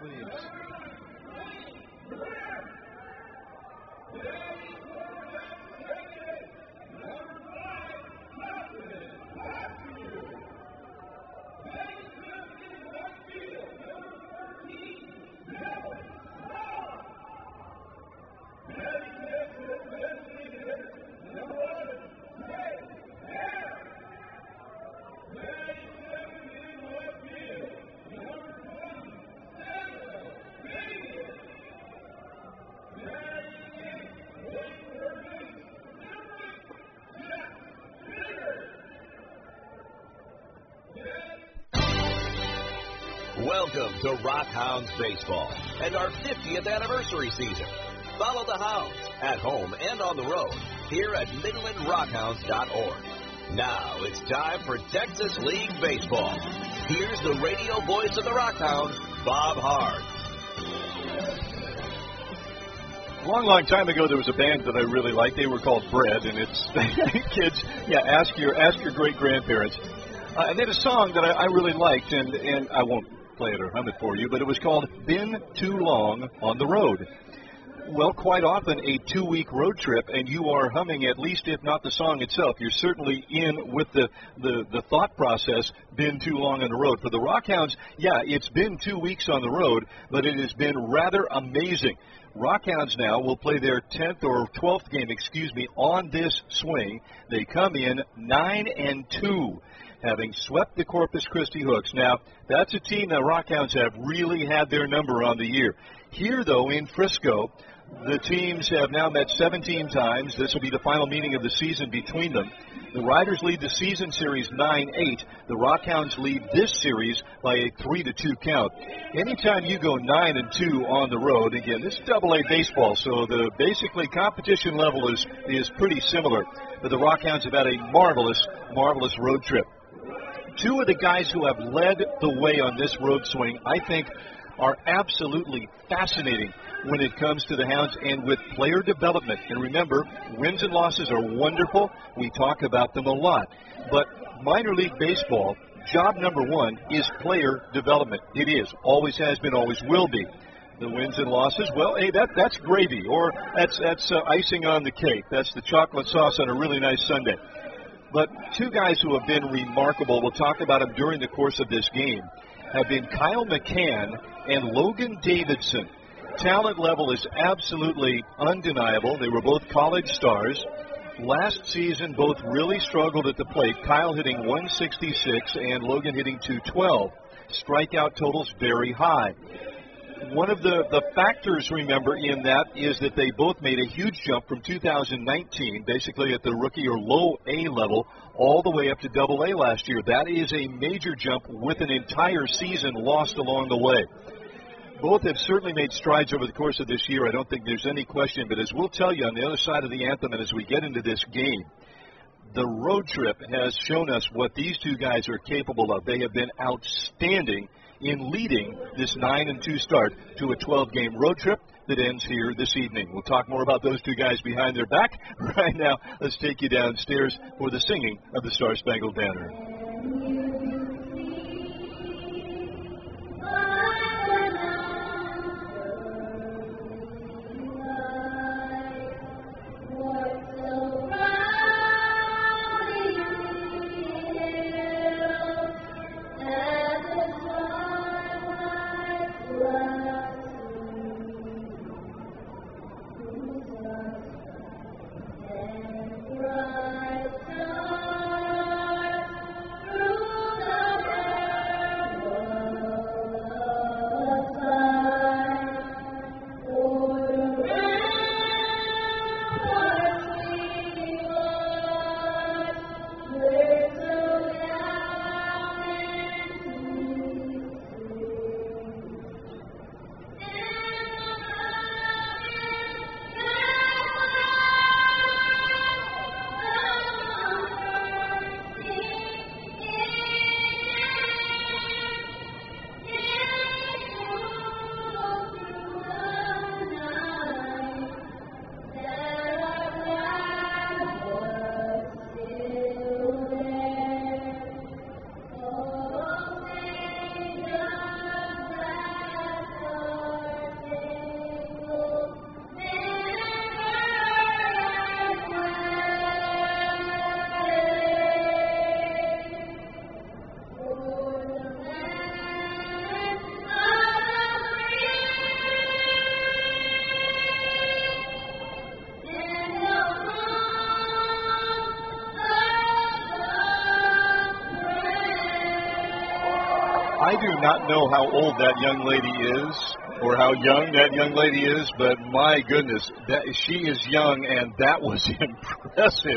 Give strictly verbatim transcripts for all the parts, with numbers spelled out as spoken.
please. Welcome to Rockhounds Baseball and our fiftieth anniversary season. Follow the Hounds at home and on the road here at Midland Rockhounds dot org. Now it's time for Texas League Baseball. Here's the radio voice of the Rockhounds, Bob Hart. A long, long time ago, there was a band that I really liked. They were called Bread, and it's kids. Yeah, ask your ask your great grandparents. Uh, and they had a song that I, I really liked, and and I won't play it or hum it for you, but it was called "Been Too Long on the Road." Well, quite often a two-week road trip, and you are humming at least, if not the song itself, you're certainly in with the, the, the thought process, been too long on the road. For the Rockhounds, yeah, it's been two weeks on the road, but it has been rather amazing. Rockhounds now will play their tenth or twelfth game, excuse me, on this swing. They come in nine and two. Having swept the Corpus Christi Hooks. Now, that's a team that Rockhounds have really had their number on the year. Here, though, in Frisco, the teams have now met seventeen times. This will be the final meeting of the season between them. The Riders lead the season series nine eight. The Rockhounds lead this series by a three to two count. Anytime you go nine and two on the road, again, this is double A baseball, so the basically competition level is, is pretty similar. But the Rockhounds have had a marvelous, marvelous road trip. Two of the guys who have led the way on this road swing, I think, are absolutely fascinating when it comes to the Hounds and with player development. And remember, wins and losses are wonderful. We talk about them a lot. But minor league baseball, job number one is player development. It is. Always has been, always will be. The wins and losses, well, hey, that that's gravy, or that's, that's uh, icing on the cake. That's the chocolate sauce on a really nice sundae. But two guys who have been remarkable, we'll talk about them during the course of this game, have been Kyle McCann and Logan Davidson. Talent level is absolutely undeniable. They were both college stars. Last season, both really struggled at the plate. Kyle hitting one sixty-six and Logan hitting two twelve. Strikeout totals very high. One of the, the factors, remember, in that is that they both made a huge jump from two thousand nineteen, basically at the rookie or low A level, all the way up to double A last year. That is a major jump with an entire season lost along the way. Both have certainly made strides over the course of this year. I don't think there's any question, but as we'll tell you on the other side of the anthem and as we get into this game, the road trip has shown us what these two guys are capable of. They have been outstanding in leading this nine and two start to a twelve game road trip that ends here this evening. We'll talk more about those two guys behind their back. Right now, let's take you downstairs for the singing of the Star Spangled Banner. Through do not know how old that young lady is or how young that young lady is, but my goodness, that, she is young, and that was impressive.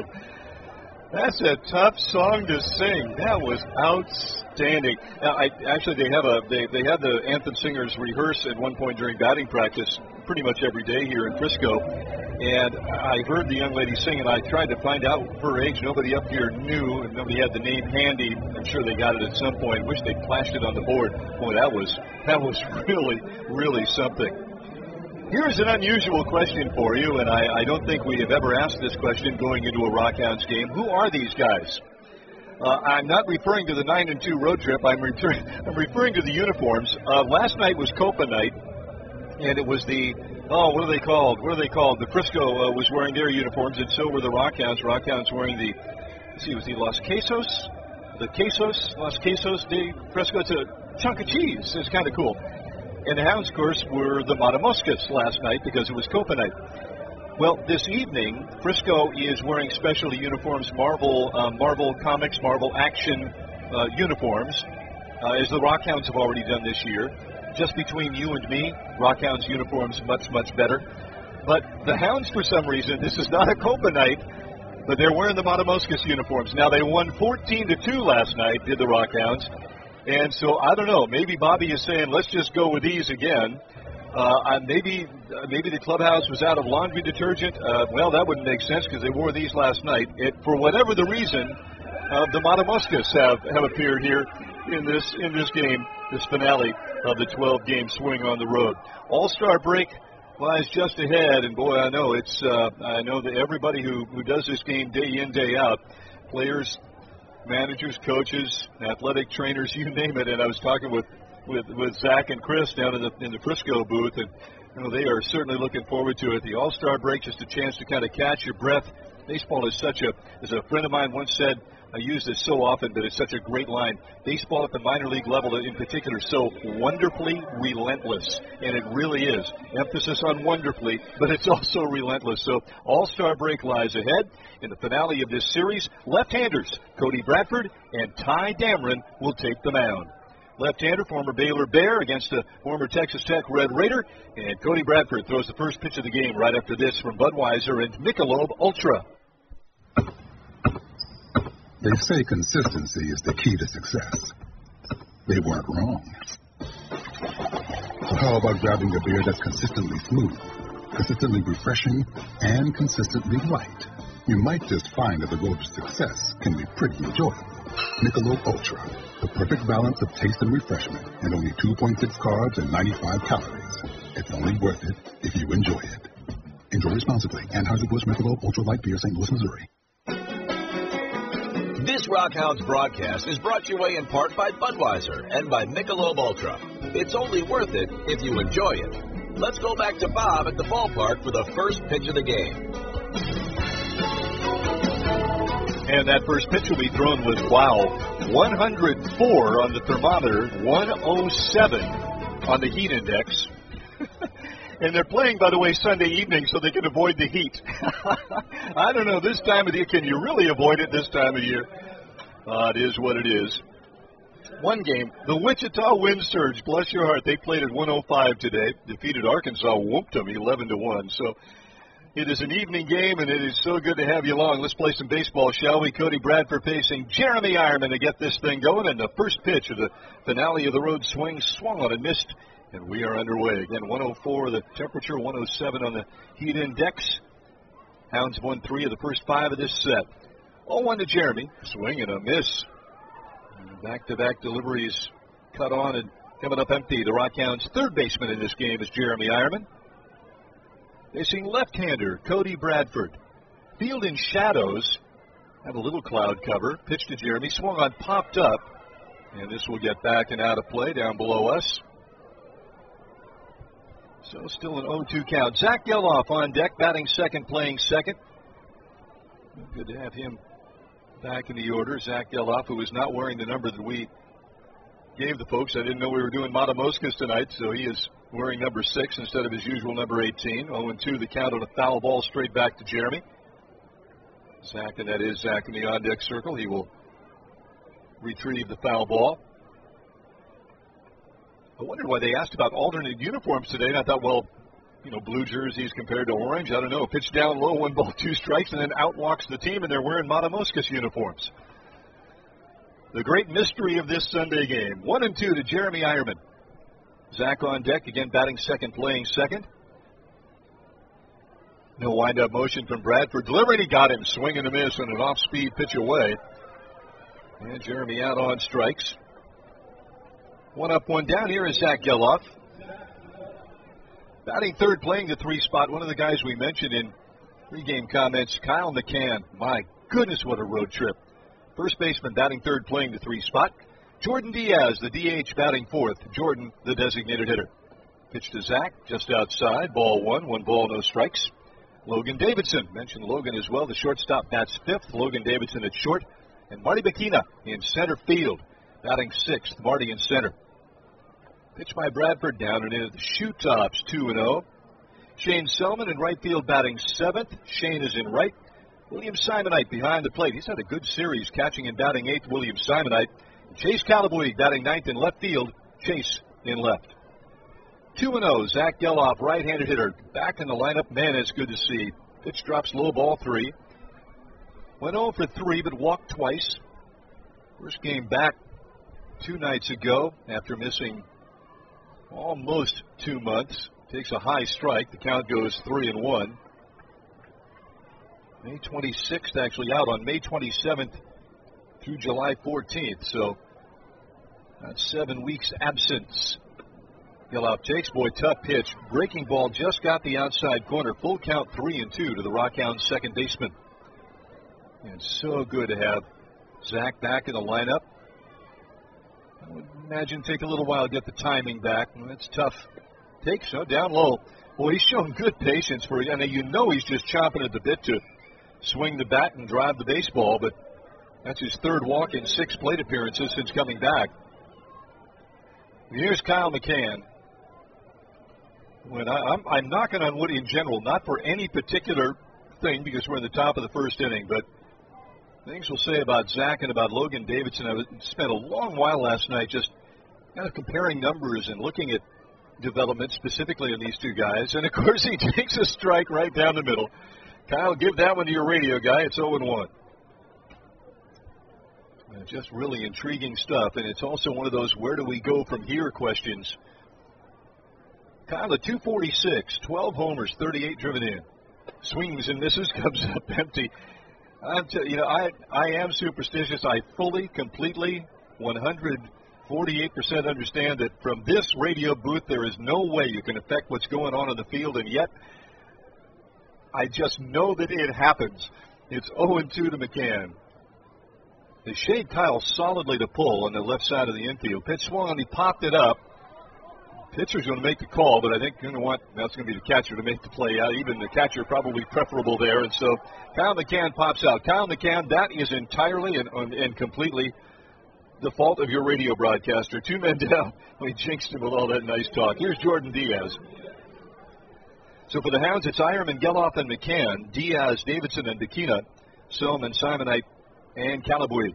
That's a tough song to sing. That was outstanding. Now, I, actually, they have a they, they have the anthem singers rehearse at one point during batting practice pretty much every day here in Frisco. And I heard the young lady sing, and I tried to find out her age. Nobody up here knew, and nobody had the name handy. I'm sure they got it at some point. Wish they flashed it on the board. Boy, that was that was really, really something. Here's an unusual question for you, and I, I don't think we have ever asked this question going into a Rockhounds game. Who are these guys? Uh, I'm not referring to the nine and two road trip. I'm, refer- I'm referring to the uniforms. Uh, last night was Copa night, and it was the, oh, what are they called? What are they called? The Frisco uh, was wearing their uniforms, and so were the Rockhounds. Rockhounds wearing the, let's see, was the Los Quesos? The Quesos, Los Quesos de Frisco. It's a chunk of cheese. It's kind of cool. And the Hounds, of course, were the Matamoscas last night because it was Copa night. Well, this evening, Frisco is wearing specialty uniforms, Marvel, uh, Marvel Comics, Marvel Action uh, uniforms, uh, as the Rockhounds have already done this year. Just between you and me, Rockhounds uniforms much, much better. But the Hounds, for some reason, this is not a Copa night, but they're wearing the Matamoscas uniforms. Now, they won fourteen to two last night, did the Rockhounds. And so, I don't know, maybe Bobby is saying, let's just go with these again. Uh, maybe uh, maybe the clubhouse was out of laundry detergent. Uh, well, that wouldn't make sense because they wore these last night. It, for whatever the reason, uh, the Matamoscas have, have appeared here in this in this game, this finale of the twelve-game swing on the road. All-Star break lies just ahead, and boy, I know it's uh, I know that everybody who, who does this game day in, day out, players, managers, coaches, athletic trainers, you name it. And I was talking with, with, with Zach and Chris down in the in the Frisco booth, and you know, they are certainly looking forward to it. The All-Star break, just a chance to kind of catch your breath. Baseball is such a, as a friend of mine once said, I use this so often, but it's such a great line. Baseball at the minor league level in particular is so wonderfully relentless, and it really is. Emphasis on wonderfully, but it's also relentless. So All-Star break lies ahead. In the finale of this series, left-handers Cody Bradford and Ty Dameron will take the mound. Left-hander, former Baylor Bear against the former Texas Tech Red Raider, and Cody Bradford throws the first pitch of the game right after this from Budweiser and Michelob Ultra. They say consistency is the key to success. They weren't wrong. So how about grabbing a beer that's consistently smooth, consistently refreshing, and consistently light? You might just find that the road to success can be pretty enjoyable. Michelob Ultra, the perfect balance of taste and refreshment, and only two point six carbs and ninety-five calories. It's only worth it if you enjoy it. Enjoy responsibly. Anheuser-Busch Michelob Ultra Light Beer, Saint Louis, Missouri. This Rockhounds broadcast is brought your way in part by Budweiser and by Michelob Ultra. It's only worth it if you enjoy it. Let's go back to Bob at the ballpark for the first pitch of the game. And that first pitch will be thrown with, wow, one hundred four on the thermometer, one oh seven on the heat index. And they're playing, by the way, Sunday evening so they can avoid the heat. I don't know, this time of the year, can you really avoid it this time of year? Uh, it is what it is. One game, the Wichita Wind Surge, bless your heart, they played at one oh five today, defeated Arkansas, whooped them eleven to one. So it is an evening game, and it is so good to have you along. Let's play some baseball, shall we? Cody Bradford facing Jeremy Ironman to get this thing going, and the first pitch of the finale of the road swing swung on and missed. And we are underway. Again, one oh four the temperature, one oh seven on the heat index. Hounds won three of the first five of this set. oh one to Jeremy. Swing and a miss. Back-to-back deliveries cut on and coming up empty. The Rockhounds' third baseman in this game is Jeremy Ironman. Facing left-hander Cody Bradford. Field in shadows. Have a little cloud cover. Pitch to Jeremy. Swung on, popped up. And this will get back and out of play down below us. So still an oh two count. Zach Geloff on deck, batting second, playing second. Good to have him back in the order. Zach Geloff, who is not wearing the number that we gave the folks. I didn't know we were doing Matamoscas tonight, so he is wearing number six instead of his usual number eighteen. oh and two the count on a foul ball straight back to Jeremy. Zach, and that is Zach in the on-deck circle. He will retrieve the foul ball. I wondered why they asked about alternate uniforms today, and I thought, well, you know, blue jerseys compared to orange, I don't know. Pitch down low, one ball, two strikes, and then out walks the team, and they're wearing Matamoscas uniforms. The great mystery of this Sunday game. One and two to Jeremy Eierman. Zach on deck, again batting second, playing second. No wind-up motion from Bradford. Delivery, he got him. Swing and a miss and an off-speed pitch away. And Jeremy out on strikes. One up, one down. Here is Zach Geloff. Batting third, playing the three spot. One of the guys we mentioned in pregame comments, Kyle McCann. My goodness, what a road trip. First baseman batting third, playing the three spot. Jordan Diaz, the D H, batting fourth. Jordan, the designated hitter. Pitch to Zach, just outside. Ball one, one ball, no strikes. Logan Davidson, mentioned Logan as well. The shortstop bats fifth. Logan Davidson at short. And Marty Bikina in center field, batting sixth. Marty in center. Pitch by Bradford down and into the shoe tops, two and oh. Shane Selman in right field batting seventh. Shane is in right. William Simonite behind the plate. He's had a good series, catching and batting eighth. William Simonite. Chase Calabuig batting ninth in left field. Chase in left. two and oh. Zach Geloff, right-handed hitter. Back in the lineup. Man, it's good to see. Pitch drops low, ball three. Went oh for three, but walked twice. First game back two nights ago after missing almost two months. Takes a high strike. The count goes three and one. May twenty-sixth, actually out on May twenty-seventh through July fourteenth. So that's seven weeks absence. Geloff takes, boy, tough pitch. Breaking ball just got the outside corner. Full count, three and two to the Rockhounds second baseman. And so good to have Zach back in the lineup. I would imagine take a little while to get the timing back. That's tough. Takes no down low. Boy, he's shown good patience for it. I mean, you know he's just chomping at the bit to swing the bat and drive the baseball, but that's his third walk in six plate appearances since coming back. Here's Kyle McCann. When I, I'm, I'm knocking on wood in general, not for any particular thing because we're in the top of the first inning, but things we'll say about Zach and about Logan Davidson. I spent a long while last night just kind of comparing numbers and looking at development specifically in these two guys. And, of course, he takes a strike right down the middle. Kyle, give that one to your radio guy. It's oh and one. Just really intriguing stuff, and it's also one of those where do we go from here questions. Kyle at two forty-six, twelve homers, thirty-eight driven in. Swings and misses, comes up empty. I'm t- you know, I I am superstitious. I fully, completely, one hundred forty-eight percent understand that from this radio booth there is no way you can affect what's going on in the field, and yet I just know that it happens. It's oh and two to McCann. They shade Kyle solidly to pull on the left side of the infield. Pitch swung and he popped it up. Pitcher's going to make the call, but I think you're going to want, that's going to be the catcher to make the play out. Even the catcher probably preferable there. And so Kyle McCann pops out. Kyle McCann, that is entirely and, and completely the fault of your radio broadcaster. Two men down. We jinxed him with all that nice talk. Here's Jordan Diaz. So for the Hounds, it's Eierman, Geloff, and McCann. Diaz, Davidson, and Bikina. Selman, Simonite, and Calabuig.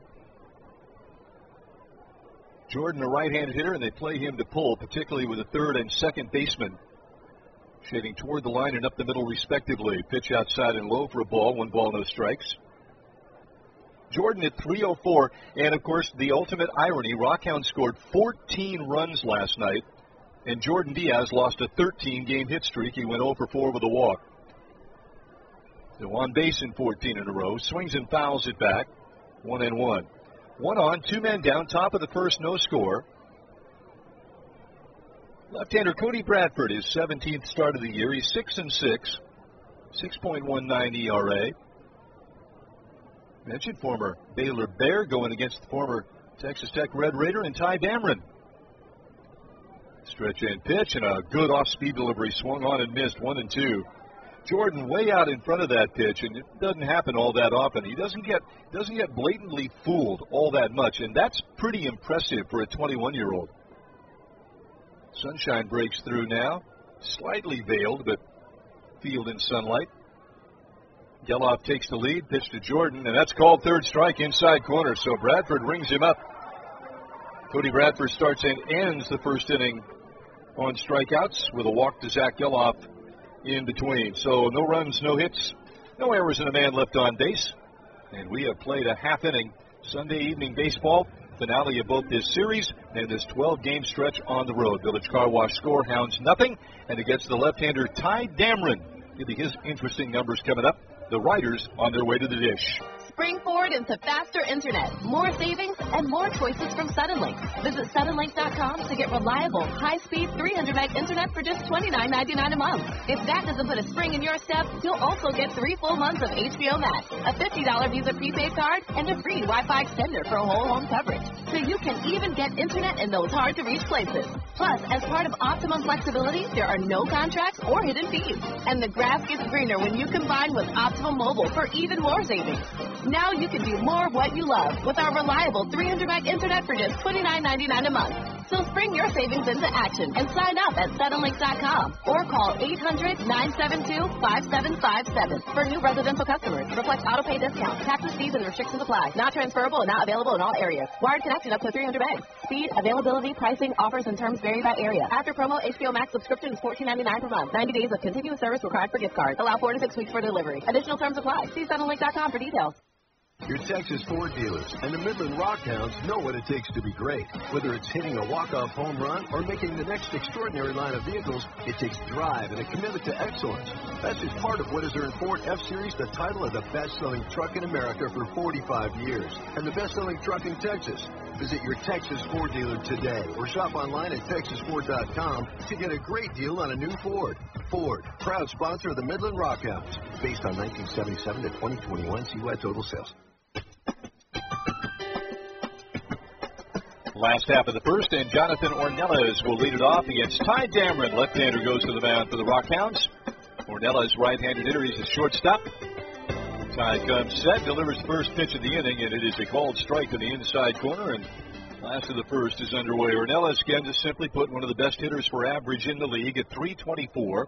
Jordan, a right-handed hitter, and they play him to pull, particularly with a third and second baseman. Shading toward the line and up the middle, respectively. Pitch outside and low for a ball. One ball, no strikes. Jordan at three oh four. And, of course, the ultimate irony, Rockhound scored fourteen runs last night, and Jordan Diaz lost a thirteen-game hit streak. He went oh for four with a walk. So on base in fourteen in a row. Swings and fouls it back. One and one. One on, two men down, top of the first, no score. Left-hander Cody Bradford, his seventeenth start of the year. He's six and six, six point one nine E R A. Mentioned former Baylor Bear going against the former Texas Tech Red Raider and Ty Dameron. Stretch and pitch and a good off-speed delivery, swung on and missed, one and two. Jordan way out in front of that pitch, and it doesn't happen all that often. He doesn't get doesn't get blatantly fooled all that much, and that's pretty impressive for a twenty-one-year-old. Sunshine breaks through now, slightly veiled, but field in sunlight. Geloff takes the lead, pitch to Jordan, and that's called third strike inside corner, so Bradford rings him up. Cody Bradford starts and ends the first inning on strikeouts with a walk to Zach Geloff in between. So no runs, no hits, no errors, and a man left on base. And we have played a half inning Sunday evening baseball, finale of both this series and this twelve-game stretch on the road. Village Car Wash score, Hounds nothing, and against the left-hander Ty Dameron. Give you his interesting numbers coming up. The Riders on their way to the dish. Spring forward into faster internet, more savings, and more choices from Suddenlink. Visit Suddenlink dot com to get reliable, high-speed three hundred meg internet for just twenty-nine ninety-nine a month. If that doesn't put a spring in your step, you'll also get three full months of H B O Max, a fifty dollars Visa prepaid card, and a free Wi-Fi extender for whole home coverage. So you can even get internet in those hard-to-reach places. Plus, as part of Optimum Flexibility, there are no contracts or hidden fees. And the grass gets greener when you combine with Optimum Mobile for even more savings. Now you can do more of what you love with our reliable three hundred meg internet for just twenty-nine ninety-nine a month. So spring your savings into action and sign up at Suddenlink dot com or call eight hundred nine seven two five seven five seven. For new residential customers, reflects auto pay discount. Taxes, fees, and restrictions apply. Not transferable and not available in all areas. Wired connection up to three hundred megs. Speed, availability, pricing, offers, and terms vary by area. After promo, H B O Max subscription is fourteen ninety-nine per month. ninety days of continuous service required for gift cards. Allow four to six weeks for delivery. Additional terms apply. See Suddenlink dot com for details. Your Texas Ford dealers and the Midland Rockhounds know what it takes to be great. Whether it's hitting a walk-off home run or making the next extraordinary line of vehicles, it takes drive and a commitment to excellence. That's just part of what has earned Ford F-Series the title of the best-selling truck in America for forty-five years and the best-selling truck in Texas. Visit your Texas Ford dealer today or shop online at Texas Ford dot com to get a great deal on a new Ford. Ford, proud sponsor of the Midland Rockhounds. Based on nineteen seventy-seven to twenty twenty-one C Y total sales. Last half of the first, and Jonathan Ornelas will lead it off against Ty Dameron. Left-hander goes to the mound for the Rockhounds. Ornelas, right-handed hitter, he's a shortstop. Ty comes set, delivers the first pitch of the inning, and it is a called strike to the inside corner, and last of the first is underway. Ornelas, again, just simply put, one of the best hitters for average in the league at three twenty-four.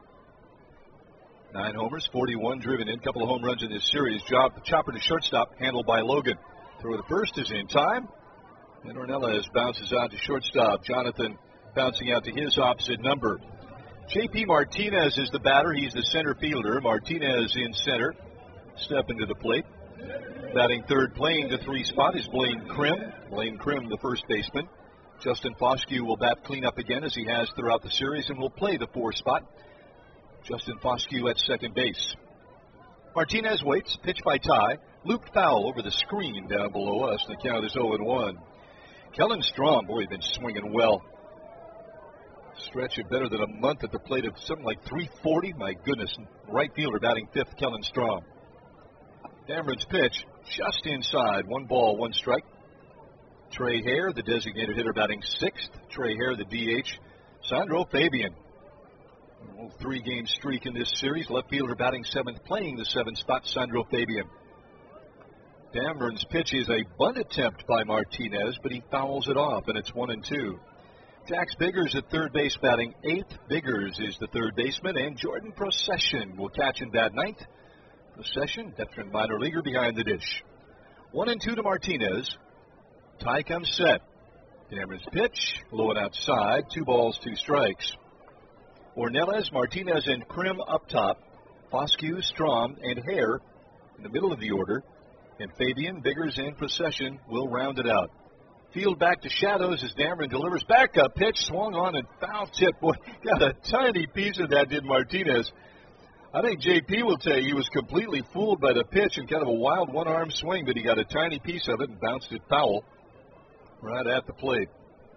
Nine homers, forty-one driven in, a couple of home runs in this series. Job, chopper to shortstop, handled by Logan. Throw to first is in time. And Ornelas bounces out to shortstop. Jonathan bouncing out to his opposite number. J P Martinez is the batter. He's the center fielder. Martinez in center. Step into the plate. Batting third, playing the three spot is Blaine Krim. Blaine Krim, the first baseman. Justin Foscue will bat cleanup again as he has throughout the series and will play the four spot. Justin Foscue at second base. Martinez waits. Pitch by Ty. Looped foul over the screen down below us. The count is oh and one. Kellen Strom, boy, he's been swinging well. Stretch of better than a month at the plate of something like three forty. My goodness. Right fielder batting fifth, Kellen Strom. Dameron's pitch just inside. One ball, one strike. Trey Hare, the designated hitter, batting sixth. Trey Hare, the D H. Sandro Fabian. A three-game streak in this series. Left fielder batting seventh, playing the seventh spot, Sandro Fabian. Dameron's pitch is a bunt attempt by Martinez, but he fouls it off, and it's one and two. Jax Biggers at third base batting eighth. Biggers is the third baseman, and Jordan Procession will catch and bat ninth. Procession, veteran minor leaguer, behind the dish. One and two to Martinez. Ty comes set. Dameron's pitch, low and outside. Two balls, two strikes. Ornelas, Martinez, and Krim up top. Foscue, Strom, and Hare in the middle of the order. And Fabian, Biggers, and Procession will round it out. Field back to shadows as Dameron delivers back up pitch, swung on and foul tip. Boy, got a tiny piece of that, did Martinez. I think J P will tell you he was completely fooled by the pitch and kind of a wild one-arm swing, but he got a tiny piece of it and bounced it foul right at the plate.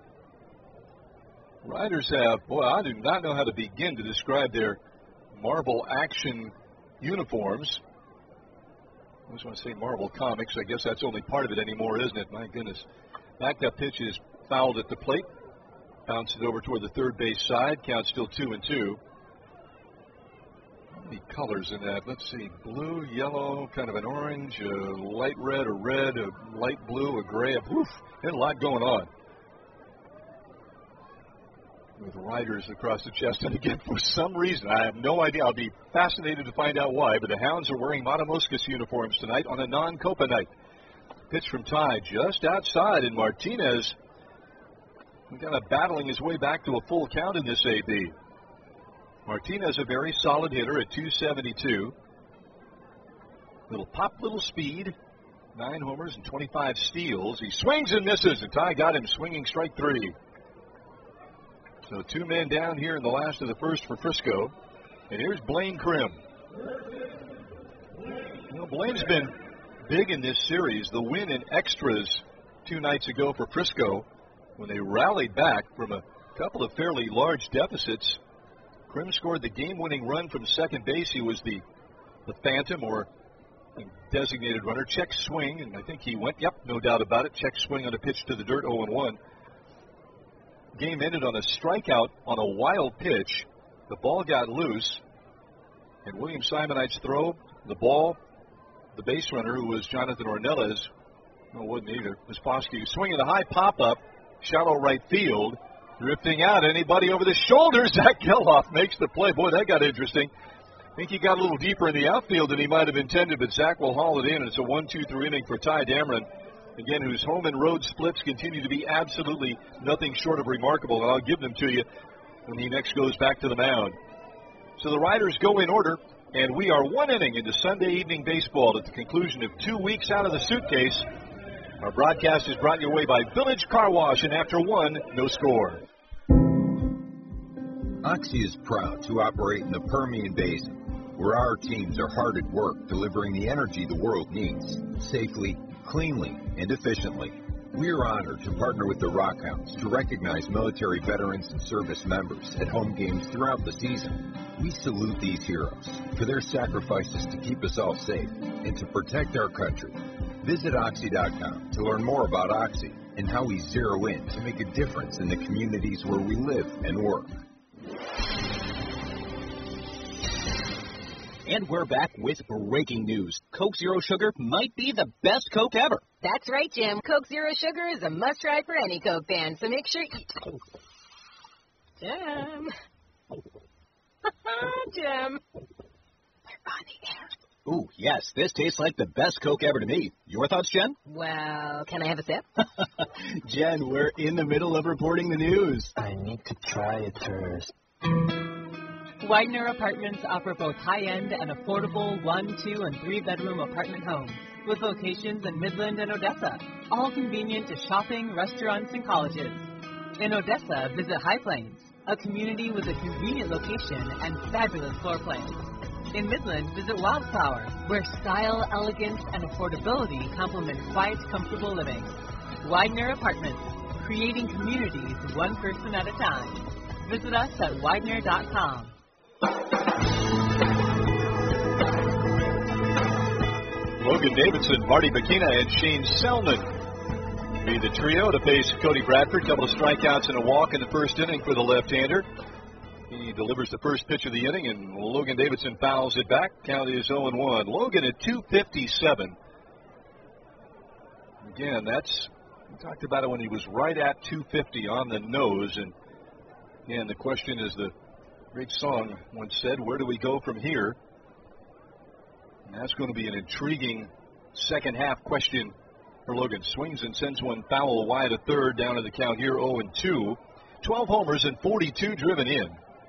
Riders have, boy, I do not know how to begin to describe their Marvel action uniforms. I just want to say Marvel Comics. I guess that's only part of it anymore, isn't it? My goodness. Backed up pitch is fouled at the plate. Bounces it over toward the third base side. Count still two and two. How many colors in that? Let's see. Blue, yellow, kind of an orange, a light red, a red, a light blue, a gray. A, woof, there's a lot going on. With riders across the chest. And again, for some reason, I have no idea. I'll be fascinated to find out why, but the Hounds are wearing Matamoscas uniforms tonight on a non-Copa night. Pitch from Ty just outside, and Martinez kind of battling his way back to a full count in this A B. Martinez, a very solid hitter at two seventy-two. Little pop, little speed. Nine homers and twenty-five steals. He swings and misses, and Ty got him swinging strike three. So two men down here in the last of the first for Frisco. And here's Blaine Krim. You know, Blaine's been big in this series. The win in extras two nights ago for Frisco, when they rallied back from a couple of fairly large deficits. Krim scored the game-winning run from second base. He was the, the phantom or designated runner. Check swing, and I think he went, yep, no doubt about it. Check swing on a pitch to the dirt, oh and one. Game ended on a strikeout on a wild pitch. The ball got loose, and William Simonite's throw, the ball, the base runner, who was Jonathan Ornelas, no, wasn't either, was Foskey, swinging a high pop-up, shallow right field, drifting out. Anybody over the shoulder? Zach Geloff makes the play. Boy, that got interesting. I think he got a little deeper in the outfield than he might have intended, but Zach will haul it in, and it's a one two three inning for Ty Dameron, again, whose home and road splits continue to be absolutely nothing short of remarkable, and I'll give them to you when he next goes back to the mound. So the Riders go in order, and we are one inning into Sunday evening baseball at the conclusion of two weeks out of the suitcase. Our broadcast is brought your way by Village Car Wash, and after one, no score. Oxy is proud to operate in the Permian Basin, where our teams are hard at work delivering the energy the world needs, safely, cleanly, and efficiently. We are honored to partner with the Rockhounds to recognize military veterans and service members at home games throughout the season. We salute these heroes for their sacrifices to keep us all safe and to protect our country. Visit Oxy dot com to learn more about Oxy and how we zero in to make a difference in the communities where we live and work. And we're back with breaking news. Coke Zero Sugar might be the best Coke ever. That's right, Jim. Coke Zero Sugar is a must-try for any Coke fan, so make sure you... Jim. Jim. We're on the air. Ooh, yes, this tastes like the best Coke ever to me. Your thoughts, Jen? Well, can I have a sip? Jen, we're in the middle of reporting the news. I need to try it first. Widener Apartments offer both high-end and affordable one, two, and three-bedroom apartment homes with locations in Midland and Odessa, all convenient to shopping, restaurants, and colleges. In Odessa, visit High Plains, a community with a convenient location and fabulous floor plans. In Midland, visit Wildflower, where style, elegance, and affordability complement quiet, comfortable living. Widener Apartments, creating communities one person at a time. Visit us at Widener dot com. Logan Davidson, Marty Bikina, and Shane Selman be the trio to face Cody Bradford. Couple of strikeouts and a walk in the first inning for the left-hander. He delivers the first pitch of the inning, and Logan Davidson fouls it back. Count is oh and one. Logan at two fifty-seven. Again, that's, we talked about it when he was right at two fifty on the nose. And again, the question is, the great song once said, where do we go from here? And that's going to be an intriguing second half question for Logan. Swings and sends one foul wide of third, down to the count here oh and two. twelve homers and forty-two driven in.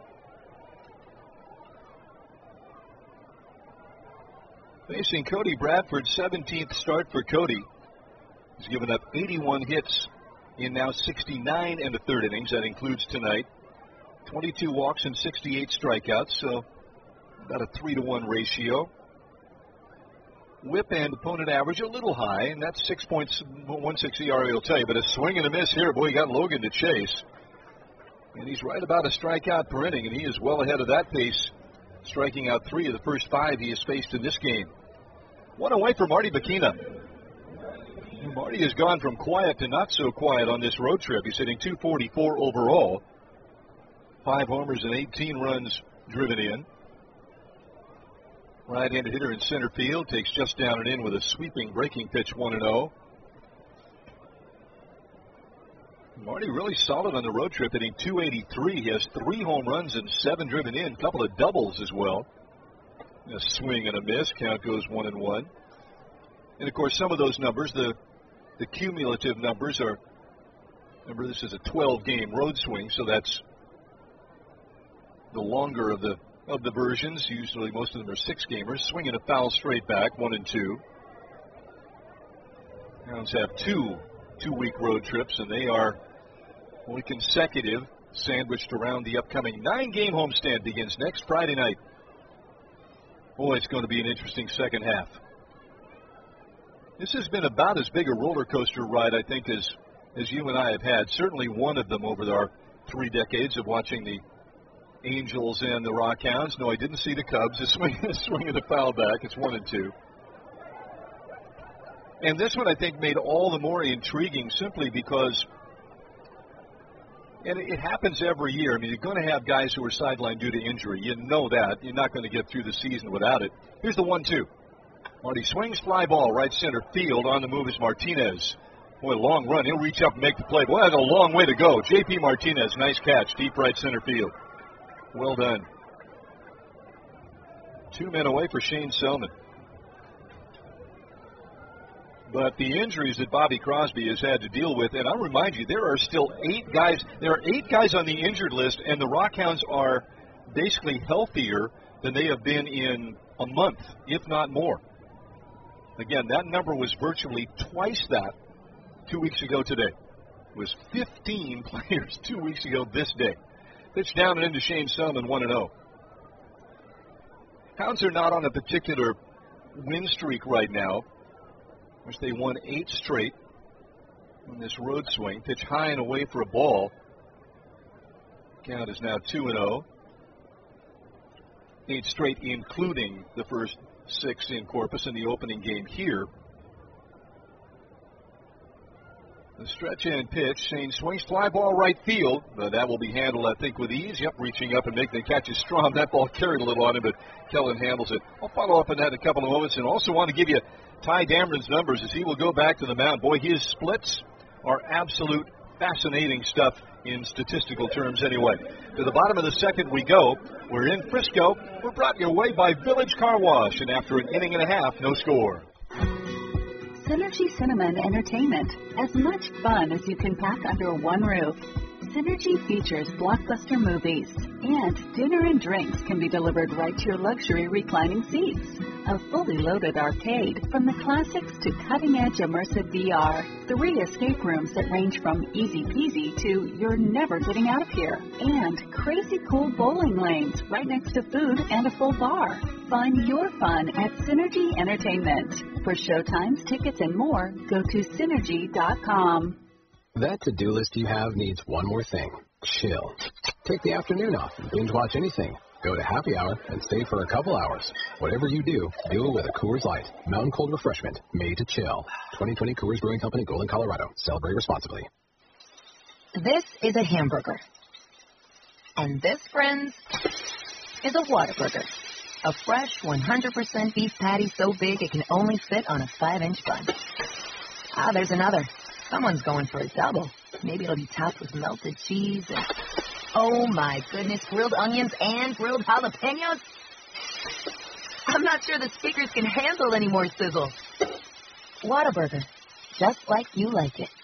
Facing Cody Bradford, seventeenth start for Cody. He's given up eighty-one hits in now sixty-nine and a third innings. That includes tonight. twenty-two walks and sixty-eight strikeouts, so about a three to one ratio. Whip and opponent average a little high, and that's six point one six E R A will tell you. But a swing and a miss here. Boy, you got Logan to chase. And he's right about a strikeout per inning, and he is well ahead of that pace, striking out three of the first five he has faced in this game. One away for Marty Bikina. Marty has gone from quiet to not so quiet on this road trip. He's hitting two forty-four overall. Five homers and eighteen runs driven in. Right-handed hitter in center field, takes just down and in with a sweeping breaking pitch, one and oh. Marty really solid on the road trip, hitting two eighty-three. He has three home runs and seven driven in, a couple of doubles as well. A swing and a miss, count goes one and one. And of course, some of those numbers, the the cumulative numbers, are Remember, this is a twelve-game road swing, so that's the longer of the of the versions. Usually most of them are six-gamers. Swinging a foul straight back, one and two. Hounds have two two-week road trips, and they are only consecutive, sandwiched around the upcoming nine-game homestand begins next Friday night. Boy, it's going to be an interesting second half. This has been about as big a roller coaster ride, I think, as, as you and I have had. Certainly one of them over our three decades of watching the Angels and the Rockhounds. No, I didn't see the Cubs. The swing, the swing of the foul back. It's one and two. And this one, I think, made all the more intriguing simply because, and it happens every year. I mean, you're going to have guys who are sidelined due to injury. You know that. You're not going to get through the season without it. Here's the one two. Marty swings, fly ball, right center field. On the move is Martinez. Boy, long run. He'll reach up and make the play. Boy, that's a long way to go. J P Martinez, nice catch. Deep right center field. Well done. Two men away for Shane Selman. But the injuries that Bobby Crosby has had to deal with, and I'll remind you, there are still eight guys. There are eight guys on the injured list, and the Rockhounds are basically healthier than they have been in a month, if not more. Again, that number was virtually twice that two weeks ago today. It was fifteen players two weeks ago this day. Pitch down and into Shane Selman, one and oh. Hounds are not on a particular win streak right now. Which they won eight straight on this road swing. Pitch high and away for a ball. Count is now two and oh. Eight straight, including the first six in Corpus in the opening game here. The stretch and pitch. Shane swings, fly ball right field. But that will be handled, I think, with ease. Yep, reaching up and making the catch is Strom. That ball carried a little on him, but Kellen handles it. I'll follow up on that in a couple of moments, and also want to give you Ty Dameron's numbers as he will go back to the mound. Boy, his splits are absolute fascinating stuff in statistical terms anyway. To the bottom of the second we go. We're in Frisco. We're brought your way by Village Car Wash, and after an inning and a half, no score. Synergy Cinema and Entertainment. As much fun as you can pack under one roof. Synergy features blockbuster movies, and dinner and drinks can be delivered right to your luxury reclining seats. A fully loaded arcade, from the classics to cutting-edge immersive V R. Three escape rooms that range from easy peasy to you're never getting out of here. And crazy cool bowling lanes right next to food and a full bar. Find your fun at Synergy Entertainment. For showtimes, tickets, and more, go to synergy dot com. That to-do list you have needs one more thing. Chill. Take the afternoon off and binge watch anything. Go to happy hour and stay for a couple hours. Whatever you do, do it with a Coors Light. Mountain cold refreshment made to chill. twenty twenty Coors Brewing Company, Golden, Colorado. Celebrate responsibly. This is a hamburger. And this, friends, is a Whataburger. A fresh one hundred percent beef patty so big it can only fit on a five-inch bun. Ah, there's another. Someone's going for a double. Maybe it'll be topped with melted cheese and, oh my goodness, grilled onions and grilled jalapenos? I'm not sure the speakers can handle any more sizzle. Whataburger, just like you like it.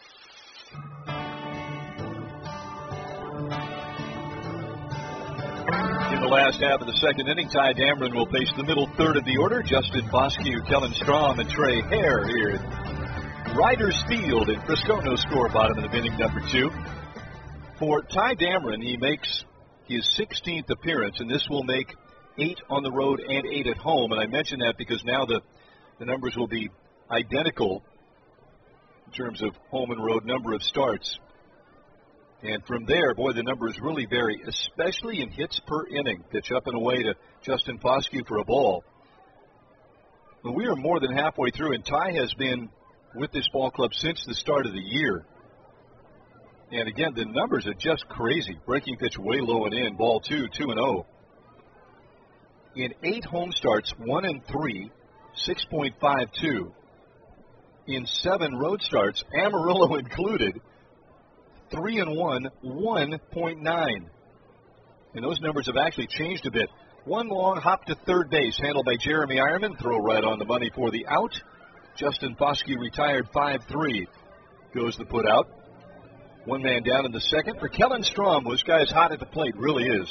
In the last half of the second inning, Ty Dameron will face the middle third of the order. Justin Bosque, Kellen Strom, and Trey Hare here at Riders Field in Frisco. No score, bottom of the inning, number two. For Ty Dameron, he makes his sixteenth appearance, and this will make eight on the road and eight at home. And I mention that because now the, the numbers will be identical in terms of home and road number of starts. And from there, boy, the numbers really vary, especially in hits per inning. Pitch up and away to Justin Bosque for a ball. But we are more than halfway through, and Ty has been with this ball club since the start of the year. And again, the numbers are just crazy. Breaking pitch way low and in, ball two, two and oh. In eight home starts, one and three, six point five two. In seven road starts, Amarillo included, three and one, one point nine. And those numbers have actually changed a bit. One long hop to third base, handled by Jeremy Ironman. Throw right on the money for the out. Justin Bosque retired five three. Goes the put out. One man down in the second for Kellen Strom. This guy is hot at the plate, really is.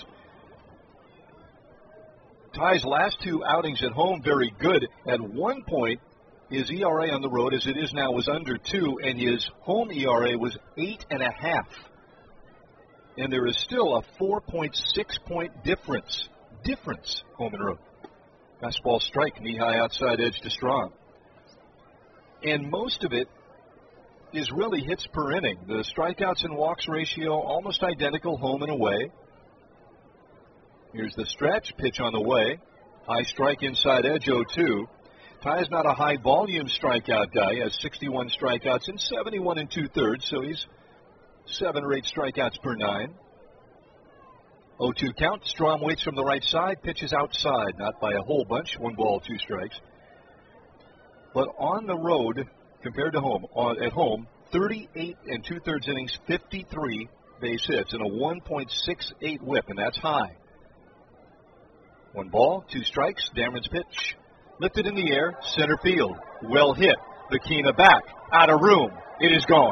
Ty's last two outings at home, very good. At one point, his E R A on the road, as it is now, was under two, and his home E R A was eight and a half. And there is still a four point six point difference. Difference, home and road. Fastball strike, knee-high outside edge to Strom. And most of it is really hits per inning. The strikeouts and walks ratio almost identical home and away. Here's the stretch, pitch on the way. High strike inside edge, oh two. Ty is not a high-volume strikeout guy. He has sixty-one strikeouts and seventy-one and two-thirds, so he's seven or eight strikeouts per nine. oh two count. Strom waits from the right side, pitches outside, not by a whole bunch. One ball, two strikes. But on the road, compared to home, on, at home, thirty-eight and two-thirds innings, fifty-three base hits, and a one point six eight whip, and that's high. One ball, two strikes. Dameron's pitch. Lifted in the air, center field. Well hit. Vakina back. Out of room. It is gone.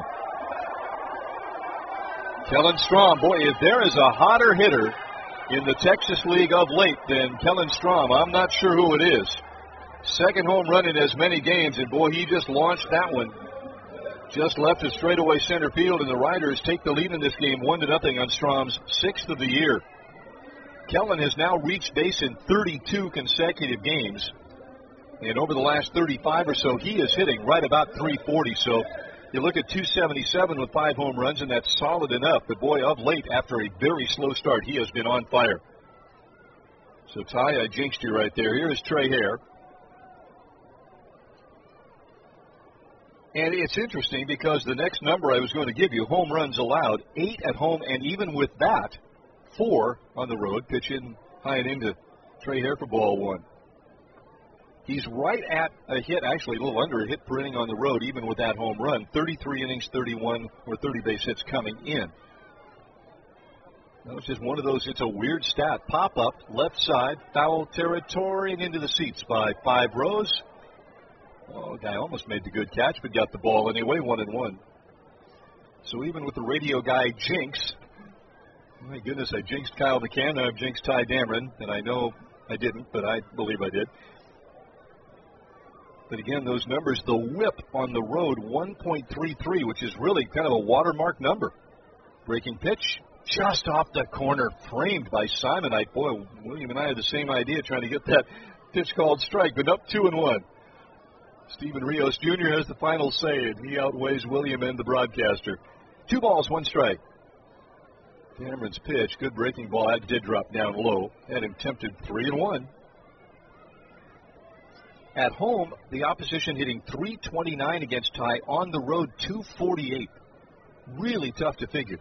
Kellen Strom, boy, if there is a hotter hitter in the Texas League of late than Kellen Strom, I'm not sure who it is. Second home run in as many games, and boy, he just launched that one. Just left to straightaway center field, and the Riders take the lead in this game, one to nothing on Strom's sixth of the year. Kellen has now reached base in thirty-two consecutive games. And over the last thirty-five or so, he is hitting right about three forty. So you look at two seventy-seven with five home runs, and that's solid enough. But boy, of late, after a very slow start, he has been on fire. So, Ty, I jinxed you right there. Here is Trey Hare. And it's interesting because the next number I was going to give you, home runs allowed, eight at home, and even with that, four on the road. Pitch in high and into Trey Hare for ball one. He's right at a hit, actually a little under a hit per inning on the road, even with that home run. thirty-three innings, thirty-one or thirty base hits coming in. That was just one of those, it's a weird stat. Pop up, left side, foul territory, and into the seats by five rows. Oh, the guy almost made the good catch, but got the ball anyway, one and one. So even with the radio guy jinx, my goodness, I jinxed Kyle McCann, I've jinxed Ty Dameron, and I know I didn't, but I believe I did. But again, those numbers, the whip on the road, one point three three, which is really kind of a watermark number. Breaking pitch, just off the corner, framed by Simonite. Boy, William and I had the same idea trying to get that pitch called strike, but up two and one. Stephen Rios Junior has the final say, and he outweighs William and the broadcaster. Two balls, one strike. Dameron's pitch, good breaking ball. That did drop down low. Had him tempted three and one. At home, the opposition hitting three twenty-nine against Ty. On the road, two forty-eight. Really tough to figure.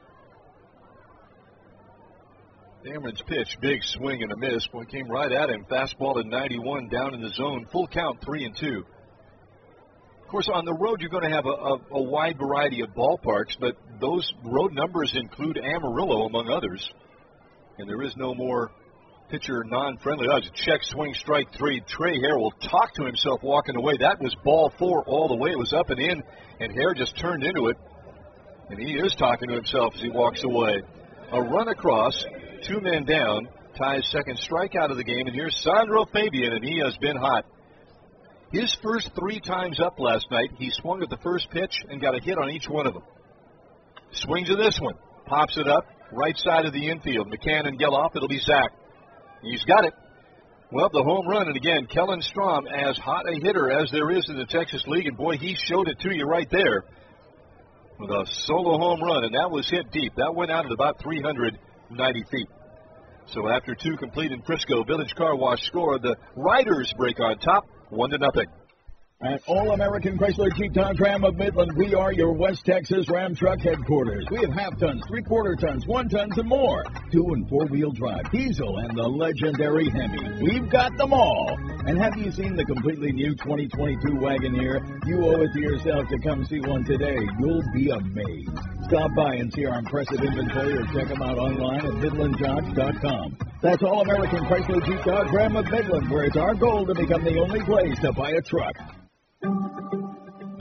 Dameron's pitch, big swing and a miss. Boy, came right at him. Fastball to ninety-one, down in the zone. Full count, three and two. Of course, on the road, you're going to have a, a, a wide variety of ballparks, but those road numbers include Amarillo, among others. And there is no more pitcher non-friendly. That was a check swing, strike three. Trey Hare will talk to himself walking away. That was ball four all the way. It was up and in, and Hare just turned into it. And he is talking to himself as he walks away. A run across, two men down. Ty's second strikeout of the game, and here's Sandro Fabian, and he has been hot. His first three times up last night, he swung at the first pitch and got a hit on each one of them. Swings at this one, pops it up, right side of the infield. McCann and Geloff, it'll be Zach. He's got it. Well, the home run, and again, Kellen Strom, as hot a hitter as there is in the Texas League, and boy, he showed it to you right there with a solo home run, and that was hit deep. That went out at about three hundred ninety feet. So after two complete in Frisco, Village Car Wash scored. The Riders break on top, one to nothing. At All-American Chrysler Jeep Dodge Ram of Midland, we are your West Texas Ram truck headquarters. We have half-tons, three-quarter tons, one-tons, and more. Two- and four-wheel drive, diesel, and the legendary Hemi. We've got them all. And have you seen the completely new twenty twenty-two Wagoneer? You owe it to yourself to come see one today. You'll be amazed. Stop by and see our impressive inventory or check them out online at midland jocks dot com. That's All-American Chrysler Jeep Dodge Ram of Midland, where it's our goal to become the only place to buy a truck.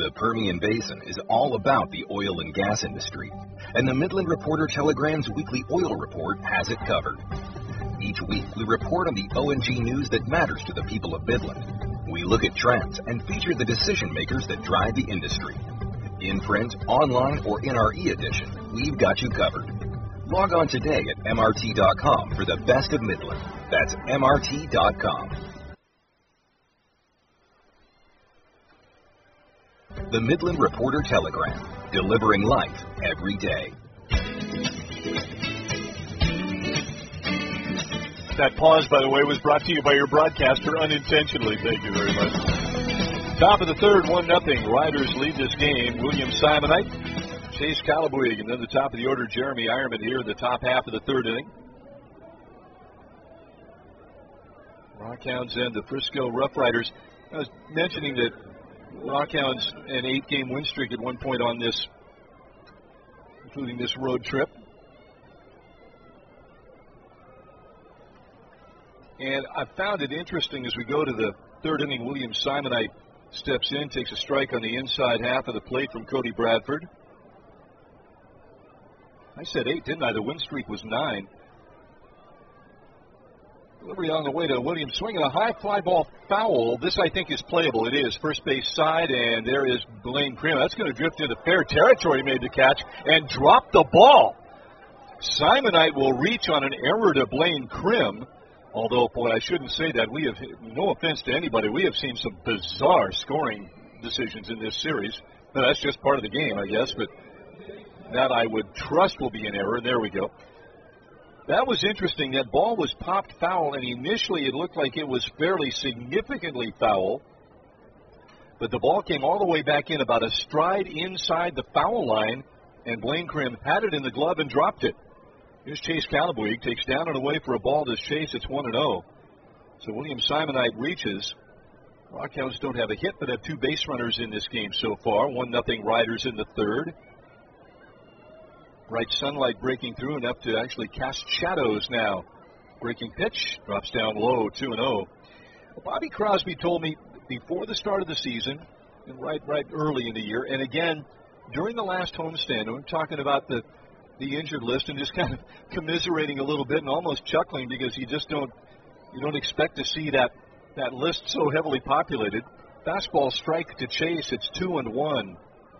The Permian Basin is all about the oil and gas industry, and the Midland Reporter Telegram's weekly oil report has it covered. Each week, we report on the O and G news that matters to the people of Midland. We look at trends and feature the decision makers that drive the industry. In print, online, or in our e-edition, we've got you covered. Log on today at M R T dot com for the best of Midland. That's M R T dot com. The Midland Reporter Telegram, delivering life every day. That pause, by the way, was brought to you by your broadcaster unintentionally. Thank you very much. Top of the third, one nothing. Riders lead this game. William Simonite, Chase Calabuig, and then the top of the order, Jeremy Ironman here in the top half of the third inning. Rockhounds and the Frisco Rough Riders. I was mentioning that Rockhounds an eight-game win streak at one point on this, including this road trip. And I found it interesting as we go to the third inning, William Simonite steps in, takes a strike on the inside half of the plate from Cody Bradford. I said eight, didn't I? The win streak was nine. Delivery on the way to Williams, swinging a high fly ball foul. This, I think, is playable. It is. First base side, and there is Blaine Krim. That's going to drift into fair territory, made the catch, and drop the ball. Simonite will reach on an error to Blaine Krim. Although, boy, I shouldn't say that. We have, no offense to anybody, we have seen some bizarre scoring decisions in this series. Now, that's just part of the game, I guess, but that I would trust will be an error. There we go. That was interesting. That ball was popped foul, and initially it looked like it was fairly significantly foul. But the ball came all the way back in, about a stride inside the foul line, and Blaine Krim had it in the glove and dropped it. Here's Chase Calabuig, takes down and away for a ball to Chase. It's one and oh. So William Simonite reaches. Rockhounds don't have a hit, but have two base runners in this game so far. one nothing Riders in the third. Bright sunlight breaking through, enough to actually cast shadows now. Breaking pitch, drops down low, two and oh. Bobby Crosby told me before the start of the season, and right, right early in the year, and again during the last homestand, I'm talking about the the injured list and just kind of commiserating a little bit and almost chuckling because you just don't you don't expect to see that that list so heavily populated. Fastball strike to Chase. It's two and one.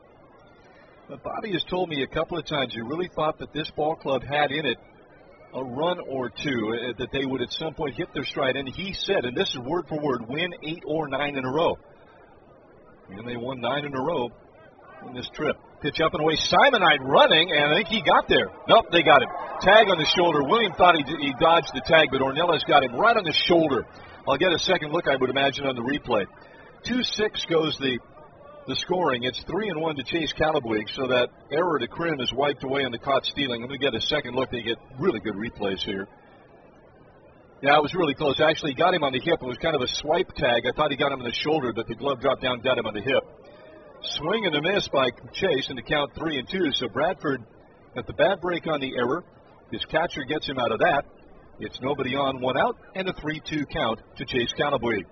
But Bobby has told me a couple of times he really thought that this ball club had in it a run or two, uh, that they would at some point hit their stride. And he said, and this is word for word, win eight or nine in a row. And they won nine in a row on this trip. Pitch up and away. Simonite running, and I think he got there. Nope, they got him. Tag on the shoulder. William thought he, he dodged the tag, but Ornelas got him right on the shoulder. I'll get a second look, I would imagine, on the replay. two six goes the the scoring. It's three and one to Chase Calabuig, so that error to Krim is wiped away on the caught stealing. I'm going to get a second look. They get really good replays here. Yeah, it was really close. I actually got him on the hip. It was kind of a swipe tag. I thought he got him on the shoulder, but the glove dropped down, got him on the hip. Swing and a miss by Chase, and the count three and two. So Bradford at the bad break on the error. His catcher gets him out of that. It's nobody on, one out, and a three two count to Chase Calabuig.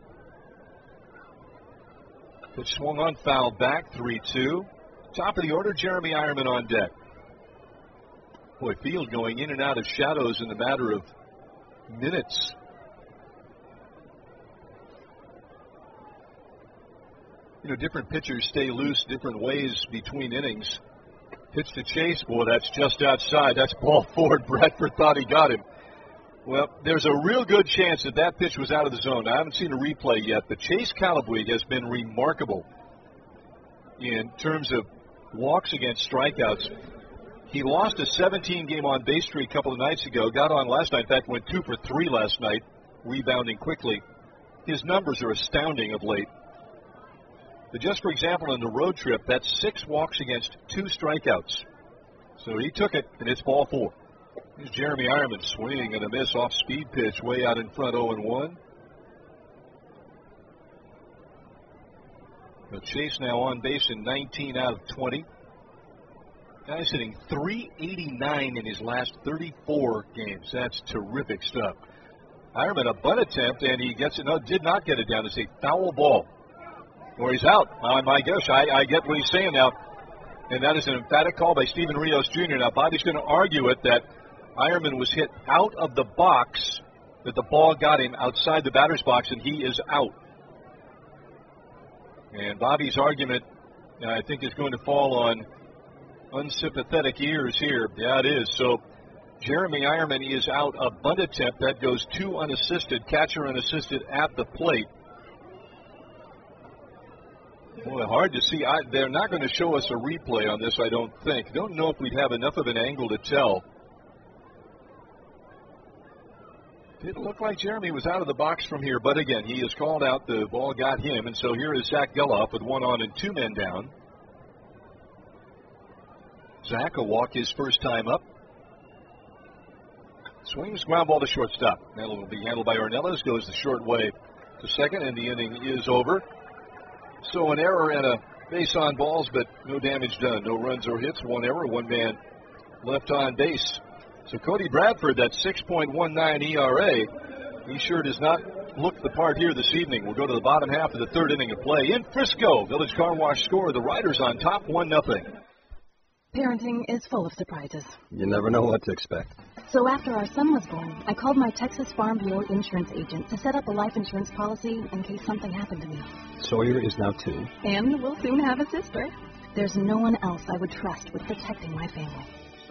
It swung on, fouled back, three two. Top of the order, Jeremy Ironman on deck. Boy, Field going in and out of shadows in the matter of minutes. You know, different pitchers stay loose different ways between innings. Pitch to Chase, boy, that's just outside. That's ball forward. Bradford thought he got him. Well, there's a real good chance that that pitch was out of the zone. I haven't seen a replay yet, but Chase Calabuig has been remarkable in terms of walks against strikeouts. He lost a seventeen-game on-base streak a couple of nights ago, got on last night, in fact, went two for three last night, rebounding quickly. His numbers are astounding of late. But just for example, on the road trip, that's six walks against two strikeouts. So he took it, and it's ball four. Here's Jeremy Ironman, swing and a miss off speed pitch, way out in front, oh and one. But Chase now on base in nineteen out of twenty. Guy's hitting three eighty-nine in his last thirty-four games. That's terrific stuff. Ironman, a bunt attempt, and he gets it. No, did not get it down. It's a foul ball. Or he's out. Uh, my gosh, I, I get what he's saying now. And that is an emphatic call by Steven Rios Junior Now, Bobby's going to argue it that Eierman was hit out of the box, that the ball got him outside the batter's box, and he is out. And Bobby's argument, I think, is going to fall on unsympathetic ears here. Yeah, it is. So Jeremy Eierman is out. A bunt attempt that goes two unassisted, catcher unassisted at the plate. Boy, hard to see. I, they're not going to show us a replay on this, I don't think. Don't know if we'd have enough of an angle to tell. Didn't look like Jeremy was out of the box from here, but again, he is called out. The ball got him, and so here is Zach Geloff with one on and two men down. Zach will walk his first time up. Swings, ground ball to shortstop. That will be handled by Ornelas. Goes the short way to second, and the inning is over. So an error and a base on balls, but no damage done. No runs or hits. One error, one man left on base. So Cody Bradford, that six point one nine E R A, he sure does not look the part here this evening. We'll go to the bottom half of the third inning of play. In Frisco, Village Car Wash score. The Riders on top, one nothing. Parenting is full of surprises. You never know what to expect. So after our son was born, I called my Texas Farm Bureau insurance agent to set up a life insurance policy in case something happened to me. Sawyer is now two. And we'll soon have a sister. There's no one else I would trust with protecting my family.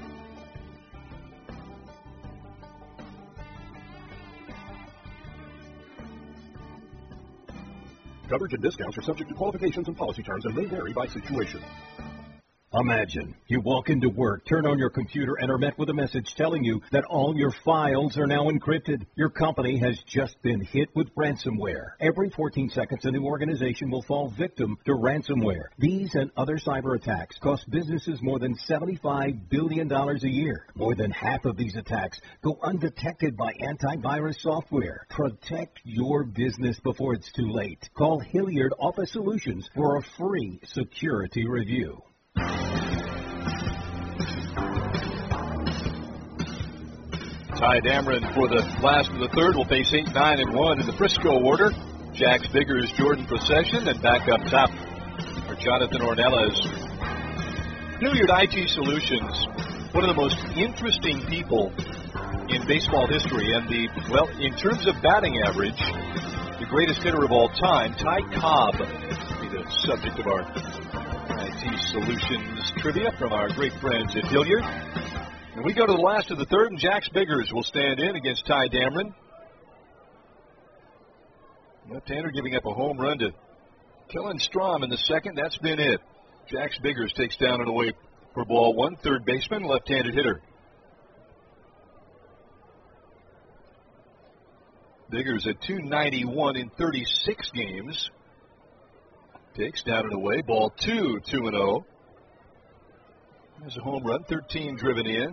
Coverage and discounts are subject to qualifications and policy terms and may vary by situation. Imagine you walk into work, turn on your computer, and are met with a message telling you that all your files are now encrypted. Your company has just been hit with ransomware. Every fourteen seconds, a new organization will fall victim to ransomware. These and other cyber attacks cost businesses more than seventy-five billion dollars a year. More than half of these attacks go undetected by antivirus software. Protect your business before it's too late. Call Hilliard Office Solutions for a free security review. Ty Dameron for the last of the third will face eight, nine, and one in the Frisco order. Jax Biggers, Jordan Procession, and back up top are Jonathan Ornelas. Hilliard I T Solutions, one of the most interesting people in baseball history, and the, well, in terms of batting average, the greatest hitter of all time, Ty Cobb, will be the subject of our I T Solutions trivia from our great friends at Hilliard. And we go to the last of the third, and Jax Biggers will stand in against Ty Dameron. Left-hander giving up a home run to Kellen Strom in the second. That's been it. Jax Biggers takes down and away for ball one. Third baseman, left-handed hitter. Biggers at two ninety-one in thirty-six games. Takes down and away. Ball two, two and oh. There's a home run, thirteen driven in.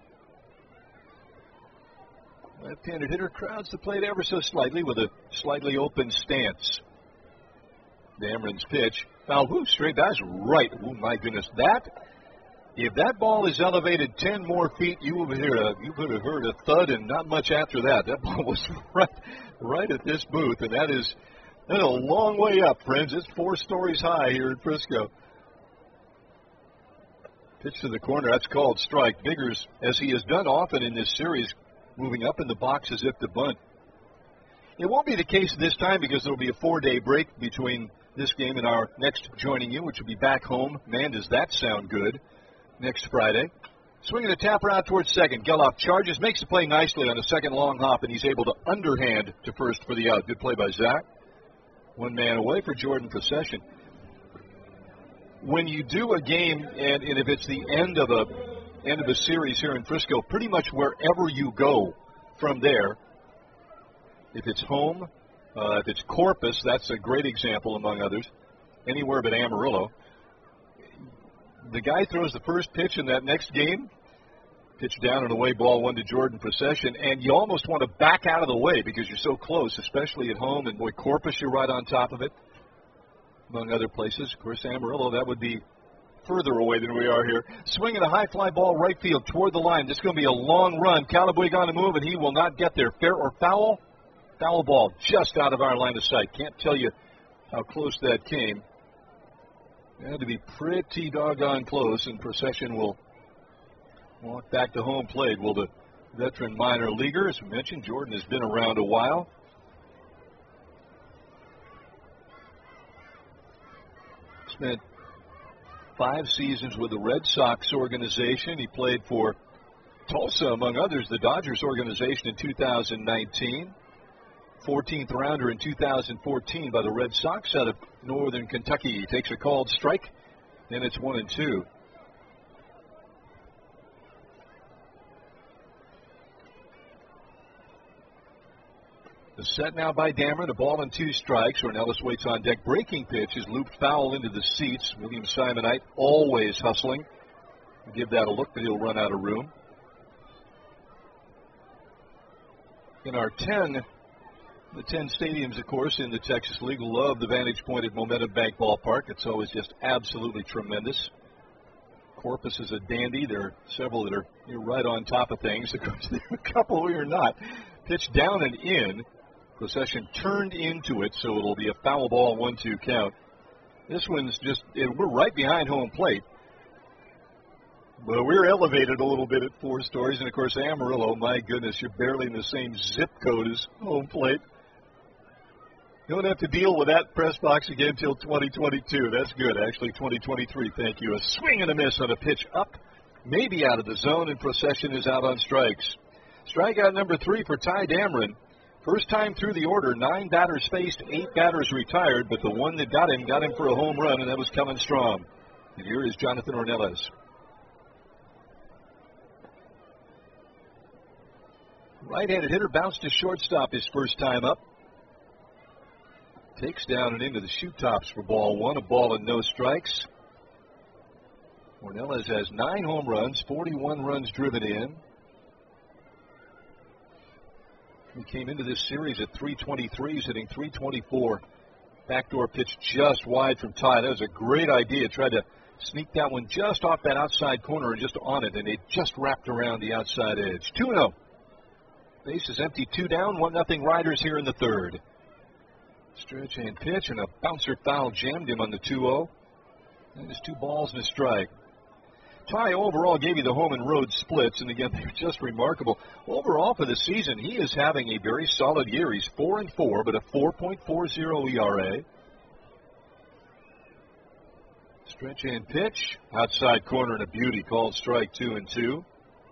Left-handed hitter crowds the plate ever so slightly with a slightly open stance. Dameron's pitch. Foul, whoo, straight, that's right. Oh, my goodness. That, if that ball is elevated ten more feet, you would hear a, you would have heard a thud and not much after that. That ball was right, right at this booth, and that is that's a long way up, friends. It's four stories high here in Frisco. Pitch to the corner, that's called strike. Biggers, as he has done often in this series, moving up in the box as if to bunt. It won't be the case this time because there will be a four-day break between this game and our next joining you, which will be back home. Man, does that sound good, next Friday. Swinging the tapper out towards second. Geloff charges, makes the play nicely on a second long hop, and he's able to underhand to first for the out. Good play by Zach. One man away for Jordan Procession. When you do a game, and, and if it's the end of a end of a series here in Frisco, pretty much wherever you go from there, if it's home, uh, if it's Corpus, that's a great example among others, anywhere but Amarillo, the guy throws the first pitch in that next game, pitch down and away, ball one to Jordan Procession, and you almost want to back out of the way because you're so close, especially at home, and boy, Corpus, you're right on top of it. Among other places. Of course, Amarillo, that would be further away than we are here. Swinging a high fly ball right field toward the line. This is going to be a long run. Calabuig on the move, and he will not get there. Fair or foul? Foul ball just out of our line of sight. Can't tell you how close that came. It had to be pretty doggone close, and Procession will walk back to home plate. Will the veteran minor leaguer, as we mentioned, Jordan has been around a while. Spent five seasons with the Red Sox organization. He played for Tulsa, among others, the Dodgers organization in two thousand nineteen. fourteenth rounder in two thousand fourteen by the Red Sox out of Northern Kentucky. He takes a called strike, and it's one and two. The set now by Dameron, a ball and two strikes. Ornelas waits on deck. Breaking pitch is looped foul into the seats. William Simonite always hustling. Give that a look, but he'll run out of room. In our ten, the ten stadiums, of course, in the Texas League love the vantage point at Momentum Bank Ballpark. It's always just absolutely tremendous. Corpus is a dandy. There are several that are you're right on top of things. Of course, there are a couple who are not. Pitch down and in. Procession turned into it, so it'll be a foul ball, one two count. This one's just, we're right behind home plate. But we're elevated a little bit at four stories, and of course, Amarillo, my goodness, you're barely in the same zip code as home plate. You don't have to deal with that press box again until twenty twenty-two. That's good, actually, twenty twenty-three, thank you. A swing and a miss on a pitch up, maybe out of the zone, and Procession is out on strikes. Strikeout number three for Ty Dameron. First time through the order, nine batters faced, eight batters retired, but the one that got him, got him for a home run, and that was coming strong. And here is Jonathan Ornelas. Right-handed hitter bounced to shortstop his first time up. Takes down and into the shoe tops for ball one, a ball and no strikes. Ornelas has nine home runs, forty-one runs driven in. He came into this series at three twenty-three, he's hitting three twenty-four. Backdoor pitch just wide from Ty. That was a great idea. Tried to sneak that one just off that outside corner and just on it, and it just wrapped around the outside edge. two oh. Base is empty, two down, one nothing Riders here in the third. Stretch and pitch, and a bouncer foul jammed him on the two oh. And it's two balls and a strike. Ty overall gave you the home and road splits, and again, they're just remarkable. Overall for the season, he is having a very solid year. He's four and four, but a four point four oh E R A. Stretch and pitch, outside corner and a beauty, called strike two and two.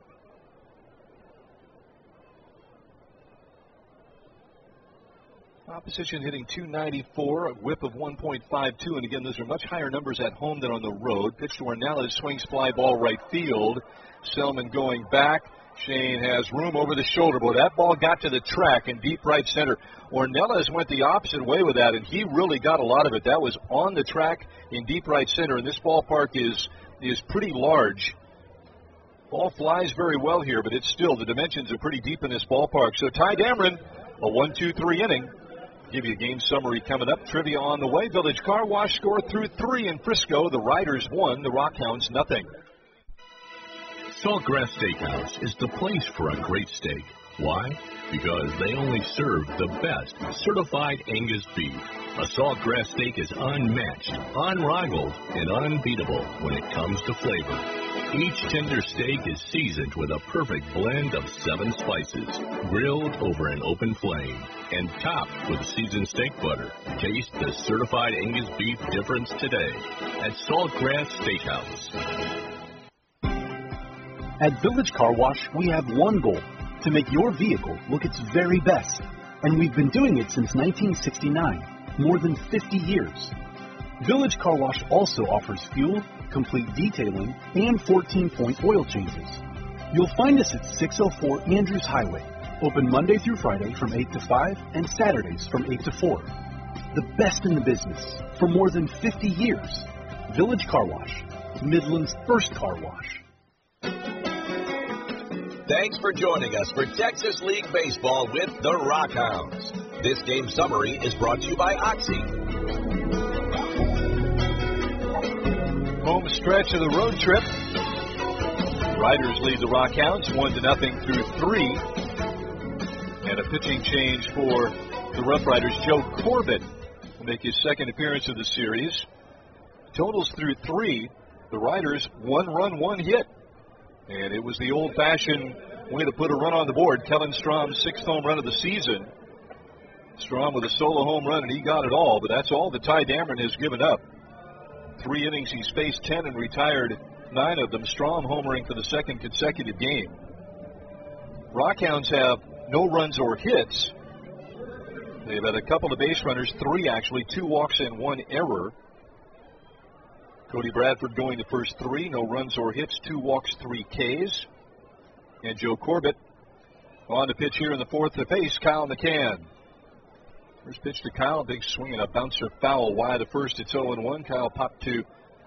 Opposition hitting two ninety-four, a whip of one point five two, and again, those are much higher numbers at home than on the road. Pitch to Ornelas, swings fly ball right field. Selman going back. Shane has room over the shoulder. Boy, that ball got to the track in deep right center. Ornelas went the opposite way with that, and he really got a lot of it. That was on the track in deep right center, and this ballpark is is pretty large. Ball flies very well here, but it's still, the dimensions are pretty deep in this ballpark. So Ty Dameron, a one two three inning. Give you a game summary coming up. Trivia on the way. Village Car Wash score through three in Frisco. The Riders won. The Rockhounds nothing. Saltgrass Steakhouse is the place for a great steak. Why? Because they only serve the best certified Angus beef. A Saltgrass steak is unmatched, unrivaled, and unbeatable when it comes to flavor. Each tender steak is seasoned with a perfect blend of seven spices, grilled over an open flame, and topped with seasoned steak butter. Taste the certified Angus beef difference today at Saltgrass Steakhouse. At Village Car Wash, we have one goal, to make your vehicle look its very best. And we've been doing it since nineteen sixty-nine, more than fifty years. Village Car Wash also offers fuel, complete detailing, and fourteen-point oil changes. You'll find us at six oh four Andrews Highway, open Monday through Friday from eight to five and Saturdays from eight to four. The best in the business for more than fifty years. Village Car Wash, Midland's first car wash. Thanks for joining us for Texas League Baseball with the Rockhounds. This game summary is brought to you by Oxy. Home stretch of the road trip. Riders lead the Rockhounds one to nothing through three. And a pitching change for the Rough Riders. Joe Corbett will make his second appearance of the series. Totals through three. The Riders, one run, one hit. And it was the old-fashioned way to put a run on the board. Kevin Strom's sixth home run of the season. Strom with a solo home run, and he got it all, but that's all that Ty Dameron has given up. Three innings, he's faced ten and retired nine of them. Strom homering for the second consecutive game. Rockhounds have no runs or hits. They've had a couple of base runners, three actually, two walks and one error. Cody Bradford going the first three, no runs or hits, two walks, three Ks. And Joe Corbett on the pitch here in the fourth to face Kyle McCann. First pitch to Kyle, big swing and a bouncer foul wide of first. It's oh and one. Kyle popped to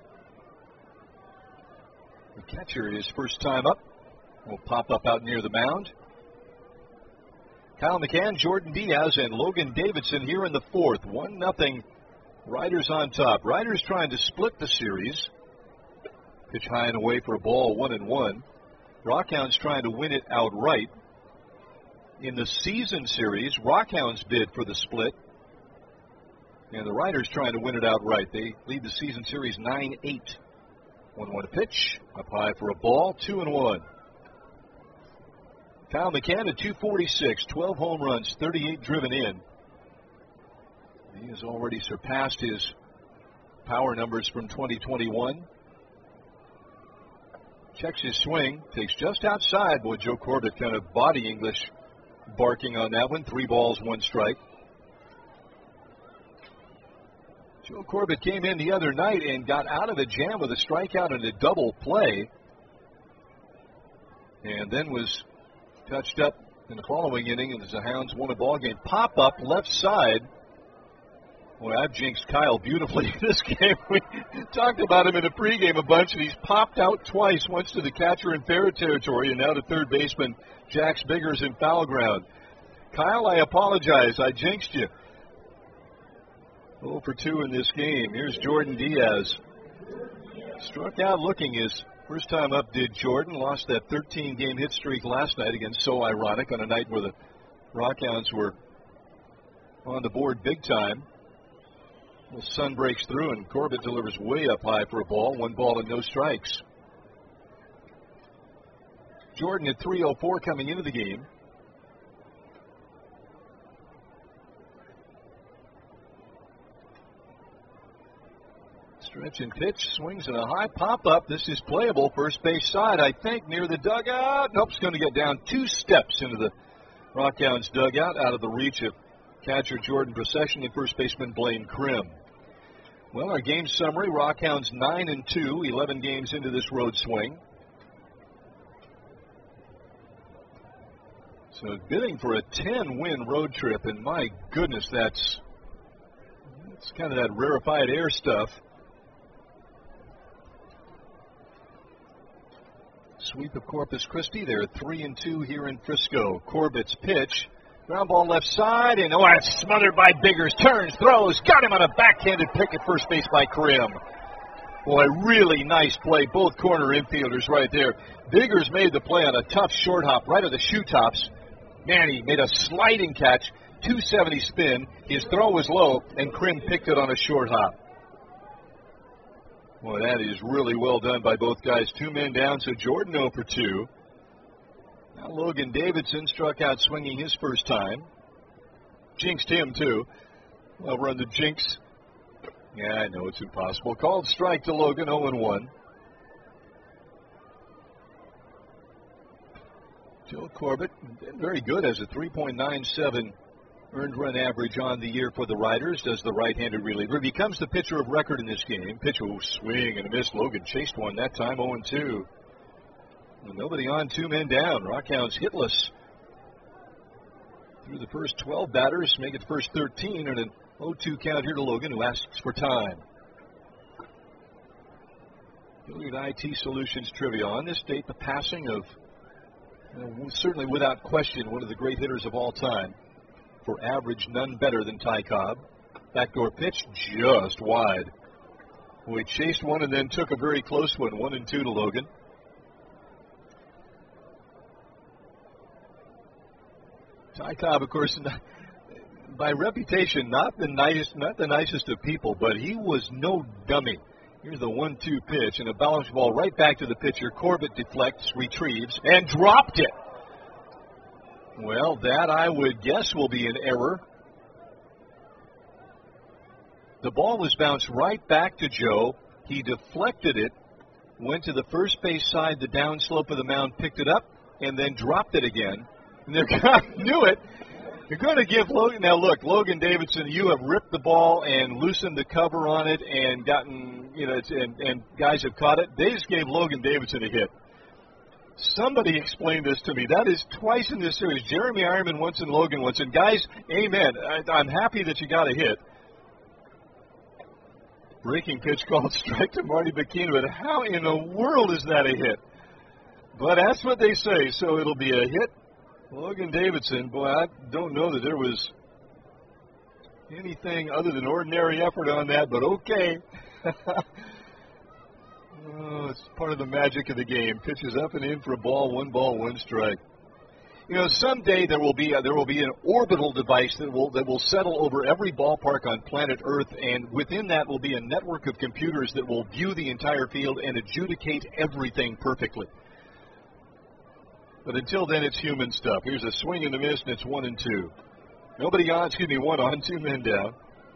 the catcher his first time up. Will pop up out near the mound. Kyle McCann, Jordan Diaz, and Logan Davidson here in the fourth. One nothing. Riders on top. Riders trying to split the series. Pitch high and away for a ball, one and one. Rockhounds trying to win it outright. In the season series, Rockhounds bid for the split. And the Riders trying to win it outright. They lead the season series nine eight. one one pitch. Up high for a ball, two and one. Kyle McCann at two forty-six, twelve home runs, thirty-eight driven in. He has already surpassed his power numbers from twenty twenty-one. Checks his swing, takes just outside. Boy, Joe Corbett kind of body English barking on that one. Three balls, one strike. Joe Corbett came in the other night and got out of a jam with a strikeout and a double play. And then was touched up in the following inning, and as the Hounds won a ball game. Pop up left side. Boy, I've jinxed Kyle beautifully in this game. We talked about him in the pregame a bunch, and he's popped out twice, once to the catcher in fair territory, and now to third baseman Jax Biggers in foul ground. Kyle, I apologize. I jinxed you. oh for two in this game. Here's Jordan Diaz. Struck out looking his first time up did Jordan. Lost that thirteen-game hit streak last night against So Ironic on a night where the Rockhounds were on the board big time. The sun breaks through, and Corbett delivers way up high for a ball. One ball and no strikes. Jordan at three oh four coming into the game. Stretch and pitch, swings and a high pop-up. This is playable. First base side, I think, near the dugout. Nope, it's going to get down two steps into the Rockhounds dugout, out of the reach of catcher Jordan Procession and first baseman Blaine Krim. Well, our game summary, Rockhounds nine and two, eleven games into this road swing. So bidding for a ten-win road trip, and my goodness, that's, that's kind of that rarefied air stuff. Sweep of Corpus Christi. They're three and two here in Frisco. Corbett's pitch. Ground ball left side, and oh, it's smothered by Biggers. Turns, throws, got him on a backhanded pick at first base by Krim. Boy, really nice play. Both corner infielders right there. Biggers made the play on a tough short hop right at the shoe tops. Man, he made a sliding catch, two seventy spin. His throw was low, and Krim picked it on a short hop. Boy, that is really well done by both guys. Two men down, so Jordan oh for two. Now Logan Davidson struck out swinging his first time. Jinxed him, too. I'll run the jinx. Yeah, I know it's impossible. Called strike to Logan, oh and one. Joe Corbett, been very good, as a three point nine seven earned run average on the year for the Riders, does the right-handed reliever. Becomes the pitcher of record in this game. Pitcher will swing and a miss. Logan chased one that time, oh and two. Nobody on, two men down. Rockhounds hitless through the first twelve batters, make it the first thirteen, and an oh two count here to Logan, who asks for time. Hilliard I T Solutions trivia. On this date, the passing of, you know, certainly without question, one of the great hitters of all time. For average, none better than Ty Cobb. Backdoor pitch, just wide. We chased one and then took a very close one, one and two to Logan. Ty Cobb, of course, by reputation, not the nicest, not the nicest of people, but he was no dummy. Here's the one two pitch, and a balanced ball right back to the pitcher. Corbett deflects, retrieves, and dropped it. Well, that I would guess will be an error. The ball was bounced right back to Joe. He deflected it, went to the first base side, the downslope of the mound, picked it up, and then dropped it again. And they're going to do it. You're going to give Logan. Now, look, Logan Davidson, you have ripped the ball and loosened the cover on it and gotten, you know, it's, and, and guys have caught it. They just gave Logan Davidson a hit. Somebody explained this to me. That is twice in this series. Jeremy Ironman once and Logan once. And, guys, amen. I, I'm happy that you got a hit. Breaking pitch called strike to Marty Bikina, but how in the world is that a hit? But that's what they say, so it'll be a hit. Logan Davidson, boy, I don't know that there was anything other than ordinary effort on that, but okay. Oh, it's part of the magic of the game. Pitches up and in for a ball, one ball, one strike. You know, someday there will be a, there will be an orbital device that will that will settle over every ballpark on planet Earth, and within that will be a network of computers that will view the entire field and adjudicate everything perfectly. But until then, it's human stuff. Here's a swing and a miss, and it's one and two. Nobody on, excuse me, one on, two men down.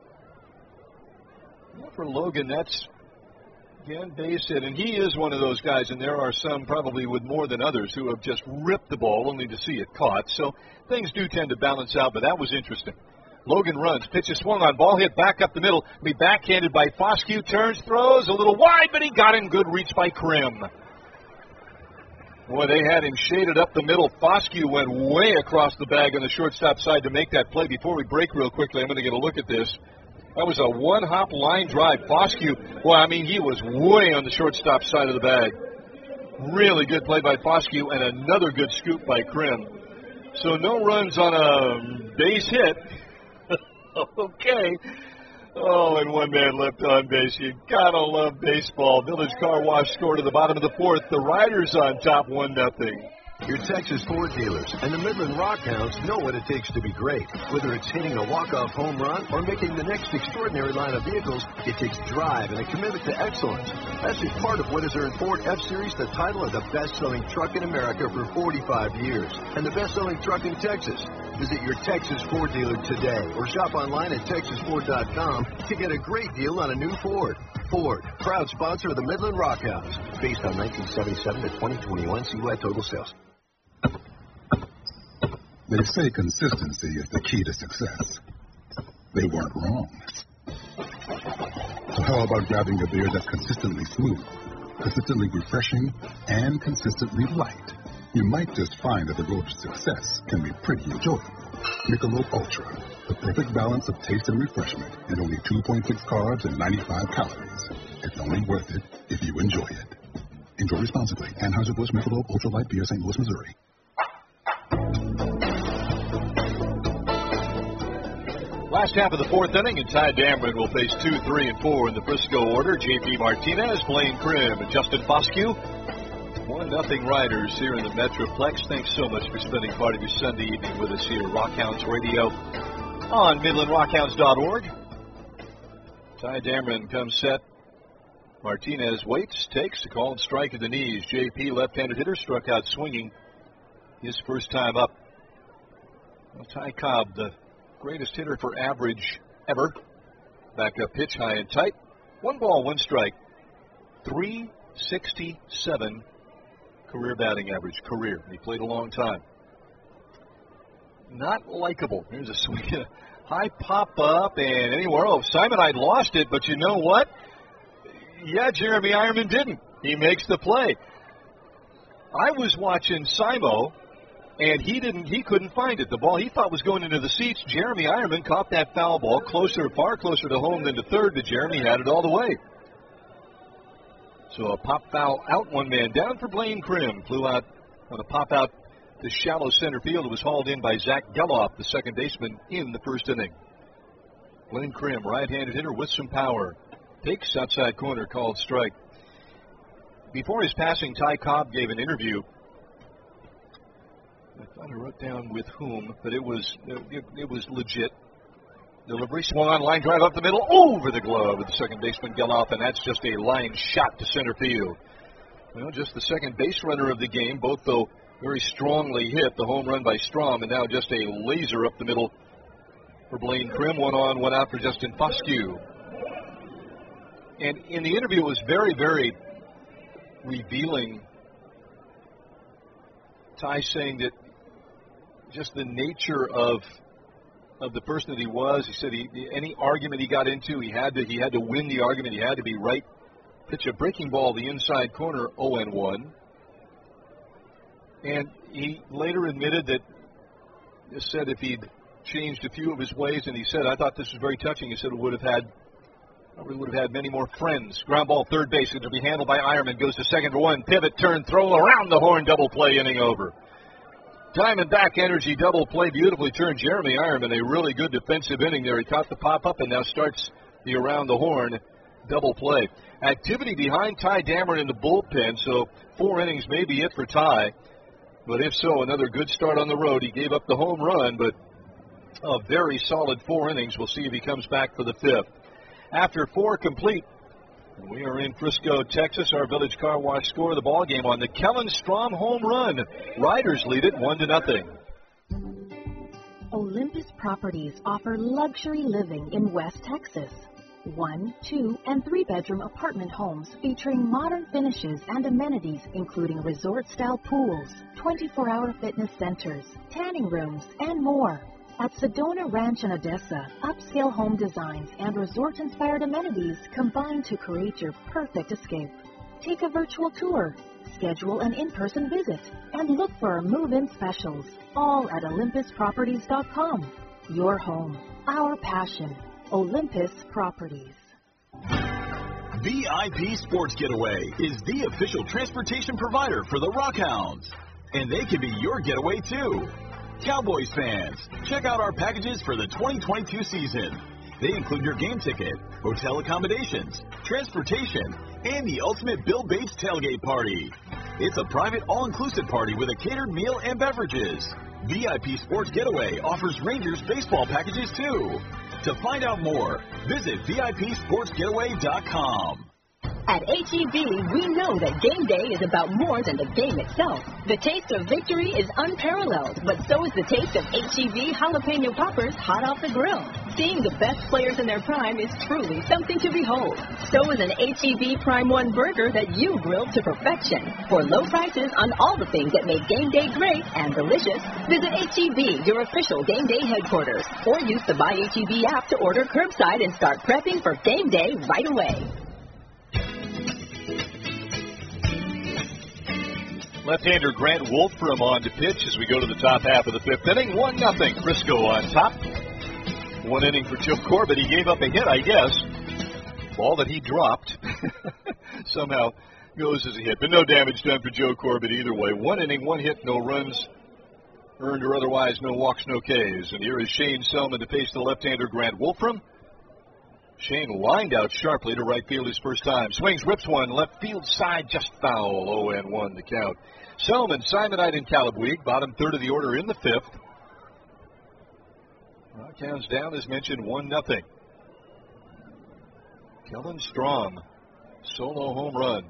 Well, for Logan, that's again base hit, and he is one of those guys, and there are some probably with more than others who have just ripped the ball only to see it caught. So things do tend to balance out, but that was interesting. Logan runs, pitch is swung on, ball hit back up the middle, be backhanded by Foscue, turns, throws a little wide, but he got in, good reach by Krim. Boy, they had him shaded up the middle. Foscue went way across the bag on the shortstop side to make that play. Before we break real quickly, I'm going to get a look at this. That was a one-hop line drive. Foscue, well, I mean, he was way on the shortstop side of the bag. Really good play by Foscue and another good scoop by Krim. So no runs on a base hit. Okay. Oh, and one man left on base. You gotta love baseball. Village Car Wash scored at the bottom of the fourth. The Riders on top, one nothing. Your Texas Ford dealers and the Midland Rockhounds know what it takes to be great. Whether it's hitting a walk-off home run or making the next extraordinary line of vehicles, it takes drive and a commitment to excellence. That's just part of what has earned Ford F-Series the title of the best-selling truck in America for forty-five years and the best-selling truck in Texas. Visit your Texas Ford dealer today or shop online at texas ford dot com to get a great deal on a new Ford. Ford, proud sponsor of the Midland Rockhounds, based on nineteen seventy-seven to twenty twenty-one C Y total sales. They say consistency is the key to success. They weren't wrong. So how about grabbing a beer that's consistently smooth, consistently refreshing, and consistently light? You might just find that the road to success can be pretty enjoyable. Michelob Ultra, the perfect balance of taste and refreshment, and only two point six carbs and ninety-five calories. It's only worth it if you enjoy it. Enjoy responsibly. Anheuser-Busch Michelob Ultra Light Beer, Saint Louis, Missouri. Last half of the fourth inning, and Ty Dameron will face two, three, and four in the Frisco order. J P Martinez, Blaine Krim, and Justin Foscue. One nothing Riders here in the Metroplex. Thanks so much for spending part of your Sunday evening with us here at Rockhounds Radio on Midland Rockhounds dot org. Ty Dameron comes set. Martinez waits, takes a called strike at the knees. J P, left-handed hitter, struck out swinging his first time up. Well, Ty Cobb, the greatest hitter for average ever. Back up pitch, high and tight. One ball, one strike. three sixty-seven career batting average. Career. He played a long time. Not likable. Here's a swing. High pop up and anywhere. Oh, Simon, I lost it, but you know what? Yeah, Jeremy Ironman didn't. He makes the play. I was watching Simo, and he didn't. He couldn't find it. The ball he thought was going into the seats. Jeremy Ironman caught that foul ball closer, far closer to home than to third, but Jeremy had it all the way. So a pop foul out, one man down for Blaine Krim. Flew out on a pop out to shallow center field. It was hauled in by Zach Geloff, the second baseman, in the first inning. Blaine Krim, right-handed hitter with some power. Takes outside corner, called strike. Before his passing, Ty Cobb gave an interview. I thought I wrote down with whom, but it was it, it was legit. Delivery swung on, line drive up the middle, over the glove of the second baseman Geloff, and that's just a line shot to center field. Well, just the second base runner of the game, both though very strongly hit. The home run by Strom, and now just a laser up the middle for Blaine Prim. One on, one out for Justin Foscue. And in the interview, it was very, very revealing. Ty saying that just the nature of of the person that he was. He said he, any argument he got into, he had to he had to win the argument. He had to be right. Pitch a breaking ball the inside corner, oh and one. And he later admitted that, said if he'd changed a few of his ways, and he said, I thought this was very touching. He said it would have had, probably would have had many more friends. Ground ball, third base, going to be handled by Ironman. Goes to second for one. Pivot, turn, throw around the horn, double play, inning over. Diamondback energy, double play, beautifully turned. Jeremy Ironman, a really good defensive inning there. He caught the pop-up and now starts the around the horn double play. Activity behind Ty Dameron in the bullpen, so four innings may be it for Ty. But if so, another good start on the road. He gave up the home run, but a very solid four innings. We'll see if he comes back for the fifth. After four complete, we are in Frisco, Texas. Our Village Car Wash score of the ball game on the Kellen Strom home run. Riders lead it one to nothing. Olympus Properties offer luxury living in West Texas. One, two, and three-bedroom apartment homes featuring modern finishes and amenities, including resort-style pools, twenty-four hour fitness centers, tanning rooms, and more. At Sedona Ranch in Odessa, upscale home designs and resort-inspired amenities combine to create your perfect escape. Take a virtual tour, schedule an in-person visit, and look for our move-in specials, all at olympus properties dot com. Your home, our passion. Olympus Properties. V I P Sports Getaway is the official transportation provider for the Rockhounds, and they can be your getaway too. Cowboys fans, check out our packages for the twenty twenty-two season. They include your game ticket, hotel accommodations, transportation, and the ultimate Bill Bates tailgate party. It's a private all-inclusive party with a catered meal and beverages. V I P Sports Getaway offers Rangers baseball packages too. To find out more, visit V I P sports getaway dot com. At H E B, we know that game day is about more than the game itself. The taste of victory is unparalleled, but so is the taste of H E B jalapeno poppers hot off the grill. Seeing the best players in their prime is truly something to behold. So is an H E B Prime One burger that you grilled to perfection. For low prices on all the things that make game day great and delicious, visit H E B, your official game day headquarters, or use the Buy H E B app to order curbside and start prepping for game day right away. Left-hander Grant Wolfram on to pitch as we go to the top half of the fifth inning. one nothing. Frisco on top. One inning for Joe Corbett. He gave up a hit, I guess. Ball that he dropped somehow goes as a hit. But no damage done for Joe Corbett either way. One inning, one hit, no runs earned or otherwise, no walks, no Ks. And here is Shane Selman to face the left-hander Grant Wolfram. Shane lined out sharply to right field his first time. Swings, rips one, left field side, just foul. oh and one the count. Selman, Simonite, and Calabuig, bottom third of the order in the fifth. Rockhounds down, as mentioned, one nothing. Kellen Strom, solo home run.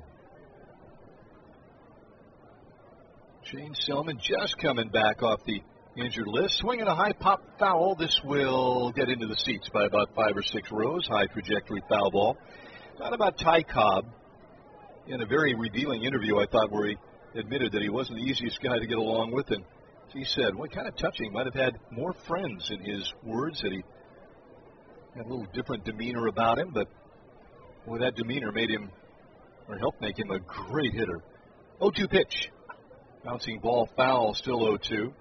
Shane Selman just coming back off the injured list. Swinging a high pop foul. This will get into the seats by about five or six rows. High trajectory foul ball. Thought about Ty Cobb in a very revealing interview, I thought, where he admitted that he wasn't the easiest guy to get along with. And he said, well, kind of touching. Might have had more friends in his words, that he had a little different demeanor about him. But well, that demeanor made him, or helped make him, a great hitter. oh two pitch. Bouncing ball foul, still oh two.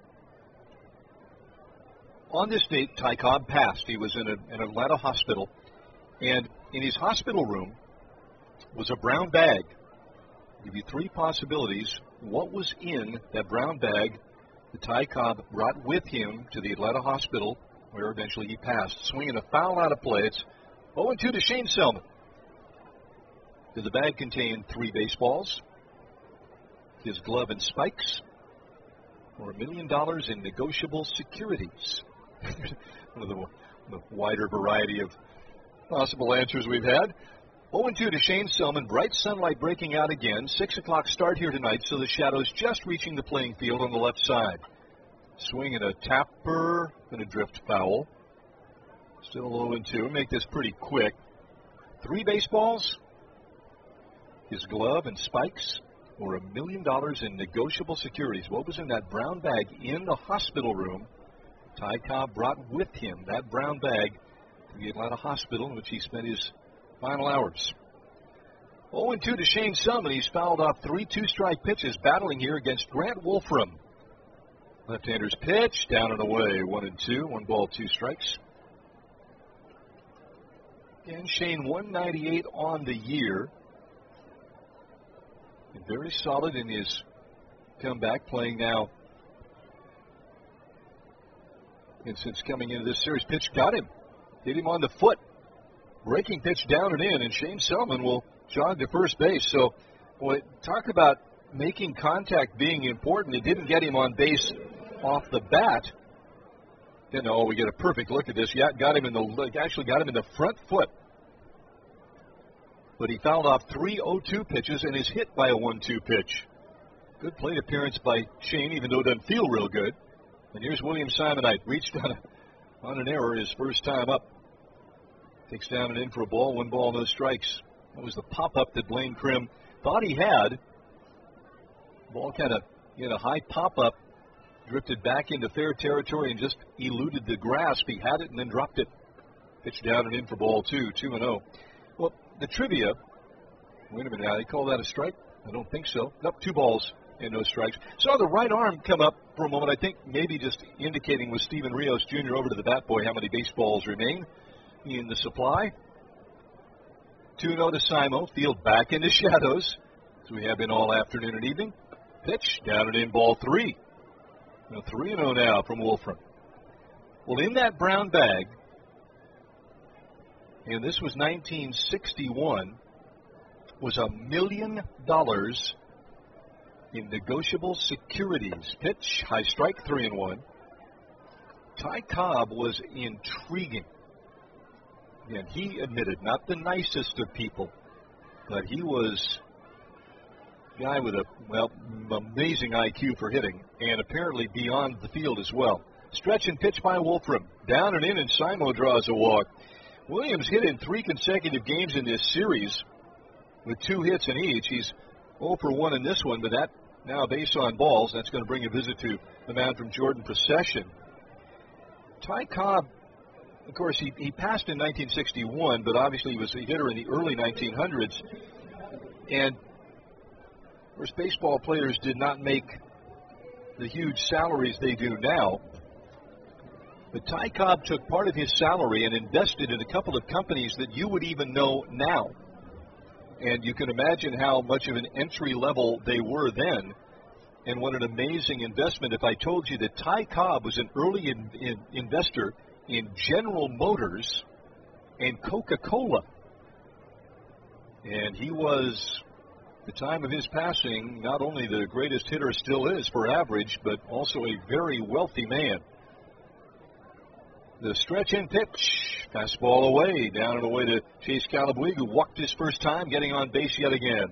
On this date, Ty Cobb passed. He was in a, an Atlanta hospital, and in his hospital room was a brown bag. I'll give you three possibilities. What was in that brown bag that Ty Cobb brought with him to the Atlanta hospital, where eventually he passed? Swinging a foul out of play. It's oh and two to Shane Selman. Did the bag contain three baseballs, his glove and spikes, or a million dollars in negotiable securities? One of the the wider variety of possible answers we've had. oh and two to Shane Selman. Bright sunlight breaking out again. six o'clock start here tonight, so the shadows just reaching the playing field on the left side. Swing and a tapper, going to drift foul. Still oh and two. Make this pretty quick. Three baseballs, his glove and spikes, or a million dollars in negotiable securities. What was in that brown bag in the hospital room? Ty Cobb brought with him that brown bag to the Atlanta hospital in which he spent his final hours. oh and two to Shane Selman. He's fouled off three two-strike pitches, battling here against Grant Wolfram. Left-hander's pitch, down and away, one and two, one ball, two strikes. And Shane, one ninety-eight on the year. And very solid in his comeback, playing now. And since coming into this series, pitch got him. Hit him on the foot. Breaking pitch down and in, and Shane Selman will jog to first base. So, boy, talk about making contact being important. It didn't get him on base off the bat. You know, we get a perfect look at this. Yeah, got him in the actually got him in the front foot. But he fouled off three oh two pitches and is hit by a one two pitch. Good plate appearance by Shane, even though it doesn't feel real good. And here's William Simonite. Reached on, a, on an error his first time up. Takes down and in for a ball. One ball, no strikes. That was the pop-up that Blaine Krim thought he had. Ball kind of in a high pop-up. Drifted back into fair territory and just eluded the grasp. He had it and then dropped it. Pitch down and in for ball two, two and oh. Well, the trivia, wait a minute now, they call that a strike? I don't think so. Nope, two balls and no strikes. Saw the right arm come up for a moment, I think maybe just indicating with Steven Rios Junior over to the bat boy how many baseballs remain in the supply. two and oh to Simo, field back into shadows, as we have been all afternoon and evening. Pitch down and in, ball three. three and oh now from Wolfram. Well, in that brown bag, and this was nineteen sixty-one, was a million dollars in negotiable securities. Pitch, high strike, three and one. Ty Cobb was intriguing. And he admitted, not the nicest of people, but he was a guy with a, well, amazing I Q for hitting, and apparently beyond the field as well. Stretch and pitch by Wolfram. Down and in, and Simo draws a walk. Williams hit in three consecutive games in this series with two hits in each. He's oh for one in this one, but that now base on balls. That's going to bring a visit to the man from Jordan Procession. Ty Cobb, of course, he, he passed in nineteen sixty-one, but obviously he was a hitter in the early nineteen hundreds. And, of course, baseball players did not make the huge salaries they do now. But Ty Cobb took part of his salary and invested in a couple of companies that you would even know now. And you can imagine how much of an entry level they were then. And what an amazing investment. If I told you that Ty Cobb was an early in, in investor in General Motors and Coca-Cola. And he was, at the time of his passing, not only the greatest hitter still is for average, but also a very wealthy man. The stretch and pitch. Fastball away, down and away to Chase Calabwig, who walked his first time, getting on base yet again.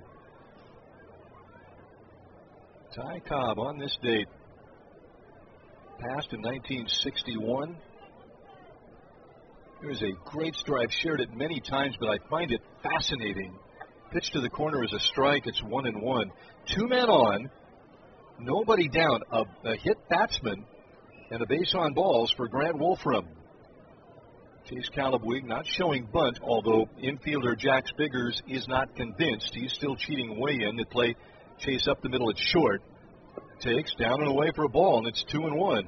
Ty Cobb on this date. Passed in nineteen sixty-one. There's a great story. I've shared it many times, but I find it fascinating. Pitch to the corner is a strike. It's one and one. Two men on, nobody down. A, a hit batsman and a base on balls for Grant Wolfram. Chase Calabwig not showing bunt, although infielder Jack Spiggers is not convinced. He's still cheating way in to play Chase up the middle at short. Takes down and away for a ball, and it's two and one.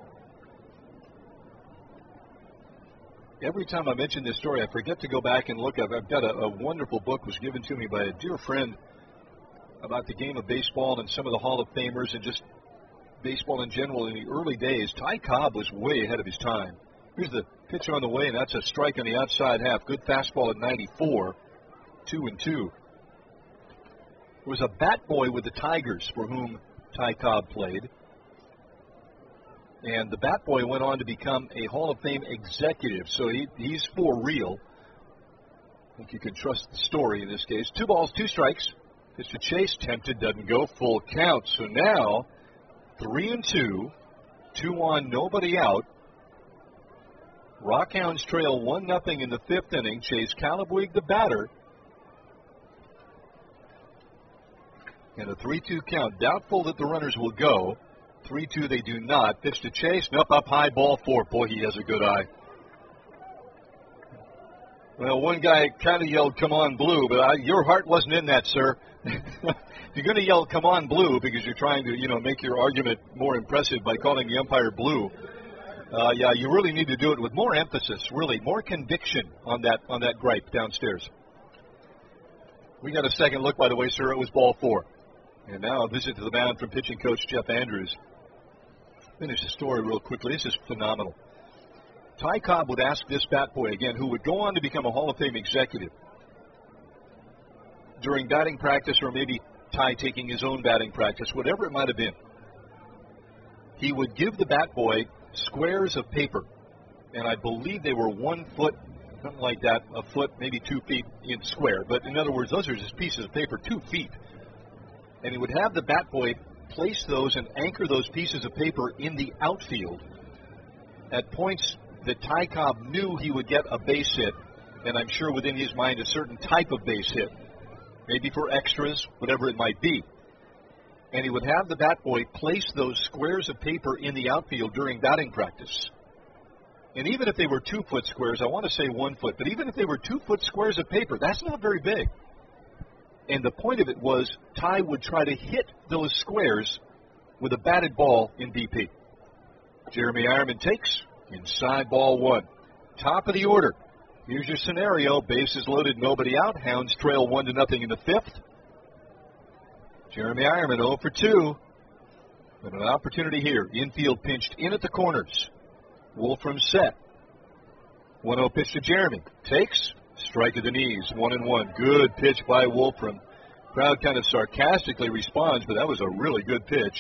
Every time I mention this story, I forget to go back and look. I've, I've got a, a wonderful book was given to me by a dear friend about the game of baseball and some of the Hall of Famers and just baseball in general in the early days. Ty Cobb was way ahead of his time. Here's the pitch on the way, and that's a strike on the outside half. Good fastball at ninety-four, two and two. There was a bat boy with the Tigers for whom Ty Cobb played. And the Bat Boy went on to become a Hall of Fame executive, so he, he's for real. I think you can trust the story in this case. Two balls, two strikes. Pitch to Chase, tempted, doesn't go, full count. So now, three and two, two on, nobody out. Rockhounds trail one nothing in the fifth inning. Chase Calabwig, the batter. And a three two count. Doubtful that the runners will go. three two they do not. Pitch to Chase. Up, up high, ball four. Boy, he has a good eye. Well, one guy kind of yelled, "Come on, Blue," but I, your heart wasn't in that, sir. If you're going to yell, "Come on, Blue," because you're trying to, you know, make your argument more impressive by calling the umpire Blue, uh, yeah, you really need to do it with more emphasis, really, more conviction on that on that gripe downstairs. We got a second look, by the way, sir. It was ball four. And now a visit to the mound from pitching coach Jeff Andrews. Finish the story real quickly. This is phenomenal. Ty Cobb would ask this bat boy again, who would go on to become a Hall of Fame executive, during batting practice, or maybe Ty taking his own batting practice, whatever it might have been. He would give the bat boy squares of paper, and I believe they were one foot, something like that, a foot, maybe two feet in square. But in other words, those are just pieces of paper, two feet. And he would have the bat boy place those and anchor those pieces of paper in the outfield at points that Ty Cobb knew he would get a base hit, and I'm sure within his mind a certain type of base hit, maybe for extras, whatever it might be. And he would have the bat boy place those squares of paper in the outfield during batting practice. And even if they were two-foot squares, I want to say one foot, but even if they were two-foot squares of paper, that's not very big. And the point of it was Ty would try to hit those squares with a batted ball in B P. Jeremy Ironman takes inside, ball one. Top of the order. Here's your scenario. Bases loaded, nobody out. Hounds trail one to nothing in the fifth. Jeremy Ironman oh for two. But an opportunity here. Infield pinched in at the corners. Wolfram set. one oh pitch to Jeremy. Takes. Strike to the knees. One and one. Good pitch by Wolfram. Crowd kind of sarcastically responds, but that was a really good pitch.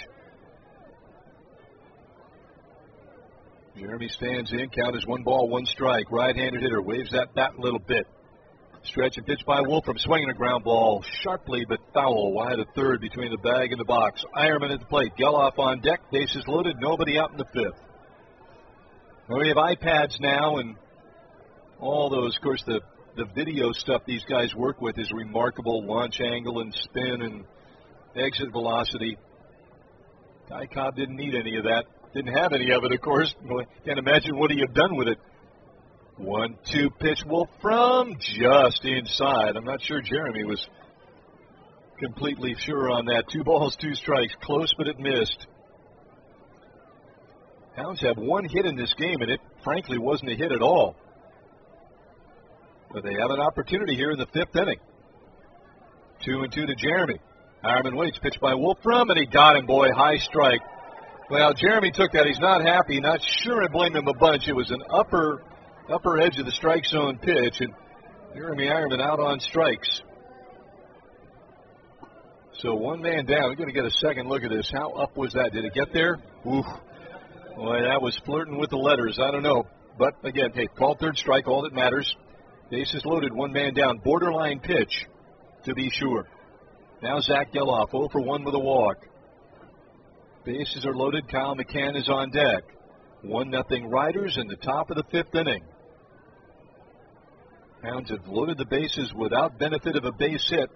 Jeremy stands in. Count is one ball, one strike. Right-handed hitter waves that bat a little bit. Stretch and pitch by Wolfram. Swinging a ground ball sharply but foul. Wide of third between the bag and the box. Ironman at the plate. Geloff on deck. Bases loaded. Nobody out in the fifth. Well, we have iPads now, and all those, of course, the, the video stuff these guys work with is remarkable. Launch angle and spin and exit velocity. Ty Cobb didn't need any of that. Didn't have any of it, of course. Can't imagine what he had done with it. One two pitch Wolfram just inside. I'm not sure Jeremy was completely sure on that. Two balls, two strikes. Close, but it missed. Hounds have one hit in this game, and it frankly wasn't a hit at all. But they have an opportunity here in the fifth inning. Two and two to Jeremy. Ironman waits, pitch by Wolfram, and he got him, boy. High strike. Well, Jeremy took that. He's not happy. Not sure I blame him a bunch. It was an upper upper edge of the strike zone pitch, and Jeremy Ironman out on strikes. So one man down. We're going to get a second look at this. How up was that? Did it get there? Oof. Boy, that was flirting with the letters. I don't know. But, again, hey, called third strike, all that matters. Bases loaded, one man down. Borderline pitch, to be sure. Now Zach Geloff, oh for one with a walk. Bases are loaded. Kyle McCann is on deck. one nothing Riders in the top of the fifth inning. Hounds have loaded the bases without benefit of a base hit.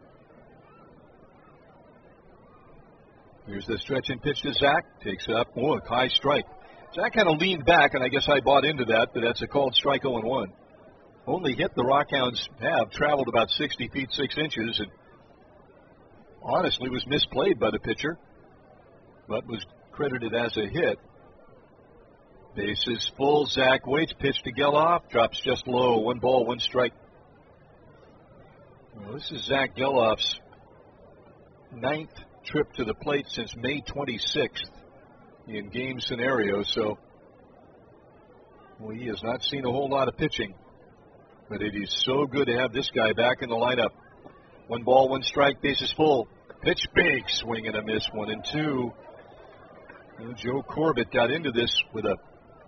Here's the stretch and pitch to Zach. Takes it up. Oh, a high strike. Zach kind of leaned back, and I guess I bought into that, but that's a called strike oh and one. Only hit the Rockhounds have traveled about sixty feet, six inches, and honestly was misplayed by the pitcher, but was credited as a hit. Bases full. Zach waits. Pitch to Geloff. Drops just low. One ball, one strike. Well, this is Zach Geloff's ninth trip to the plate since May twenty-sixth in game scenario, so well, he has not seen a whole lot of pitching, but it is so good to have this guy back in the lineup. One ball, one strike, bases full. Pitch big, swing and a miss, one and two. You know, Joe Corbett got into this with a,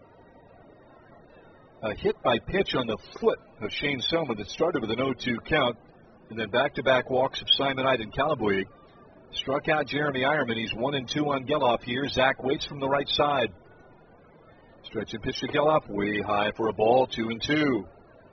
a hit by pitch on the foot of Shane Selman that started with an oh two count, and then back-to-back walks of Simon Eid and Calabuig. Struck out Jeremy Ironman. He's one and two on Geloff here. Zach waits from the right side. Stretch and pitch to Geloff, way high for a ball, two and two.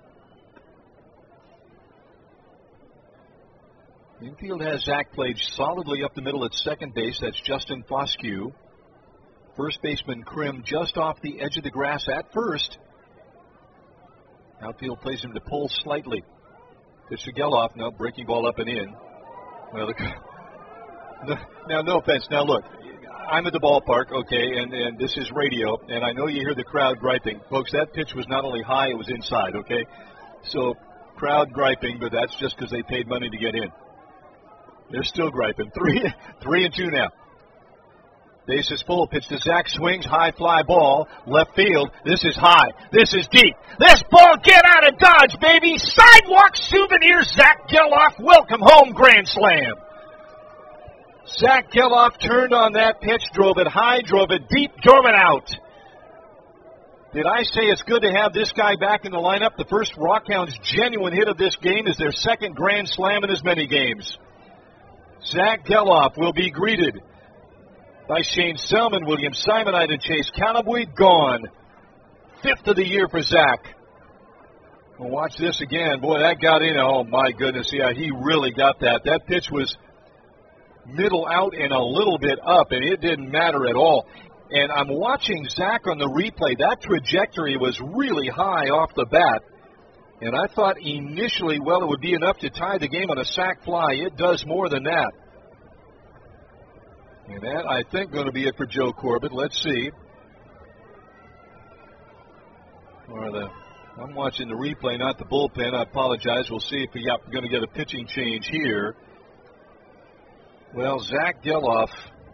Infield has Zach played solidly up the middle at second base. That's Justin Foscue. First baseman Krim just off the edge of the grass at first. Outfield plays him to pull slightly. Pitch to Geloff. Now breaking ball up and in. Well, the, the, now, no offense. Now, look, I'm at the ballpark, okay, and, and this is radio, and I know you hear the crowd griping. Folks, that pitch was not only high, it was inside, okay? So, crowd griping, but that's just because they paid money to get in. They're still griping. Three, three and two now. Base is full. Pitch to Zach. Swings. High fly ball. Left field. This is high. This is deep. This ball, get out of Dodge, baby. Sidewalk souvenir. Zach Geloff. Welcome home. Grand slam. Zach Geloff turned on that pitch. Drove it high. Drove it deep. Drove it out. Did I say it's good to have this guy back in the lineup? The first Rockhounds genuine hit of this game is their second grand slam in as many games. Zach Geloff will be greeted by Shane Selman, William Simonite, and Chase Calabuig. Gone. Fifth of the year for Zach. Well, watch this again. Boy, that got in. Oh, my goodness. Yeah, he really got that. That pitch was middle out and a little bit up, and it didn't matter at all. And I'm watching Zach on the replay. That trajectory was really high off the bat. And I thought initially, well, it would be enough to tie the game on a sac fly. It does more than that. And that, I think, going to be it for Joe Corbett. Let's see. Or the, I'm watching the replay, not the bullpen. I apologize. We'll see if we're going to get a pitching change here. Well, Zach Geloff.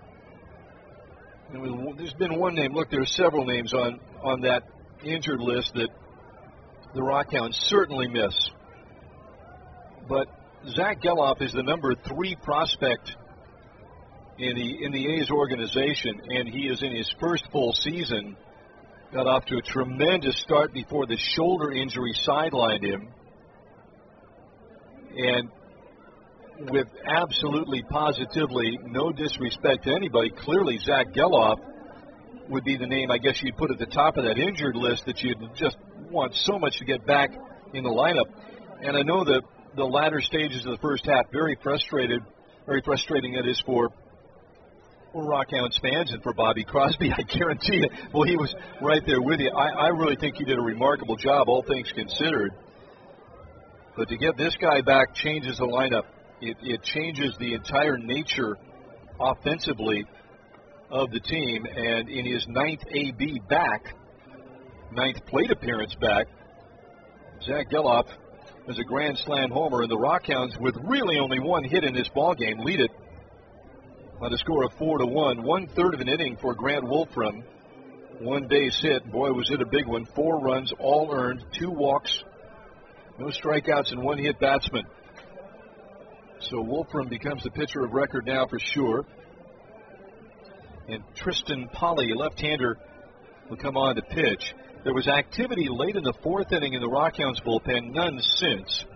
There's been one name. Look, there are several names on, on that injured list that the Rockhounds certainly miss. But Zach Geloff is the number three prospect in the in the A's organization, and he is in his first full season. Got off to a tremendous start before the shoulder injury sidelined him. And with absolutely, positively no disrespect to anybody, clearly Zach Geloff would be the name I guess you'd put at the top of that injured list that you'd just want so much to get back in the lineup. And I know that the latter stages of the first half, very frustrated, very frustrating that is for, for Rockhounds fans and for Bobby Crosby, I guarantee you. Well, he was right there with you. I, I really think he did a remarkable job, all things considered. But to get this guy back changes the lineup. It, it changes the entire nature offensively of the team, and in his ninth A B back, ninth plate appearance back, Zach Geloff is a grand slam homer, and the Rockhounds, with really only one hit in this ballgame, lead it by the score of four to one. One third of an inning for Grant Wolfram, one base hit. Boy, was it a big one. Four runs, all earned, two walks, no strikeouts, and one hit batsman. So Wolfram becomes the pitcher of record now for sure. And Tristan Polly, left-hander, will come on to pitch. There was activity late in the fourth inning in the Rockhounds bullpen, none since.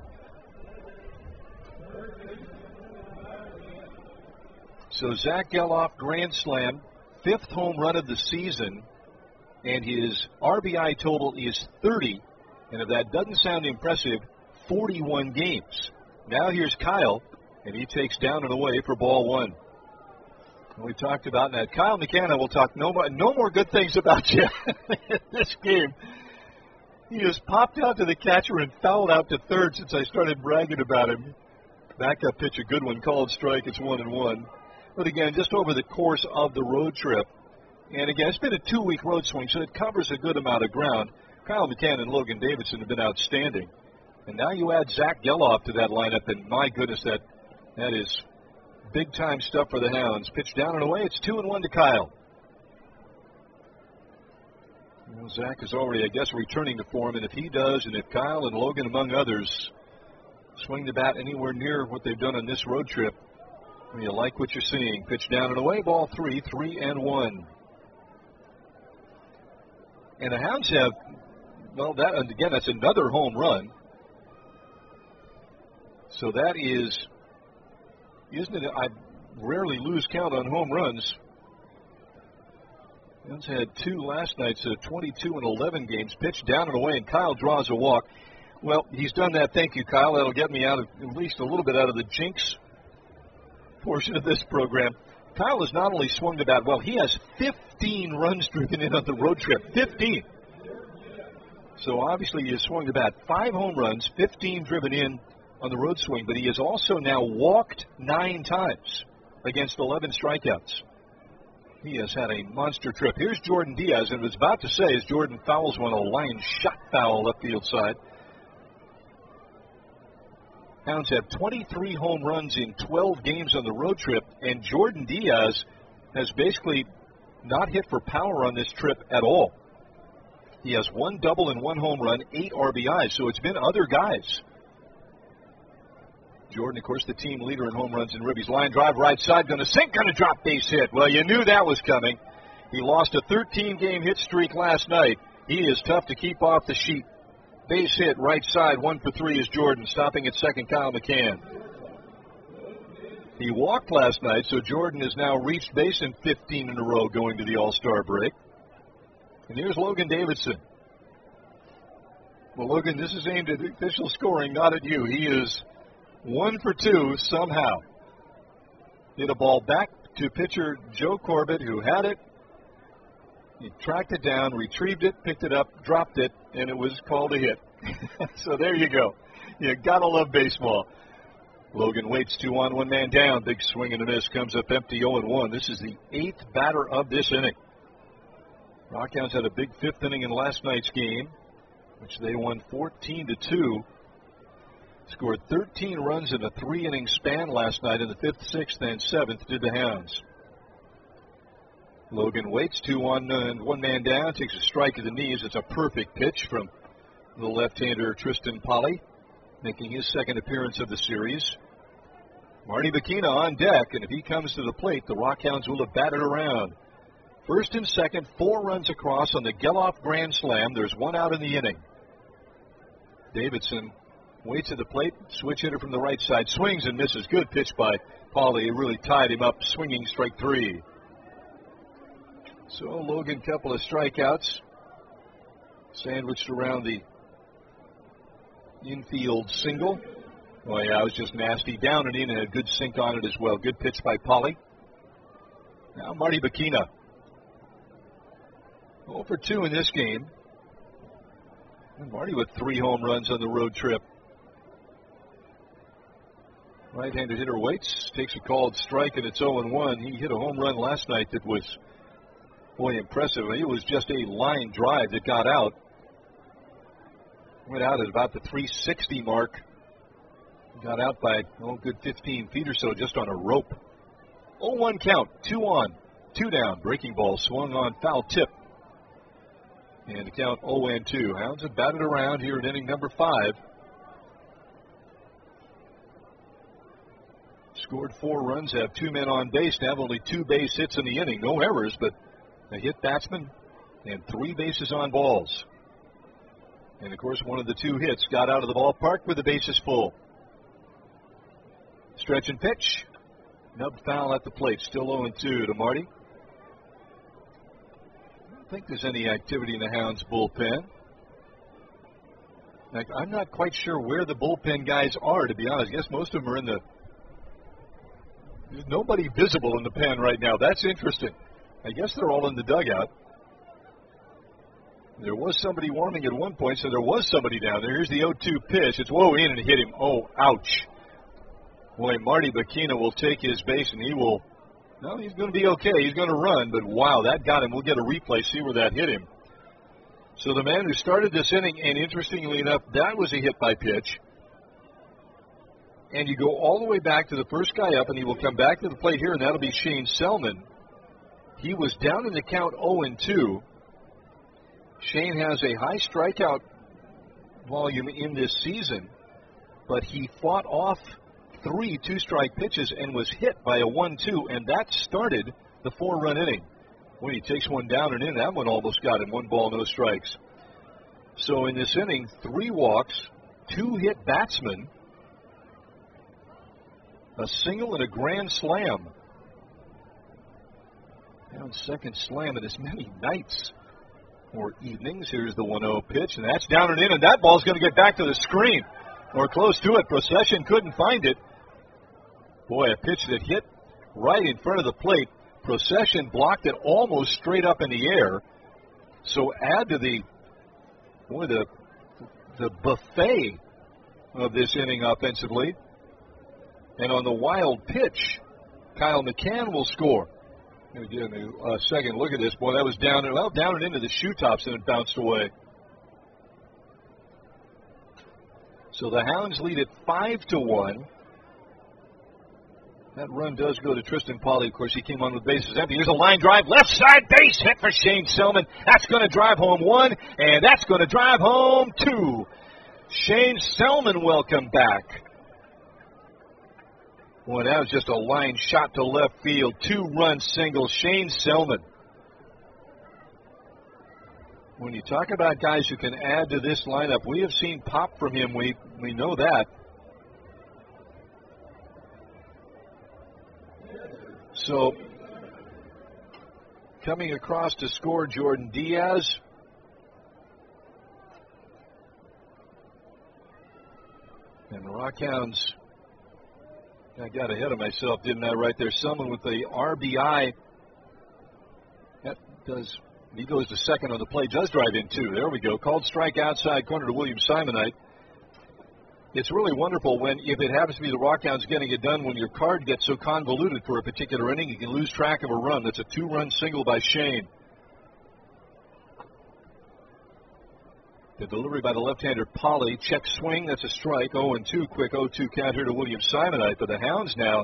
So Zach Geloff, grand slam, fifth home run of the season, and his R B I total is thirty. And if that doesn't sound impressive, forty-one games. Now here's Kyle, and he takes down and away for ball one. We talked about that. Kyle McCann, will talk no more, no more good things about you in this game. He has popped out to the catcher and fouled out to third since I started bragging about him. Backup pitch, a good one, called strike. It's one and one. But again, just over the course of the road trip, and again, it's been a two-week road swing, so it covers a good amount of ground. Kyle McCann and Logan Davidson have been outstanding. And now you add Zach Geloff to that lineup, and my goodness, that that is big-time stuff for the Hounds. Pitch down and away. It's two and one to Kyle. Well, Zach is already, I guess, returning to form, and if he does, and if Kyle and Logan, among others, swing the bat anywhere near what they've done on this road trip, You like what you're seeing. Pitch down and away, ball three, three and one. And the Hounds have, well, that, and again, that's another home run. So that is, isn't it? I rarely lose count on home runs. Hounds had two last night, so twenty-two and eleven games. Pitched down and away, and Kyle draws a walk. Well, he's done that. Thank you, Kyle. That'll get me out of at least a little bit out of the jinx portion of this program. Kyle has not only swung the bat well, he has fifteen runs driven in on the road trip. fifteen. So obviously he has swung the bat. Five home runs, fifteen driven in on the road swing, but he has also now walked nine times against eleven strikeouts. He has had a monster trip. Here's Jordan Diaz, and was about to say as Jordan fouls one, a line shot foul left field side. Hounds have twenty-three home runs in twelve games on the road trip, and Jordan Diaz has basically not hit for power on this trip at all. He has one double and one home run, eight R B Is, so it's been other guys. Jordan, of course, the team leader in home runs and ribbies. Line drive right side, going to sink, going to drop, base hit. Well, you knew that was coming. He lost a thirteen-game hit streak last night. He is tough to keep off the sheet. Base hit, right side, one for three is Jordan. Stopping at second, Kyle McCann. He walked last night, so Jordan has now reached base in fifteen in a row going to the All-Star break. And here's Logan Davidson. Well, Logan, this is aimed at official scoring, not at you. He is one for two somehow. Hit a ball back to pitcher Joe Corbett, who had it. He tracked it down, retrieved it, picked it up, dropped it, and it was called a hit. So there you go. You gotta love baseball. Logan waits two on, one man down. Big swing and a miss. Comes up empty, oh and one. This is the eighth batter of this inning. Rockhounds had a big fifth inning in last night's game, which they won fourteen to two. Scored thirteen runs in a three-inning span last night in the fifth, sixth, and seventh did the Hounds. Logan waits, two on and one man down, takes a strike at the knees. It's a perfect pitch from the left-hander Tristan Polly, making his second appearance of the series. Marty Bacchina on deck, and if he comes to the plate, the Rockhounds will have batted around. First and second, four runs across on the Geloff grand slam. There's one out in the inning. Davidson waits at the plate, switch hitter from the right side, swings and misses. Good pitch by Polly. It really tied him up, swinging strike three. So Logan, couple of strikeouts, sandwiched around the infield single. Oh yeah, it was just nasty. Down and in, and a good sink on it as well. Good pitch by Polly. Now Marty Bacchina. oh for two in this game. And Marty with three home runs on the road trip. Right-handed hitter waits, takes a called strike, and it's oh and one. He hit a home run last night that was, boy, impressive. It was just a line drive that got out. Went out at about the three sixty mark. Got out by, oh, good fifteen feet or so just on a rope. oh one count, two on, two down. Breaking ball swung on, foul tip. And the count oh and two. Hounds have batted around here in inning number five. Scored four runs, have two men on base. Now have only two base hits in the inning. No errors, but a hit batsman and three bases on balls. And, of course, one of the two hits got out of the ballpark with the bases full. Stretch and pitch. Nub foul at the plate. Still oh and two to Marty. I don't think there's any activity in the Hounds bullpen. In fact, I'm not quite sure where the bullpen guys are, to be honest. I guess most of them are in the... There's nobody visible in the pen right now. That's interesting. I guess they're all in the dugout. There was somebody warming at one point, so there was somebody down there. Here's the oh two pitch. It's whoa in and hit him. Oh, ouch. Boy, Marty Bacchina will take his base, and he will, no, he's going to be okay. He's going to run, but wow, that got him. We'll get a replay, see where that hit him. So the man who started this inning, and interestingly enough, that was a hit by pitch. And you go all the way back to the first guy up, and he will come back to the plate here, and that'll be Shane Selman. He was down in the count oh and two. Shane has a high strikeout volume in this season, but he fought off three two-strike pitches and was hit by a one two, and that started the four-run inning. When he takes one down and in, that one almost got him. One ball, no strikes. So in this inning, three walks, two hit batsmen, a single and a grand slam. Down second slam in as many nights or evenings. Here's the one oh pitch, and that's down and in, and that ball's going to get back to the screen or close to it. Procession couldn't find it. Boy, a pitch that hit right in front of the plate. Procession blocked it almost straight up in the air. So add to the boy the the buffet of this inning offensively. And on the wild pitch, Kyle McCann will score. Again, a second look at this. Boy, that was down and well down and into the shoe tops, and it bounced away. So the Hounds lead it five to one. That run does go to Tristan Pauly. Of course, he came on with bases empty. Here's a line drive, left side base hit for Shane Selman. That's going to drive home one, and that's going to drive home two. Shane Selman, welcome back. Boy, that was just a line shot to left field. Two-run single, Shane Selman. When you talk about guys who can add to this lineup, we have seen pop from him. We we know that. So, coming across to score, Jordan Diaz. And the Rockhounds, I got ahead of myself, didn't I, right there? Someone with the R B I. That does, he goes to second on the play, does drive in two. There we go. Called strike outside corner to William Simonite. It's really wonderful when, if it happens to be the Rockhounds getting it done, when your card gets so convoluted for a particular inning, you can lose track of a run. That's a two-run single by Shane. The delivery by the left-hander Pauly. Check swing. That's a strike. oh and two. Quick oh two count here to William Simonite. But the Hounds now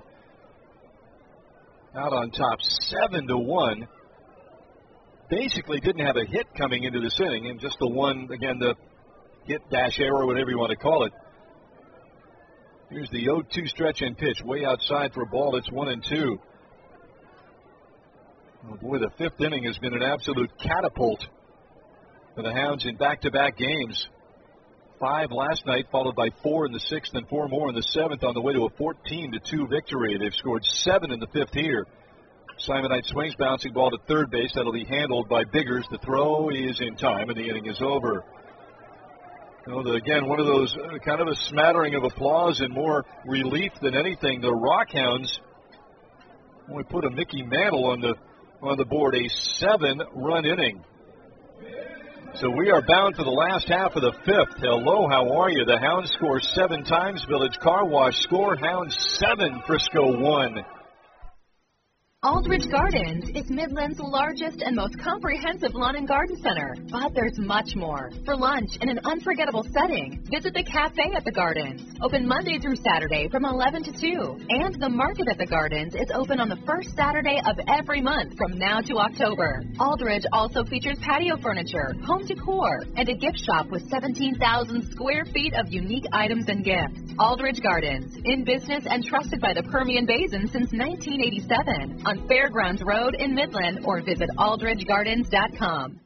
out on top seven to one. Basically didn't have a hit coming into this inning. And just the one, again, the hit dash error, whatever you want to call it. Here's the oh two stretch and pitch. Way outside for a ball. It's one and two. Oh boy, the fifth inning has been an absolute catapult for the Hounds in back-to-back games. Five last night, followed by four in the sixth and four more in the seventh on the way to a fourteen to two victory. They've scored seven in the fifth here. Simonite swings, bouncing ball to third base. That'll be handled by Biggers. The throw is in time, and the inning is over. You know, the, again, one of those uh, kind of a smattering of applause and more relief than anything. The Rockhounds only put a Mickey Mantle on the on the board, a seven-run inning. So we are bound for the last half of the fifth. Hello, how are you? The Hounds score seven times. Village Car Wash score. Hounds seven, Frisco one. Aldridge Gardens is Midland's largest and most comprehensive lawn and garden center. But there's much more. For lunch in an unforgettable setting, visit the cafe at the Gardens. Open Monday through Saturday from eleven to two. And the market at the Gardens is open on the first Saturday of every month from now to October. Aldridge also features patio furniture, home decor, and a gift shop with seventeen thousand square feet of unique items and gifts. Aldridge Gardens, in business and trusted by the Permian Basin since nineteen eighty-seven. On Fairgrounds Road in Midland, or visit aldridge gardens dot com.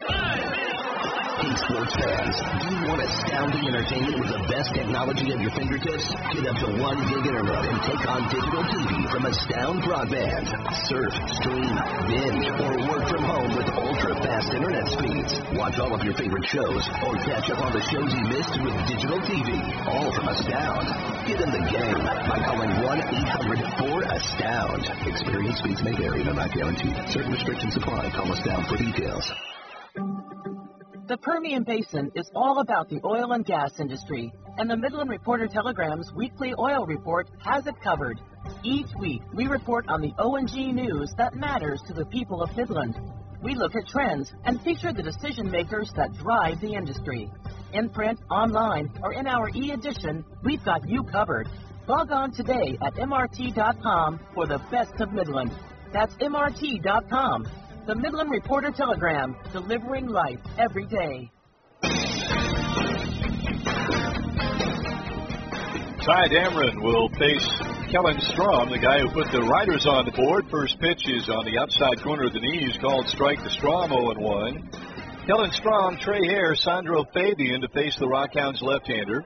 Hey, sports fans, do you want astounding entertainment with the best technology at your fingertips? Get up to one gig internet and take on digital T V from Astound Broadband. Surf, stream, binge, or work from home with ultra-fast internet speeds. Watch all of your favorite shows or catch up on the shows you missed with digital T V. All from Astound. Get in the game by calling one eight hundred four astound. Experience speeds may vary and are not guaranteed. Certain restrictions apply. Call Astound for details. The Permian Basin is all about the oil and gas industry, and the Midland Reporter Telegram's weekly oil report has it covered. Each week, we report on the O and G news that matters to the people of Midland. We look at trends and feature the decision makers that drive the industry. In print, online, or in our e-edition, we've got you covered. Log on today at M R T dot com for the best of Midland. That's M R T dot com. The Midland Reporter Telegram, delivering life every day. Ty Dameron will face Kellen Strom, the guy who put the Riders on the board. First pitch is on the outside corner of the knees, called strike to Strom, oh and one. Kellen Strom, Trey Hare, Sandro Fabian to face the Rockhounds left-hander,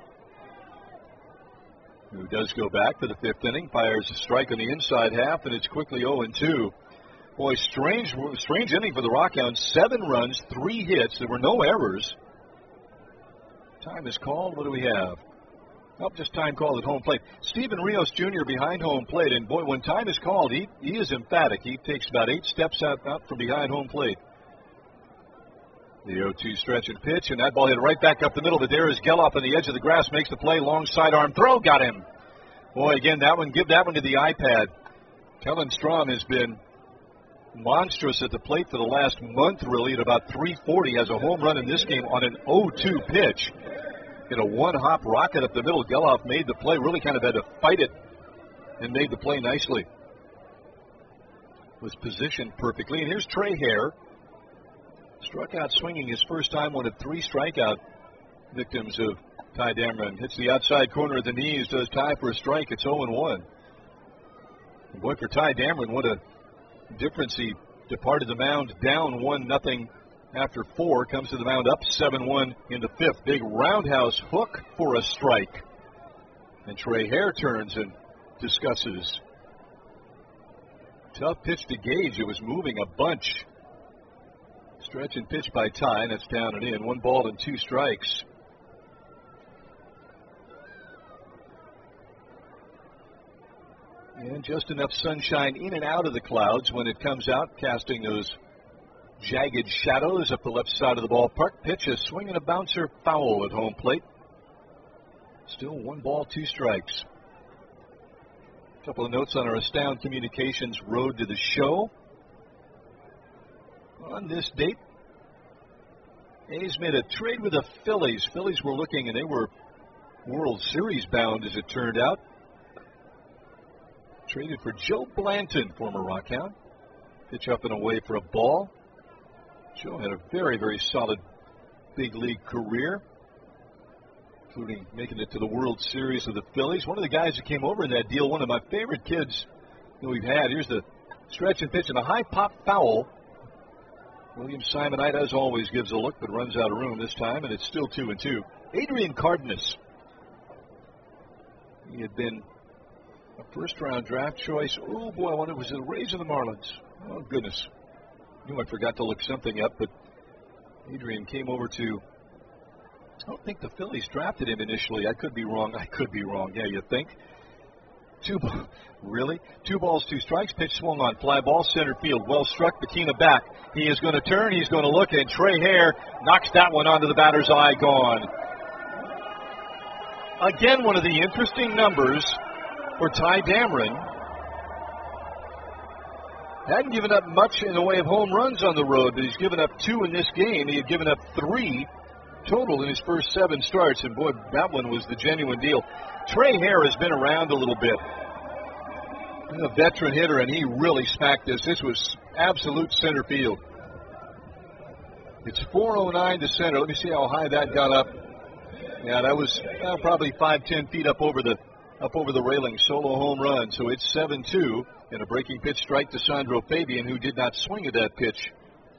who does go back for the fifth inning, fires a strike on the inside half, and it's quickly oh and two. Boy, strange, strange inning for the Rockhounds. Seven runs, three hits. There were no errors. Time is called. What do we have? Oh, just time called at home plate. Steven Rios Junior behind home plate, and boy, when time is called, he, he is emphatic. He takes about eight steps out, out from behind home plate. The oh two stretch and pitch, and that ball hit right back up the middle. But there is Geloff on the edge of the grass, makes the play, long sidearm throw, got him. Boy, again, that one, give that one to the iPad. Kellen Strom has been monstrous at the plate for the last month, really, at about three forty. Has a home run in this game on an oh two pitch. In a one-hop rocket up the middle, Geloff made the play, really kind of had to fight it, and made the play nicely. Was positioned perfectly. And here's Trey Hare. Struck out swinging his first time, one of three strikeout victims of Ty Dameron. Hits the outside corner of the knees, does Ty for a strike. It's oh and one. And boy, for Ty Dameron, what a difference. He departed the mound down one nothing after four, comes to the mound up seven one in the fifth. Big roundhouse hook for a strike. And Trey Hare turns and discusses. Tough pitch to Gage. It was moving a bunch. Stretch and pitch by Ty, and it's down and in. One ball and two strikes. And just enough sunshine in and out of the clouds when it comes out, casting those jagged shadows up the left side of the ballpark. Pitch, a swing and a bouncer, foul at home plate. Still one ball, two strikes. A couple of notes on our Astound Communications road to the show. On this date, A's made a trade with the Phillies. Phillies were looking, and they were World Series bound, as it turned out. Traded for Joe Blanton, former Rockhound. Pitch up and away for a ball. Joe had a very, very solid big league career, including making it to the World Series with the Phillies. One of the guys that came over in that deal, one of my favorite kids that we've had. Here's the stretch and pitch and a high pop foul. William Simonite, as always, gives a look, but runs out of room this time, and it's still two and two. Adrian Cardenas. He had been a first-round draft choice. Oh, boy, I wonder, was it the Rays or the Marlins? Oh, goodness. Knew I forgot to look something up, but Adrian came over to, I don't think the Phillies drafted him initially. I could be wrong. I could be wrong. Yeah, you think? Two, really? Two balls, two strikes. Pitch swung on. Fly ball, center field. Well struck. Bakina back. He is going to turn. He's going to look, and Trey Hare knocks that one onto the batter's eye. Gone. Again, one of the interesting numbers for Ty Dameron. Hadn't given up much in the way of home runs on the road, but he's given up two in this game. He had given up three total in his first seven starts, and boy, that one was the genuine deal. Trey Hare has been around a little bit. He's a veteran hitter, and he really smacked this. This was absolute center field. It's four oh nine to center. Let me see how high that got up. Yeah, that was uh, probably five, ten feet up over the up over the railing. Solo home run. So it's seven two, and a breaking pitch strike to Sandro Fabian, who did not swing at that pitch.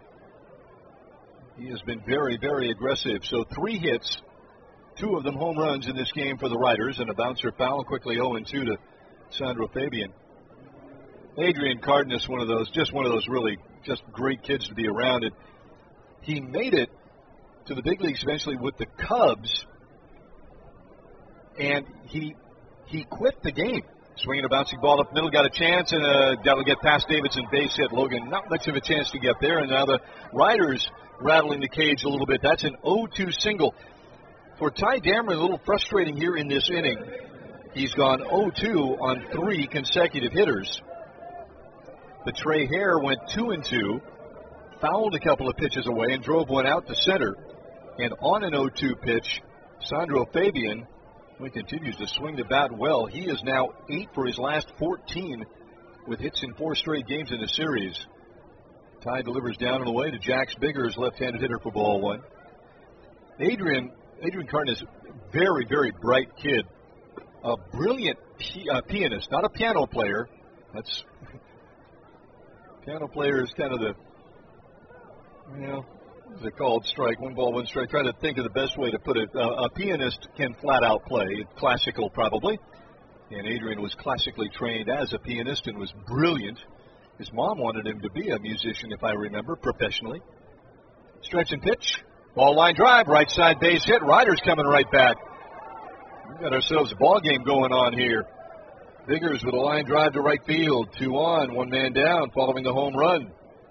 He has been very, very aggressive. So three hits, two of them home runs in this game for the Riders, and a bouncer foul, quickly oh and two to Sandro Fabian. Adrian Cardenas, one of those, just one of those really just great kids to be around. And he made it to the big leagues eventually with the Cubs, and he he quit the game. Swinging a bouncing ball up middle, got a chance, and uh, that'll get past Davidson, base hit. Logan, not much of a chance to get there, and now the Riders rattling the cage a little bit. That's an oh two single. For Ty Dameron, a little frustrating here in this inning. He's gone oh two on three consecutive hitters. But Trey Hare went two and two, fouled a couple of pitches away, and drove one out to center. And on an oh two pitch, Sandro Fabian, who continues to swing the bat well. He is now eight for his last fourteen with hits in four straight games in the series. Ty delivers down and away to Jax Biggers, left-handed hitter for ball one. Adrian Adrian Cardenas, very, very bright kid. a brilliant p- uh, pianist, not a piano player. That's piano player is kind of the, you know, what's it called? Strike, one ball, one strike. Try to think of the best way to put it. Uh, a pianist can flat out play, classical probably. And Adrian was classically trained as a pianist and was brilliant. His mom wanted him to be a musician, if I remember, professionally. Stretch and pitch. Ball line drive, right side base hit. Riders coming right back. We've got ourselves a ball game going on here. Biggers with a line drive to right field. Two on, one man down following the home run.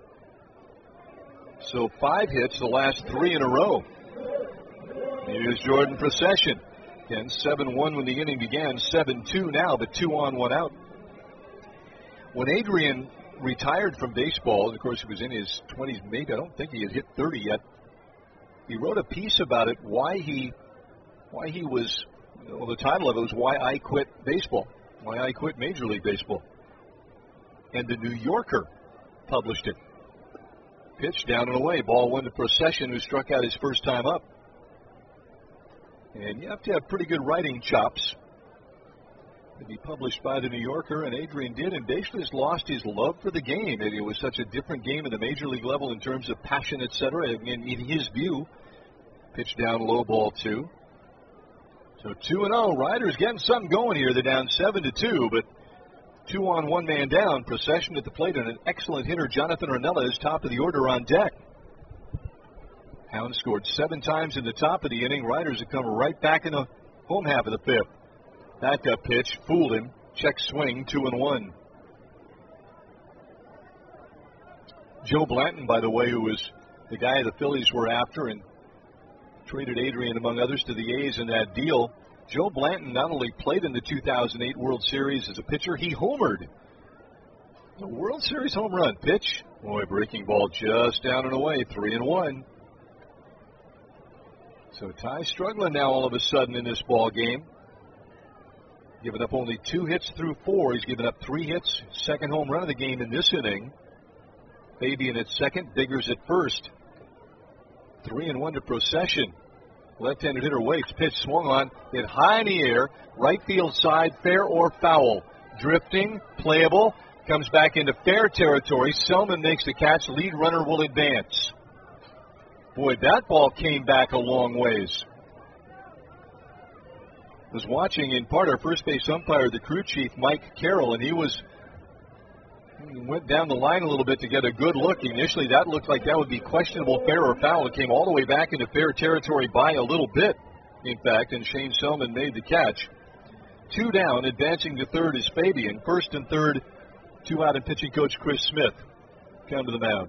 So five hits the last three in a row. Here's Jordan Procession. Again, seven one when the inning began, seven two now, but two on, one out. When Adrian retired from baseball, and of course he was in his twenties, maybe, I don't think he had hit thirty yet, he wrote a piece about it, why he why he was, well, the title of it was Why I Quit Baseball, Why I Quit Major League Baseball. And the New Yorker published it. Pitch down and away, ball one to Procession, who struck out his first time up. And you have to have pretty good writing chops to be published by the New Yorker, and Adrian did, and basically has lost his love for the game. It was such a different game at the major league level in terms of passion, et cetera. In, in his view, pitch down, low ball two. So two and oh. Riders getting something going here. They're down seven to two, but two on, one man down. Procession at the plate, and an excellent hitter, Jonathan Ornella, is top of the order on deck. Hounds scored seven times in the top of the inning. Riders have come right back in the home half of the fifth. Backup pitch, fooled him. Check swing, two and one. Joe Blanton, by the way, who was the guy the Phillies were after and traded Adrian, among others, to the A's in that deal. Joe Blanton not only played in the two thousand eight World Series as a pitcher, he homered. The World Series home run. Pitch. Boy, breaking ball just down and away, three and one. So Ty's struggling now all of a sudden in this ball game. Giving up only two hits through four. He's given up three hits. Second home run of the game in this inning. Fabian at second. Biggers at first. Three and one to Procession. Left-handed hitter waits. Pitch swung on. Hit high in the air. Right field side. Fair or foul. Drifting. Playable. Comes back into fair territory. Selman makes the catch. Lead runner will advance. Boy, that ball came back a long ways. I was watching in part our first base umpire, the crew chief, Mike Carroll, and he was he went down the line a little bit to get a good look. Initially, that looked like that would be questionable, fair or foul. It came all the way back into fair territory by a little bit, in fact, and Shane Selman made the catch. Two down, advancing to third is Fabian. First and third, two out, and pitching coach Chris Smith come to the mound.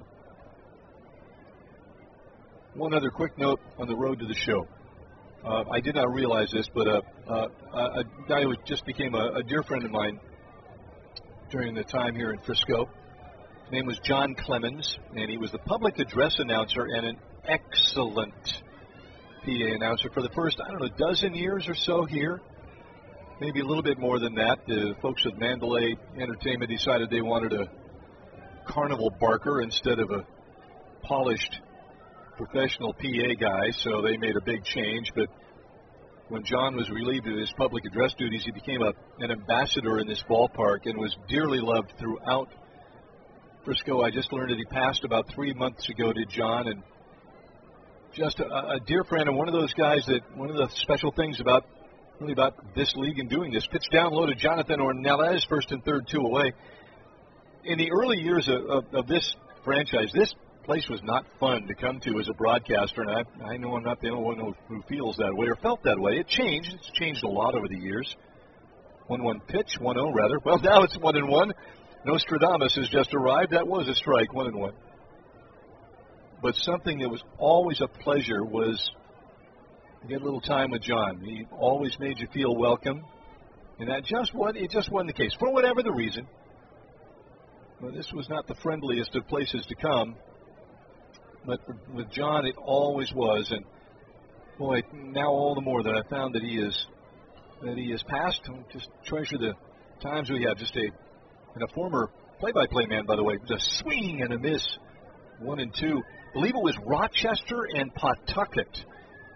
One other quick note on the road to the show. Uh, I did not realize this, but uh, uh, a guy who just became a, a dear friend of mine during the time here in Frisco. His name was John Clemens, and he was the public address announcer and an excellent P A announcer for the first, I don't know, dozen years or so here. Maybe a little bit more than that. The folks at Mandalay Entertainment decided they wanted a carnival barker instead of a polished professional P A guy, so they made a big change. But when John was relieved of his public address duties, he became a, an ambassador in this ballpark and was dearly loved throughout Frisco. I just learned that he passed about three months ago, did John, and just a, a dear friend and one of those guys that one of the special things about really about this league and doing this. Pitch down low to Jonathan Ornelas, first and third, two away. In the early years of, of, of this franchise, this place was not fun to come to as a broadcaster, and I, I know I'm not the only one who feels that way or felt that way. It changed. It's changed a lot over the years. one one pitch, one oh rather. Well, now it's one and one. Nostradamus has just arrived. That was a strike, one and one. But something that was always a pleasure was to get a little time with John. He always made you feel welcome, and that just what it just wasn't the case for whatever the reason. Well, this was not the friendliest of places to come. But with John, it always was, and boy, now all the more that I found that he is that he has passed. Just treasure the times we have. Just a and a former play-by-play man, by the way, just swing and a miss, one and two. I believe it was Rochester and Pawtucket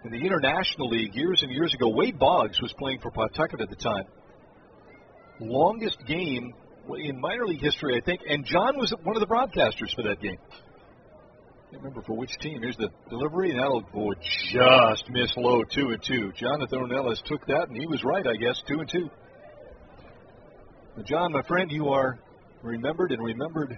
in the International League years and years ago. Wade Boggs was playing for Pawtucket at the time. Longest game in minor league history, I think, and John was one of the broadcasters for that game. I can't remember for which team. Here's the delivery, and that'll go just miss low, two and two. Jonathan Ornelas took that, and he was right, I guess, two and two. Now, John, my friend, you are remembered and remembered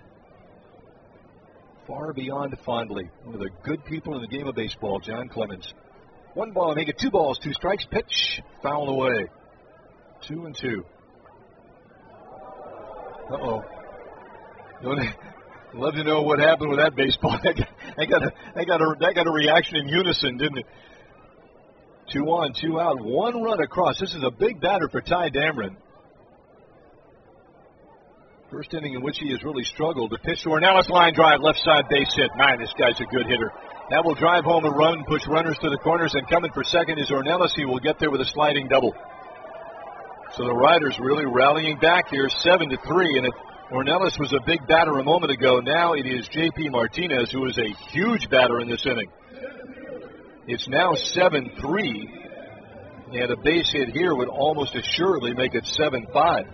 far beyond fondly. One of the good people in the game of baseball, John Clemens. One ball, make it two balls, two strikes, pitch, foul away. Two and two. Uh-oh. Love to know what happened with that baseball. I got, I got a, I got a, that got a reaction in unison, didn't it? Two on, two out, one run across. This is a big batter for Ty Dameron. First inning in which he has really struggled. The pitch to Ornelas, line drive, left side base hit. Man, this guy's a good hitter. That will drive home a run, push runners to the corners, and coming for second is Ornelas. He will get there with a sliding double. So the Riders really rallying back here, seven to three, and if Ornelas was a big batter a moment ago, now it is J P Martinez, who is a huge batter in this inning. It's now seven three, and a base hit here would almost assuredly make it seven five.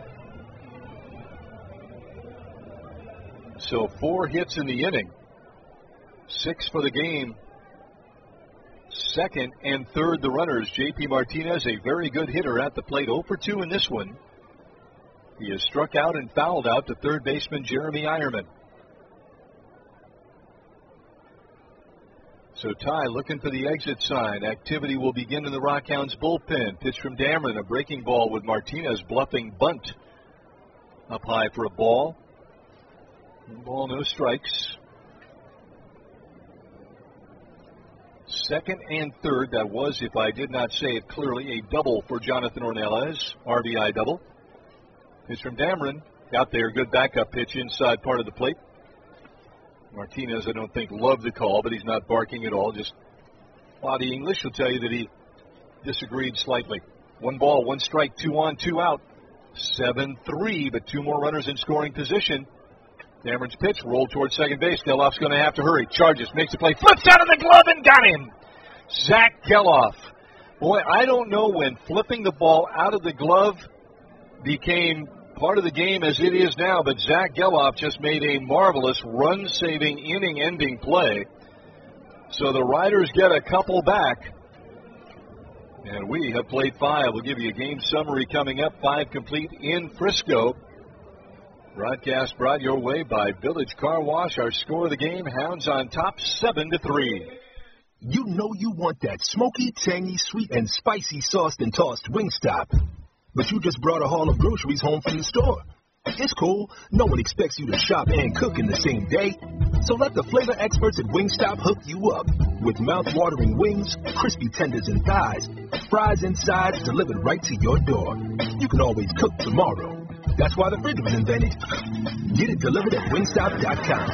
So four hits in the inning, six for the game. Second and third the runners. J P Martinez, a very good hitter at the plate, oh for two in this one. He has struck out and fouled out to third baseman Jeremy Eierman. So Ty looking for the exit sign. Activity will begin in the Rockhounds bullpen. Pitch from Dameron, a breaking ball with Martinez bluffing bunt. Up high for a ball. Ball, no strikes. Second and third, that was, if I did not say it clearly, a double for Jonathan Ornelas, R B I double. Pitch from Dameron, out there, good backup pitch inside part of the plate. Martinez, I don't think, loved the call, but he's not barking at all, just body English will tell you that he disagreed slightly. One ball, one strike, two on, two out. seven three, but two more runners in scoring position. Dameron's pitch rolled towards second base. Geloff's going to have to hurry. Charges, makes the play, flips out of the glove and got him. Zach Geloff. Boy, I don't know when flipping the ball out of the glove became part of the game as it is now, but Zach Geloff just made a marvelous run-saving, inning-ending play. So the Riders get a couple back. And we have played five. We'll give you a game summary coming up. Five complete in Frisco. Broadcast brought your way by Village Car Wash. Our score of the game, Hounds on top, seven to three. You know you want that smoky, tangy, sweet, and spicy sauced and tossed Wingstop. But you just brought a haul of groceries home from the store. It's cool. No one expects you to shop and cook in the same day. So let the flavor experts at Wingstop hook you up. With mouth-watering wings, crispy tenders and thighs, fries and sides delivered right to your door. You can always cook tomorrow. That's why the fridge was invented. Get it delivered at wingstop dot com.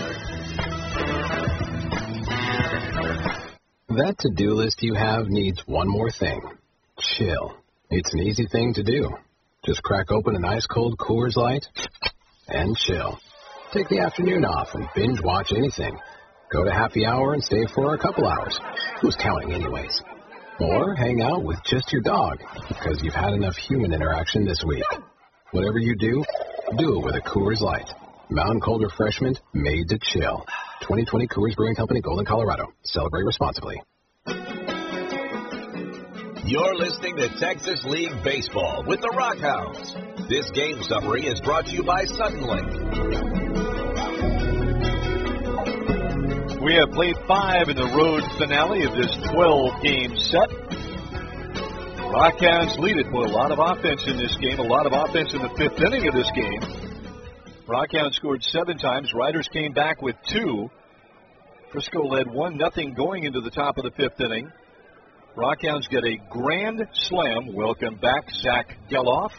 That to-do list you have needs one more thing. Chill. It's an easy thing to do. Just crack open an ice-cold Coors Light and chill. Take the afternoon off and binge watch anything. Go to happy hour and stay for a couple hours. Who's counting anyways? Or hang out with just your dog because you've had enough human interaction this week. Whatever you do, do it with a Coors Light. Mountain Cold Refreshment made to chill. twenty twenty Coors Brewing Company, Golden, Colorado. Celebrate responsibly. You're listening to Texas League Baseball with the Rockhounds. This game summary is brought to you by Suddenlink. We have played five in the road finale of this twelve-game set. Rockhounds lead it with a lot of offense in this game, a lot of offense in the fifth inning of this game. Rockhounds scored seven times. Riders came back with two. Frisco led one nothing going into the top of the fifth inning. Rockhounds get a grand slam. Welcome back, Zach Geloff.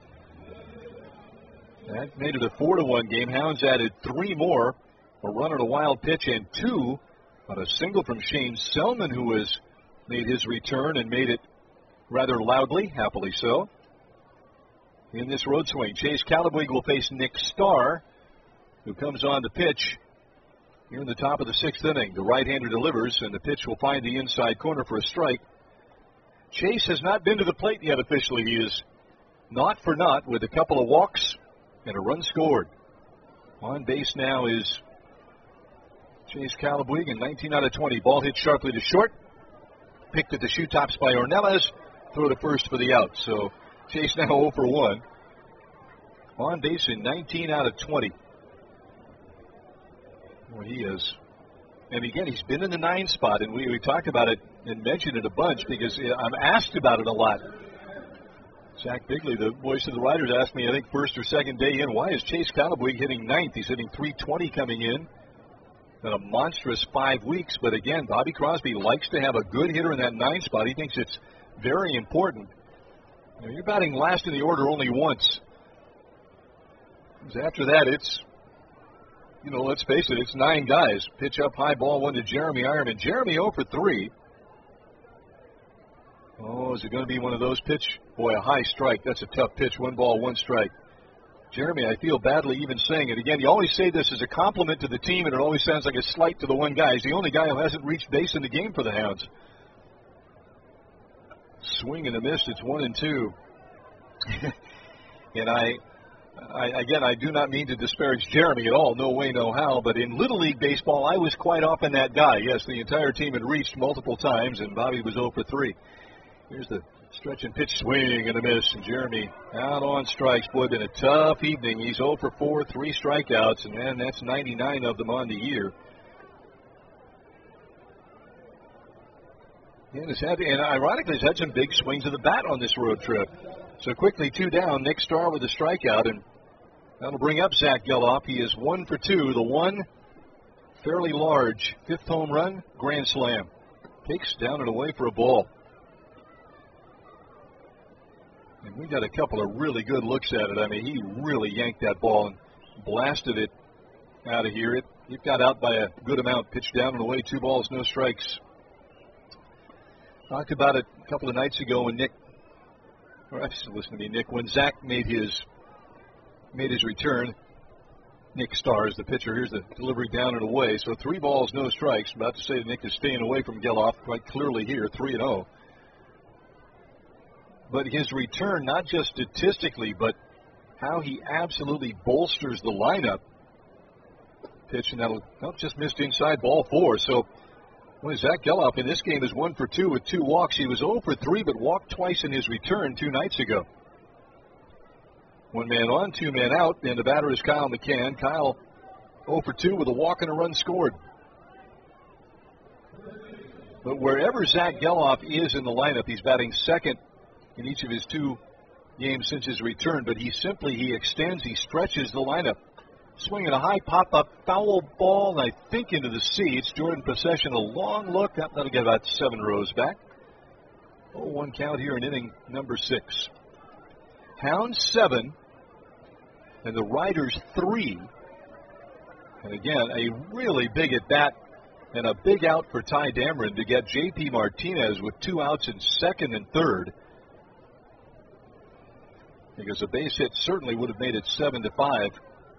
That made it a four to one game. Hounds added three more. A run on a wild pitch and two on a single from Shane Selman, who has made his return and made it rather loudly, happily so. In this road swing, Chase Calabwig will face Nick Starr, who comes on to pitch Here in the top of the sixth inning, the right-hander delivers, and the pitch will find the inside corner for a strike. Chase has not been to the plate yet officially. He is not for naught with a couple of walks and a run scored. On base now is Chase Calabuig, and nineteen out of twenty. Ball hit sharply to short. Picked at the shoe tops by Ornelas. Throw to first for the out. So Chase now oh for one. On base in nineteen out of twenty. Well, he is. And again, he's been in the nine spot, and we, we talked about it and mentioned it a bunch because I'm asked about it a lot. Zach Bigley, the voice of the writers, asked me, I think, first or second day in, why is Chase Calabuig hitting ninth? He's hitting three twenty coming in. Been a monstrous five weeks. But again, Bobby Crosby likes to have a good hitter in that nine spot. He thinks it's very important. You know, you're batting last in the order only once. After that, it's, you know, let's face it, it's nine guys. Pitch up high, ball one to Jeremy Ironman. Jeremy oh for three. Oh, is it going to be one of those pitch? Boy, a high strike. That's a tough pitch. One ball, one strike. Jeremy, I feel badly even saying it. Again, you always say this as a compliment to the team, and it always sounds like a slight to the one guy. He's the only guy who hasn't reached base in the game for the Hounds. Swing and a miss. It's one and two. and I, I, again, I do not mean to disparage Jeremy at all. No way, no how. But in Little League Baseball, I was quite often that guy. Yes, the entire team had reached multiple times, and Bobby was oh for three. Here's the stretch and pitch, swing and a miss, and Jeremy out on strikes. Boy, been a tough evening. He's oh for four, three strikeouts, and man, that's ninety-nine of them on the year. And, it's had, and ironically, he's had some big swings of the bat on this road trip. So quickly, two down. Nick Starr with a strikeout, and that'll bring up Zach Geloff. He is one for two. The one fairly large fifth home run, grand slam. Takes down and away for a ball. And we got a couple of really good looks at it. I mean, he really yanked that ball and blasted it out of here. It, it got out by a good amount, pitched down and away, two balls, no strikes. Talked about it a couple of nights ago when Nick, or listen to me, Nick, when Zach made his made his return. Nick Starr is the pitcher. Here's the delivery down and away. So three balls, no strikes. I'm about to say that Nick is staying away from Geloff quite clearly here, three and oh. But his return, not just statistically, but how he absolutely bolsters the lineup. Pitch, and that'll oh, just missed inside, ball four. So, well, Zach Geloff in this game is one for two with two walks. He was oh for three, but walked twice in his return two nights ago. One man on, two men out, and the batter is Kyle McCann. Kyle oh for two with a walk and a run scored. But wherever Zach Geloff is in the lineup, he's batting second in each of his two games since his return, but he simply, he extends, he stretches the lineup. Swinging a high pop-up foul ball, and I think into the seats. Jordan Possession, a long look. That, that'll get about seven rows back. oh one count here in inning number six. Hounds seven, and the Riders three. And again, a really big at-bat and a big out for Ty Dameron to get J P Martinez with two outs in second and third. Because a base hit certainly would have made it seven to five.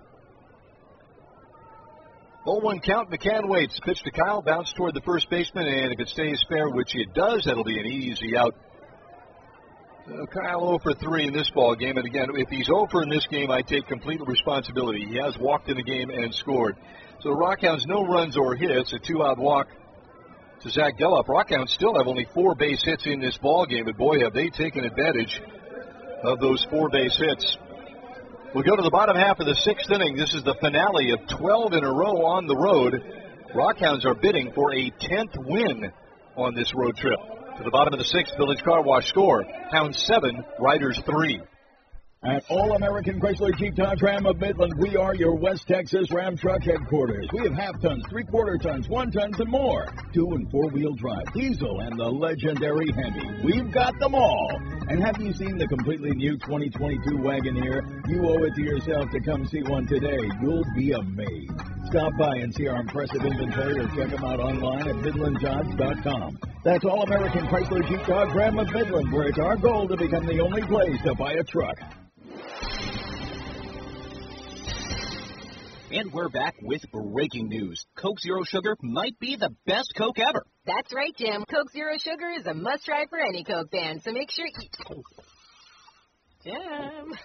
oh one count, McCann waits. Pitch to Kyle, bounce toward the first baseman, and if it stays fair, which it does, that'll be an easy out. So Kyle oh for three in this ball game, and again, if he's oh for in this game, I take complete responsibility. He has walked in the game and scored. So the Rockhounds, no runs or hits, a two-out walk to Zach Geloff. Rockhounds still have only four base hits in this ball game, but boy, have they taken advantage of those four base hits. We'll go to the bottom half of the sixth inning. This is the finale of twelve in a row on the road. Rockhounds are bidding for a tenth win on this road trip. To the bottom of the sixth, Village Car Wash score. Hounds seven, Riders three. At All-American Chrysler Jeep Dodge Ram of Midland, we are your West Texas Ram Truck headquarters. We have half-tons, three-quarter tons, one-tons, and more. Two- and four-wheel drive, diesel, and the legendary Hemi. We've got them all. And have you seen the completely new twenty twenty-two Wagoneer? You owe it to yourself to come see one today. You'll be amazed. Stop by and see our impressive inventory or check them out online at Midland Dodge dot com. That's All-American Chrysler Jeep Dodge Ram of Midland, where it's our goal to become the only place to buy a truck. And we're back with breaking news. Coke Zero Sugar might be the best Coke ever. That's right, Jim. Coke Zero Sugar is a must-try for any Coke fan, so make sure you... Jim.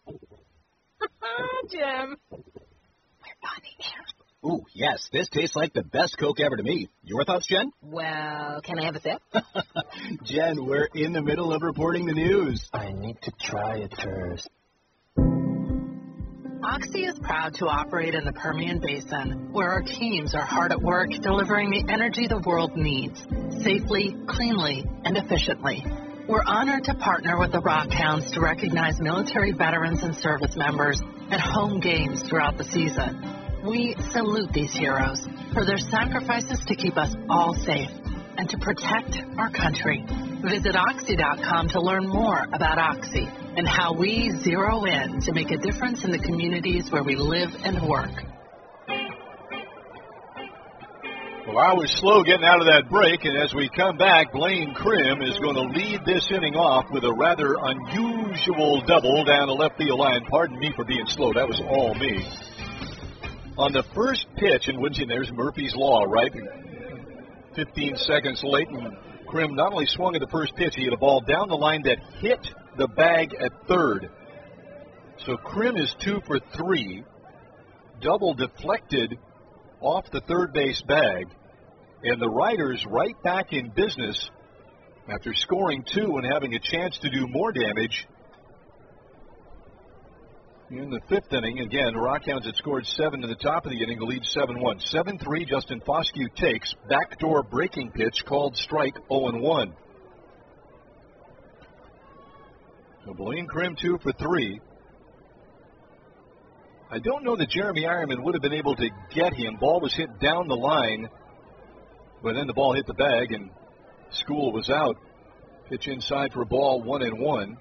Jim. We're on the air. Ooh, yes, this tastes like the best Coke ever to me. Your thoughts, Jen? Well, can I have a sip? Jen, we're in the middle of reporting the news. I need to try it first. Oxy is proud to operate in the Permian Basin, where our teams are hard at work delivering the energy the world needs, safely, cleanly, and efficiently. We're honored to partner with the Rockhounds to recognize military veterans and service members at home games throughout the season. We salute these heroes for their sacrifices to keep us all safe and to protect our country. Visit Oxy dot com to learn more about Oxy and how we zero in to make a difference in the communities where we live and work. Well, I was slow getting out of that break, and as we come back, Blaine Krim is going to lead this inning off with a rather unusual double down the left field line. Pardon me for being slow. That was all me. On the first pitch, in which, and there's Murphy's Law, right? fifteen seconds late, and Krim not only swung at the first pitch, he hit a ball down the line that hit the bag at third. So Krim is two for three. Double deflected off the third base bag. And the Riders right back in business after scoring two and having a chance to do more damage in the fifth inning. Again, the Rockhounds had scored seven to the top of the inning to lead seven one. seven three, Justin Foscue takes. Backdoor breaking pitch called strike oh and one. So Blaine Krim two for three. I don't know that Jeremy Ironman would have been able to get him. Ball was hit down the line, but then the ball hit the bag and School was out. Pitch inside for a ball, one and one.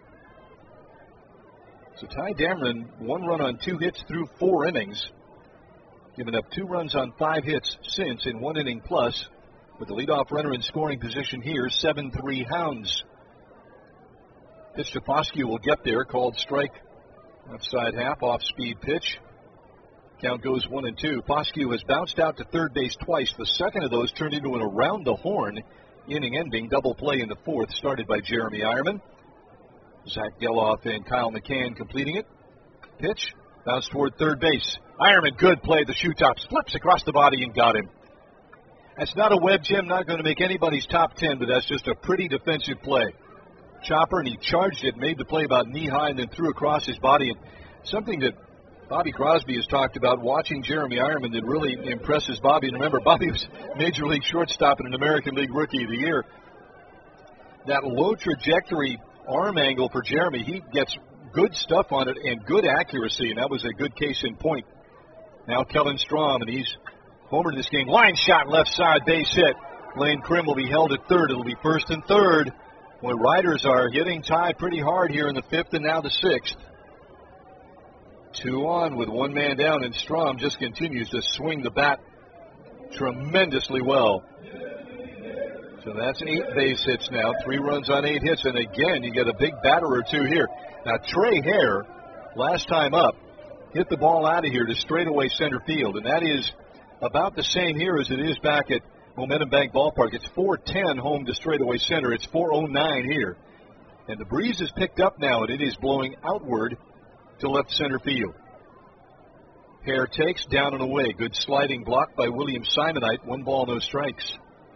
So Ty Dameron, one run on two hits through four innings. Given up two runs on five hits since in one inning plus. With the leadoff runner in scoring position here, seven three Hounds. Pitch to Foscue will get there, called strike. Outside half, off-speed pitch. Count goes one and two. Foscue has bounced out to third base twice. The second of those turned into an around-the-horn inning-ending double play in the fourth, started by Jeremy Ironman. Zach Geloff and Kyle McCann completing it. Pitch, bounced toward third base. Ironman, good play. The shoe top flips across the body and got him. That's not a web gem, not going to make anybody's top ten, but that's just a pretty defensive play. Chopper, and he charged it, made the play about knee-high, and then threw across his body. And something that Bobby Crosby has talked about, watching Jeremy Ironman, that really impresses Bobby. And remember, Bobby was Major League shortstop and an American League Rookie of the Year. That low trajectory arm angle for Jeremy, he gets good stuff on it and good accuracy, and that was a good case in point. Now Kellen Strom, and he's homered this game. Line shot, left side, base hit. Blaine Krim will be held at third. It'll be first and third. Boy, Riders are hitting Ty pretty hard here in the fifth and now the sixth. Two on with one man down, and Strom just continues to swing the bat tremendously well. So that's eight base hits now, three runs on eight hits, and again, you get a big batter or two here. Now, Trey Hare, last time up, hit the ball out of here to straightaway center field, and that is about the same here as it is back at Momentum Bank Ballpark. It's four ten home to straightaway center. It's four oh nine here. And the breeze has picked up now, and it is blowing outward to left center field. Hare takes, down and away. Good sliding block by William Simonite. One ball, no strikes.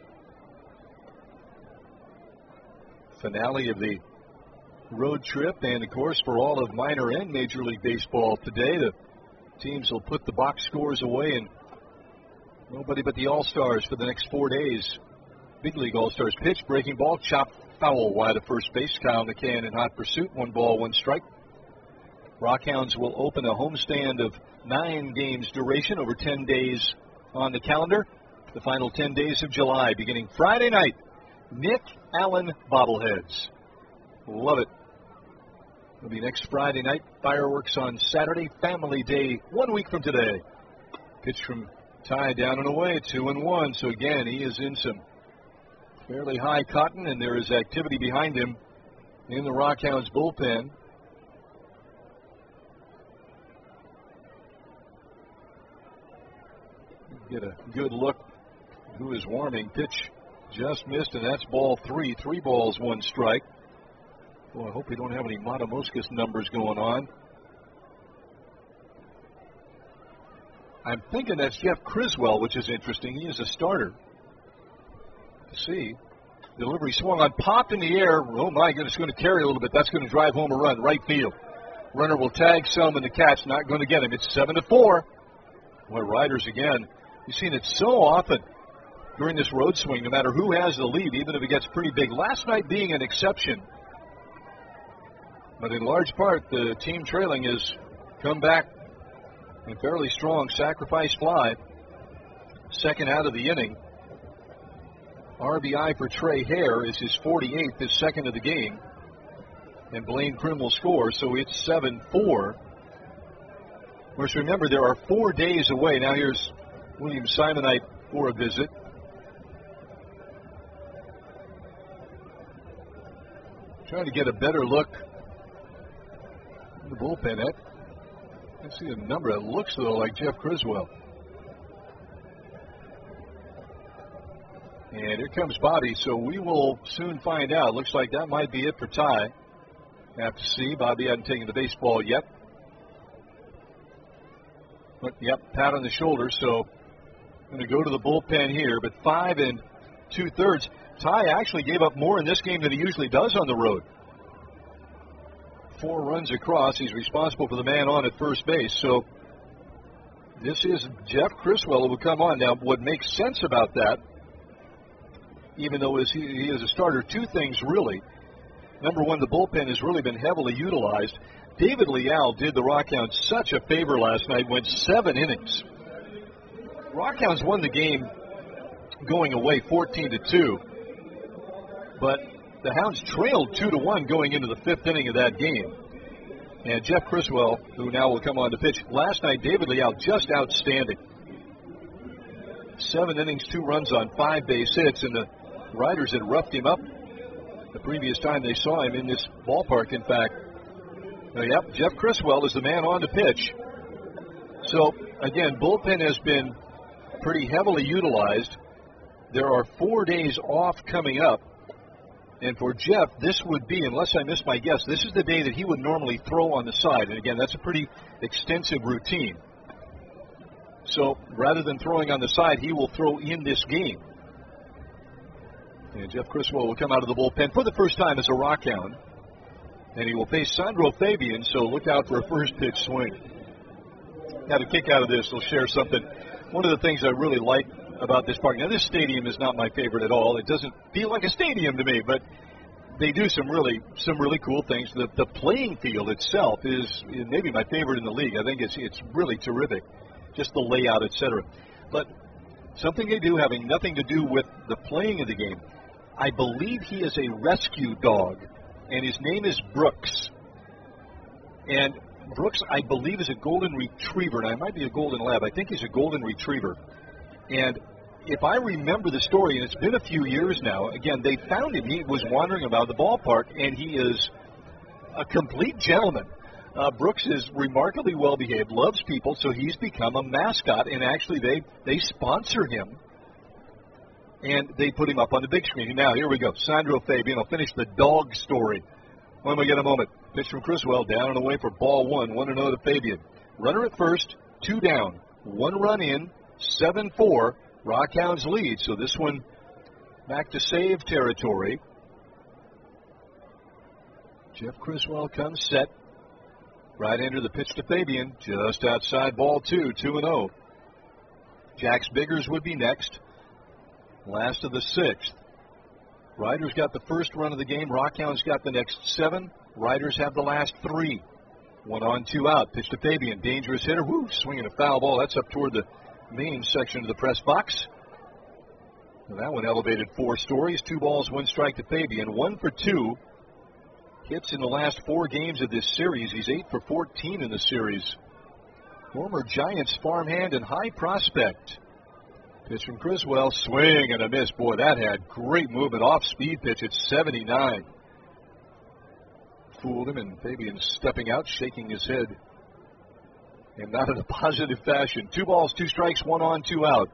Finale of the road trip, and of course for all of minor and Major League Baseball today, the teams will put the box scores away, and nobody but the All-Stars for the next four days. Big League All-Stars pitch, breaking ball, chopped foul wide of first base. Kyle McCann in hot pursuit, one ball, one strike. Rockhounds will open a homestand of nine games duration over ten days on the calendar. The final ten days of July, beginning Friday night. Nick Allen bobbleheads. Love it. It'll be next Friday night. Fireworks on Saturday. Family Day one week from today. Pitch from Ty down and away, two and one. So again, he is in some fairly high cotton, and there is activity behind him in the Rockhounds bullpen. get a good look who is warming. Pitch just missed, and that's ball three. Three balls, one strike. Well, I hope we don't have any Matamoscas numbers going on. I'm thinking that's Jeff Criswell, which is interesting. He is a starter. Let's see. Delivery swung on, popped in the air. Oh, my goodness, it's going to carry a little bit. That's going to drive home a run, right field. Runner will tag Selman to catch, not going to get him. It's seven to four. Boy, Riders again. You've seen it so often during this road swing, no matter who has the lead, even if it gets pretty big. Last night being an exception. But in large part, the team trailing has come back in fairly strong. Sacrifice fly. Second out of the inning. R B I for Trey Hare is his forty-eighth, his second of the game. And Blaine Prim will score, so it's seven four. Of course, remember, there are four days away. Now here's William Simonite for a visit. Trying to get a better look at the bullpen. That, I see a number that looks, though, like Jeff Criswell. And here comes Bobby, so we will soon find out. Looks like that might be it for Ty. Have to see. Bobby hasn't taken the baseball yet. But, yep, pat on the shoulder, so going to go to the bullpen here. But five and two-thirds. Ty actually gave up more in this game than he usually does on the road. Four runs across. He's responsible for the man on at first base. So this is Jeff Criswell who will come on. Now, what makes sense about that, even though he is a starter, two things really. Number one, the bullpen has really been heavily utilized. David Leal did the Rockhounds such a favor last night, went seven innings. Rockhounds won the game going away fourteen to two, but the Hounds trailed two to one going into the fifth inning of that game. And Jeff Criswell, who now will come on to pitch, last night, David Leal just outstanding. Seven innings, two runs on five base hits, and the Riders had roughed him up the previous time they saw him in this ballpark, in fact. Uh, yep, Jeff Criswell is the man on to pitch. So, again, bullpen has been pretty heavily utilized. There are four days off coming up. And for Jeff, this would be, unless I miss my guess, this is the day that he would normally throw on the side. And, again, that's a pretty extensive routine. So, rather than throwing on the side, he will throw in this game. And Jeff Criswell will come out of the bullpen for the first time as a Rockhound. And he will face Sandro Fabian, so look out for a first pitch swing. Got a kick out of this. They'll share something. One of the things I really like about this park, now this stadium is not my favorite at all. It doesn't feel like a stadium to me, but they do some really some really cool things. The, the playing field itself is maybe my favorite in the league. I think it's it's really terrific, just the layout, et cetera. But something they do having nothing to do with the playing of the game, I believe he is a rescue dog, and his name is Brooks. And Brooks, I believe, is a golden retriever, and I might be a golden lab. I think he's a golden retriever. And if I remember the story, and it's been a few years now, again, they found him. He was wandering about the ballpark, and he is a complete gentleman. Uh, Brooks is remarkably well-behaved, loves people, so he's become a mascot, and actually they, they sponsor him. And they put him up on the big screen. Now, here we go. Sandro Fabian will finish the dog story when we get a moment. Pitch from Criswell, down and away for ball one. one and oh to Fabian. Runner at first, two down. One run in, seven four. Rockhounds lead. So this one back to save territory. Jeff Criswell comes set. Right into the pitch to Fabian. Just outside ball two, two and oh. Jax Biggers would be next. Last of the sixth. Riders got the first run of the game. Rockhounds got the next seven. Riders have the last three. One on, two out. Pitch to Fabian. Dangerous hitter. Woo, swinging a foul ball. That's up toward the main section of the press box. And that one elevated four stories. Two balls, one strike to Fabian. One for two. Hits in the last four games of this series. He's eight for fourteen in the series. Former Giants farmhand and high prospect. Pitch from Criswell, swing and a miss. Boy, that had great movement. Off-speed pitch at seventy-nine. Fooled him, and Fabian stepping out, shaking his head and not in a positive fashion. Two balls, two strikes, one on, two out.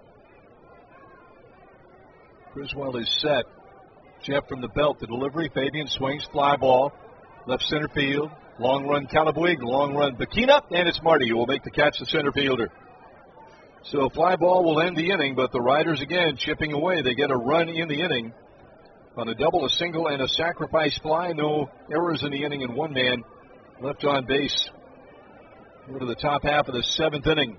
Criswell is set. Jeff from the belt, the delivery. Fabian swings, fly ball, left center field. Long run, Calabwig, long run, Bikina, and it's Marty who will make the catch, the center fielder. So fly ball will end the inning, but the Riders again chipping away. They get a run in the inning on a double, a single, and a sacrifice fly. No errors in the inning, and one man left on base. Go to the top half of the seventh inning.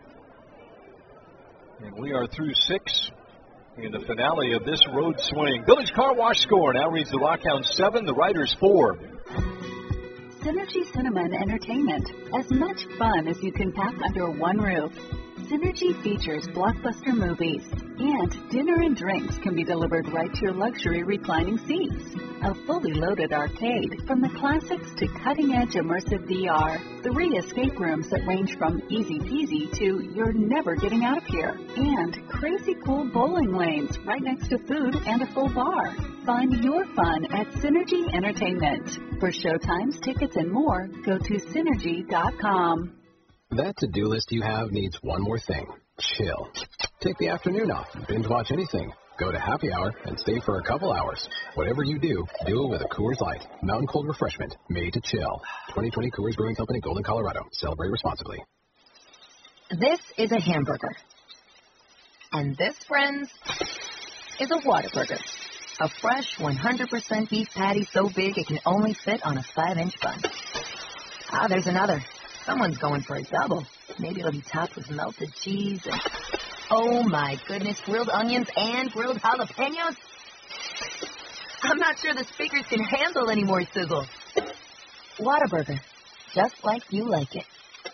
And we are through six in the finale of this road swing. Village Car Wash score now reads the Rockhounds seven, the Riders four. Synergy Cinema and Entertainment. As much fun as you can pack under one roof. Synergy features blockbuster movies, and dinner and drinks can be delivered right to your luxury reclining seats. A fully loaded arcade, from the classics to cutting-edge immersive V R. Three escape rooms that range from easy peasy to you're never getting out of here. And crazy cool bowling lanes right next to food and a full bar. Find your fun at Synergy Entertainment. For showtimes, tickets, and more, go to synergy dot com. That to-do list you have needs one more thing. Chill. Take the afternoon off and binge watch anything. Go to happy hour and stay for a couple hours. Whatever you do, do it with a Coors Light. Mountain cold refreshment made to chill. twenty twenty Coors Brewing Company, Golden, Colorado. Celebrate responsibly. This is a hamburger. And this, friends, is a Whataburger. A fresh one hundred percent beef patty so big it can only fit on a five-inch bun. Ah, there's another. Someone's going for a double. Maybe it'll be topped with melted cheese and, oh my goodness, grilled onions and grilled jalapenos. I'm not sure the speakers can handle any more sizzle. Whataburger, just like you like it.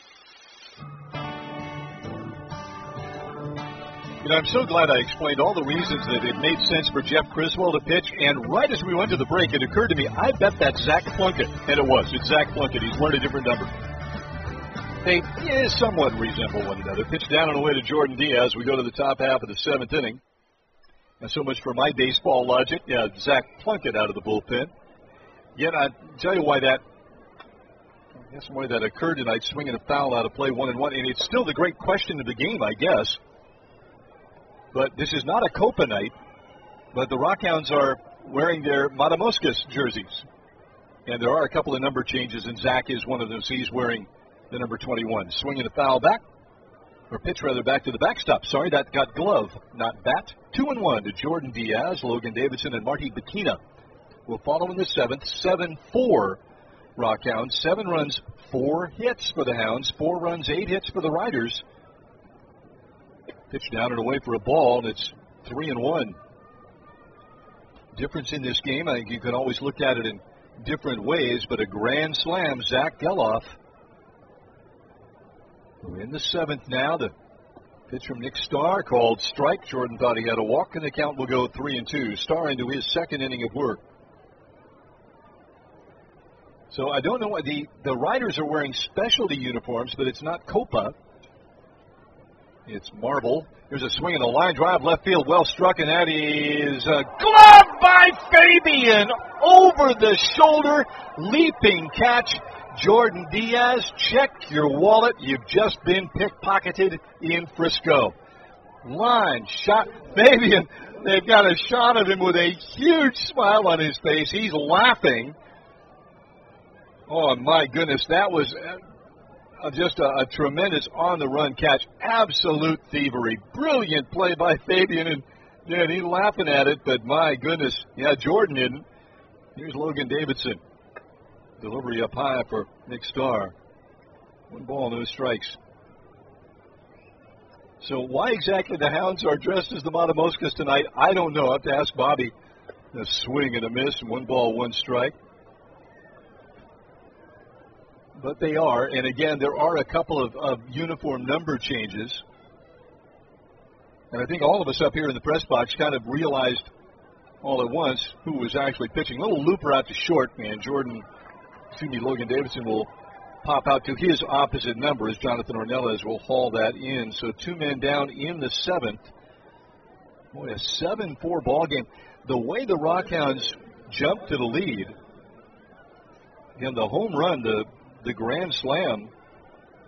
You know, I'm so glad I explained all the reasons that it made sense for Jeff Criswell to pitch, and right as we went to the break, it occurred to me, I bet that's Zach Plunkett. And it was. It's Zach Plunkett. He's wearing a different number. They yeah, somewhat resemble one another. Pitch down and away to Jordan Diaz. We go to the top half of the seventh inning. And so much for my baseball logic. Yeah, Zach Plunkett out of the bullpen. Yet I tell you why that, I guess why that occurred tonight, swinging a foul out of play, one and one. And it's still the great question of the game, I guess. But this is not a Copa night. But the Rockhounds are wearing their Matamoscas jerseys. And there are a couple of number changes, and Zach is one of those. He's wearing the number twenty-one. Swinging the foul back, or pitch rather back to the backstop. Sorry, that got glove, not bat. Two and one to Jordan Diaz, Logan Davidson, and Marty Bikina will follow in the seventh. seven four Rockhounds. Seven runs, four hits for the Hounds. Four runs, eight hits for the Riders. Pitch down and away for a ball, and it's three and one. Difference in this game, I think you can always look at it in different ways, but a grand slam, Zach Geloff. We're in the seventh now. The pitch from Nick Starr called strike. Jordan thought he had a walk, and the count will go three and two. Starr into his second inning of work. So I don't know why the, the Riders are wearing specialty uniforms, but it's not Copa. It's Marble. There's a swing and a line drive left field, well struck, and that is a glove by Fabian over the shoulder, leaping catch. Jordan Diaz, check your wallet. You've just been pickpocketed in Frisco. Line shot. Fabian, they've got a shot of him with a huge smile on his face. He's laughing. Oh, my goodness. That was uh, just a, a tremendous on-the-run catch. Absolute thievery. Brilliant play by Fabian. And, yeah, he's laughing at it, but my goodness. Yeah, Jordan didn't. Here's Logan Davidson. Delivery up high for Nick Starr. One ball, no strikes. So why exactly the Hounds are dressed as the Matamoscas tonight, I don't know. I have to ask Bobby. A swing and a miss, one ball, one strike. But they are, and again, there are a couple of, of uniform number changes. And I think all of us up here in the press box kind of realized all at once who was actually pitching. A little looper out to short, and Jordan... Excuse me, Logan Davidson will pop out to his opposite number as Jonathan Ornelas will haul that in. So two men down in the seventh. Boy, a seven four ball game. The way the Rockhounds jumped to the lead, and the home run, the, the grand slam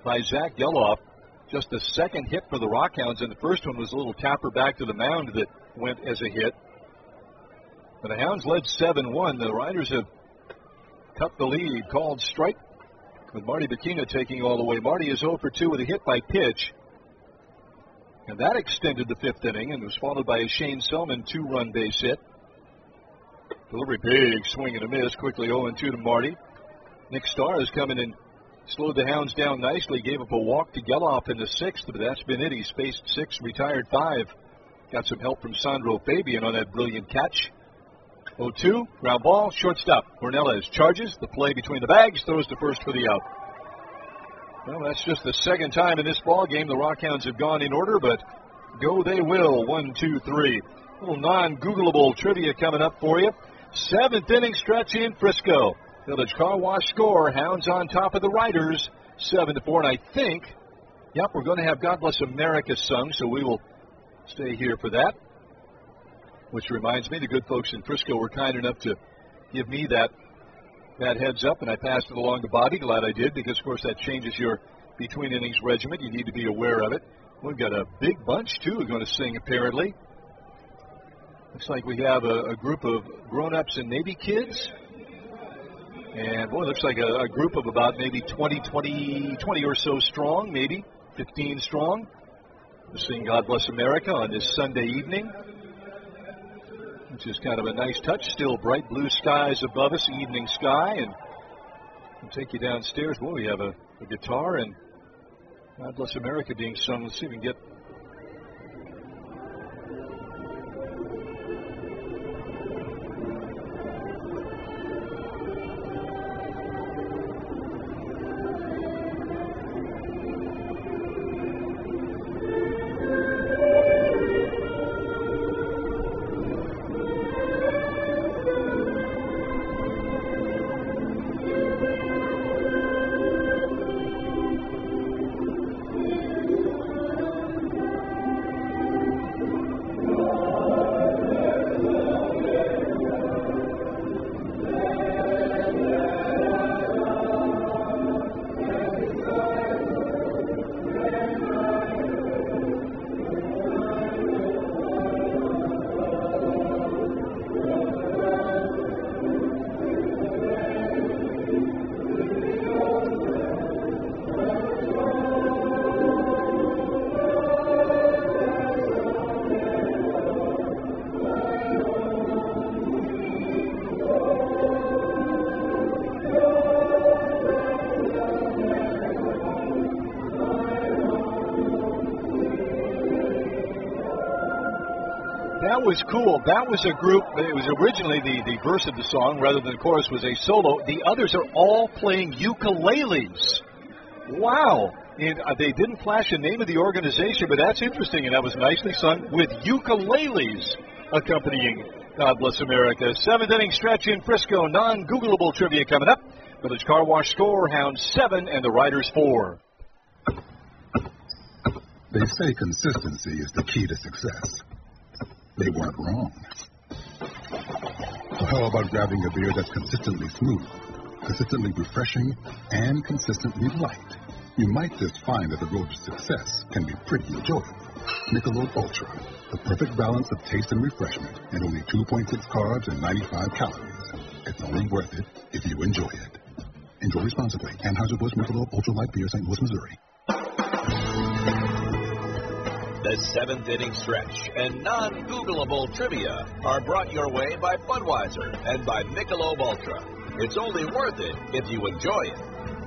by Zach Geloff. Just the second hit for the Rockhounds, and the first one was a little tapper back to the mound that went as a hit. But the Hounds led seven one. The Riders have cut the lead, called strike, with Marty Bikina taking all the way. Marty is oh for two with a hit by pitch. And that extended the fifth inning and was followed by a Shane Selman two-run base hit. Delivery, big swing and a miss. Quickly oh and two to Marty. Nick Starr has come in and slowed the Hounds down nicely. Gave up a walk to Geloff in the sixth, but that's been it. He's faced six, retired five. Got some help from Sandro Fabian on that brilliant catch. oh two, ground ball, shortstop. Ornelas charges, the play between the bags, throws to first for the out. Well, that's just the second time in this ball game the Rockhounds have gone in order, but go they will. One, two, three. A little non-Googleable trivia coming up for you. Seventh inning stretch in Frisco. Village Car Wash score. Hounds on top of the Riders, seven to four. And I think, yep, we're going to have God Bless America sung, so we will stay here for that. Which reminds me, the good folks in Frisco were kind enough to give me that that heads up, and I passed it along to Bobby. Glad I did, because, of course, that changes your between innings regimen. You need to be aware of it. We've got a big bunch, too, who're going to sing, apparently. Looks like we have a, a group of grown-ups and maybe kids. And, boy, it looks like a, a group of about maybe twenty, twenty, twenty or so strong, maybe fifteen strong. We're singing God Bless America on this Sunday evening, which is kind of a nice touch. Still bright blue skies above us, evening sky, and we'll take you downstairs. Well, we have a, a guitar and God Bless America being sung. Let's see if we can get. That was cool. That was a group. It was originally the, the verse of the song rather than the chorus was a solo. The others are all playing ukuleles. Wow. And uh, they didn't flash the name of the organization, but that's interesting, and that was nicely sung with ukuleles accompanying God Bless America. Seventh inning stretch in Frisco. Non-Googleable trivia coming up. Village Car Wash score, Hounds seven and the Riders four. They say consistency is the key to success. They weren't wrong. So how about grabbing a beer that's consistently smooth, consistently refreshing, and consistently light? You might just find that the road to success can be pretty enjoyable. Michelob Ultra, the perfect balance of taste and refreshment, and only two point six carbs and ninety-five calories. It's only worth it if you enjoy it. Enjoy responsibly. Anheuser-Busch Michelob Ultra Light Beer, Saint Louis, Missouri. The seventh inning stretch and non-Googleable trivia are brought your way by Budweiser and by Michelob Ultra. It's only worth it if you enjoy it.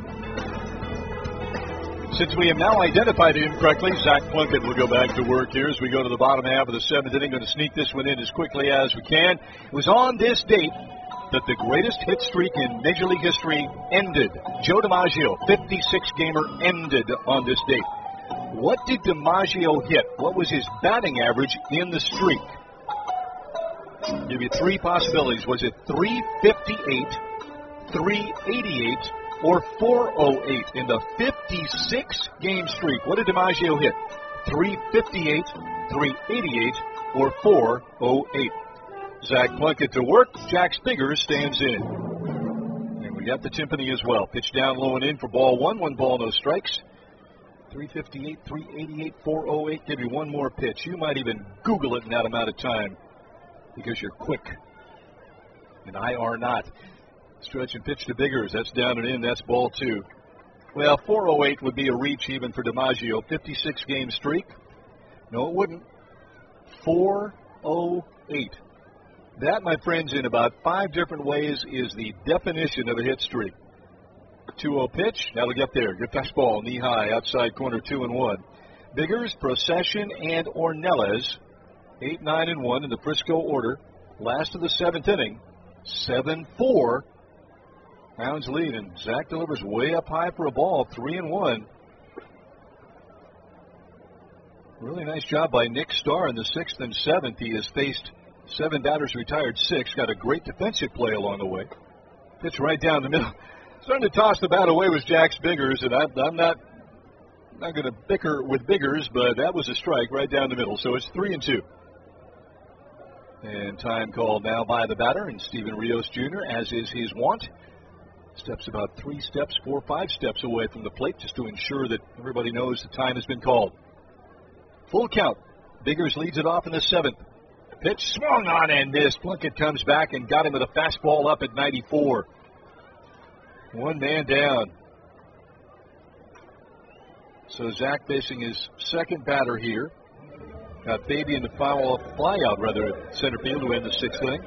Since we have now identified him correctly, Zach Plunkett will go back to work here as we go to the bottom half of the seventh inning. Going to sneak this one in as quickly as we can. It was on this date that the greatest hit streak in Major League history ended. Joe DiMaggio, fifty-six gamer, ended on this date. What did DiMaggio hit? What was his batting average in the streak? I'll give you three possibilities. Was it three fifty-eight, three eighty-eight, or four oh eight in the fifty-six game streak? What did DiMaggio hit? three fifty-eight, three eighty-eight, or four oh eight? Zach Plunkett to work. Jack Spiggers stands in. And we got the timpani as well. Pitch down low and in for ball one. One ball, no strikes. three fifty-eight, three eighty-eight, four oh eight. Give you one more pitch. You might even Google it in that amount of time because you're quick. And I are not. Stretch and pitch to Biggers. That's down and in. That's ball two. Well, four oh eight would be a reach even for DiMaggio. fifty-six game streak. No, it wouldn't. four oh eight. That, my friends, in about five different ways is the definition of a hit streak. two oh pitch. That'll get there. Good fastball, knee high, outside corner, two and one. Biggers, Procession, and Ornelas, eight, nine, and one in the Frisco order. Last of the seventh inning, seven four. Hounds lead, and Zach delivers way up high for a ball, three and one. Really nice job by Nick Starr in the sixth and seventh. He has faced seven batters, retired six. Got a great defensive play along the way. Pitch right down the middle. Starting to toss the bat away was Jax Biggers, and I'm, I'm not not going to bicker with Biggers, but that was a strike right down the middle. So it's three and two. And time called now by the batter, and Steven Rios Junior, as is his wont, steps about three steps, four, five steps away from the plate just to ensure that everybody knows the time has been called. Full count. Biggers leads it off in the seventh. Pitch swung on and missed. Plunkett comes back and got him with a fastball up at ninety-four. One man down. So Zach facing his second batter here. Got Fabian to foul a fly out, rather, at center field to end the sixth inning.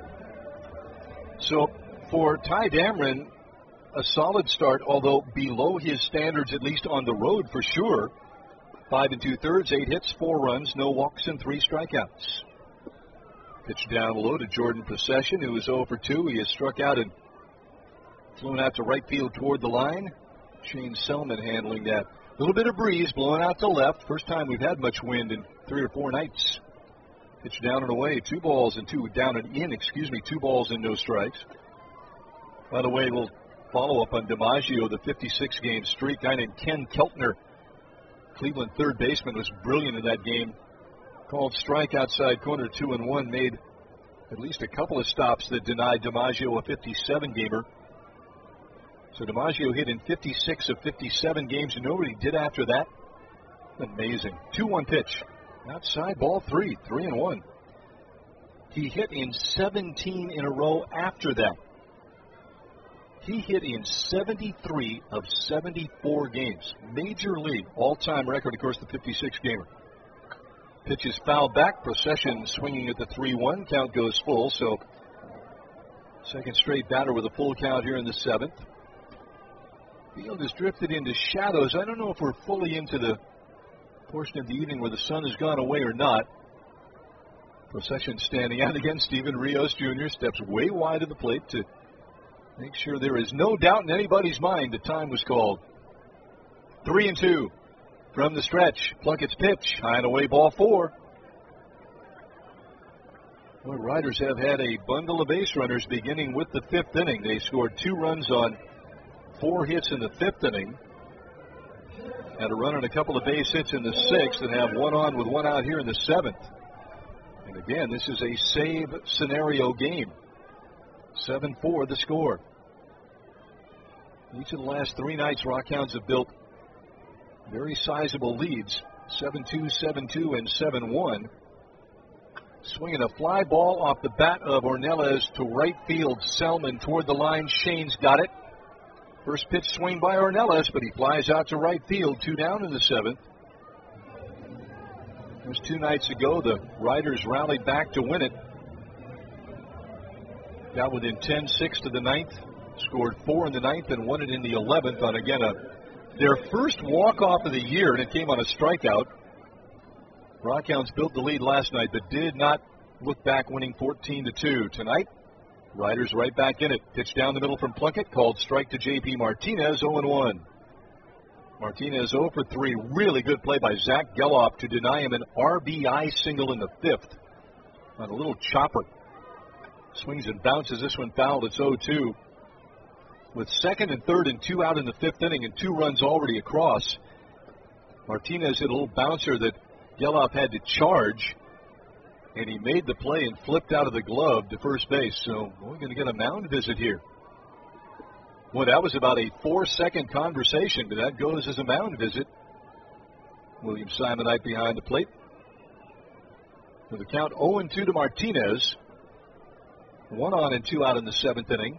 So for Ty Dameron, a solid start, although below his standards, at least on the road for sure. Five and two-thirds, eight hits, four runs, no walks, and three strikeouts. Pitch down low to Jordan Procession, who is oh for two. He has struck out and flown out to right field toward the line. Shane Selman handling that. A little bit of breeze blowing out to left. First time we've had much wind in three or four nights. Pitch down and away. Two balls and two down and in, excuse me, two balls and no strikes. By the way, we'll follow up on DiMaggio, the fifty-six game streak. Guy named Ken Keltner, Cleveland third baseman, was brilliant in that game. Called strike outside corner, two and one. Made at least a couple of stops that denied DiMaggio a fifty-seven gamer. So DiMaggio hit in fifty-six of fifty-seven games, and nobody did after that. Amazing. two one pitch. Outside ball three, three and one. He hit in seventeen in a row after that. He hit in seventy-three of seventy-four games. Major league all-time record, of course, the fifty-six gamer. Pitch is fouled back. Procession swinging at the three one. Count goes full, so second straight batter with a full count here in the seventh. Field has drifted into shadows. I don't know if we're fully into the portion of the evening where the sun has gone away or not. Procession standing out again. Steven Rios Junior steps way wide of the plate to make sure there is no doubt in anybody's mind the time was called. Three and two from the stretch. Plunkett's pitch, high and away, ball four. Well, Riders have had a bundle of base runners beginning with the fifth inning. They scored two runs on four hits in the fifth inning. Had a run on a couple of base hits in the sixth and have one on with one out here in the seventh. And again, this is a save scenario game. seven four the score. Each of the last three nights, Rockhounds have built very sizable leads. seven two, seven two, and seven one. Swinging a fly ball off the bat of Ornelas to right field. Selman toward the line. Shane's got it. First pitch swing by Ornelas, but he flies out to right field. Two down in the seventh. It was two nights ago. The Riders rallied back to win it. Got within ten six to the ninth. Scored four in the ninth and won it in the eleventh on, again, a, their first walk-off of the year, and it came on a strikeout. Rockhounds built the lead last night, but did not look back, winning fourteen to two. Tonight, Riders right back in it. Pitch down the middle from Plunkett, called strike to J P Martinez, oh and one. Martinez oh for three. Really good play by Zach Geloff to deny him an R B I single in the fifth on a little chopper. Swings and bounces. This one fouled. It's oh two. With second and third and two out in the fifth inning and two runs already across, Martinez hit a little bouncer that Geloff had to charge, and he made the play and flipped out of the glove to first base. So we're going to get a mound visit here. Well, that was about a four-second conversation, but that goes as a mound visit. William Simonite behind the plate. With the count oh and two to Martinez. One on and two out in the seventh inning.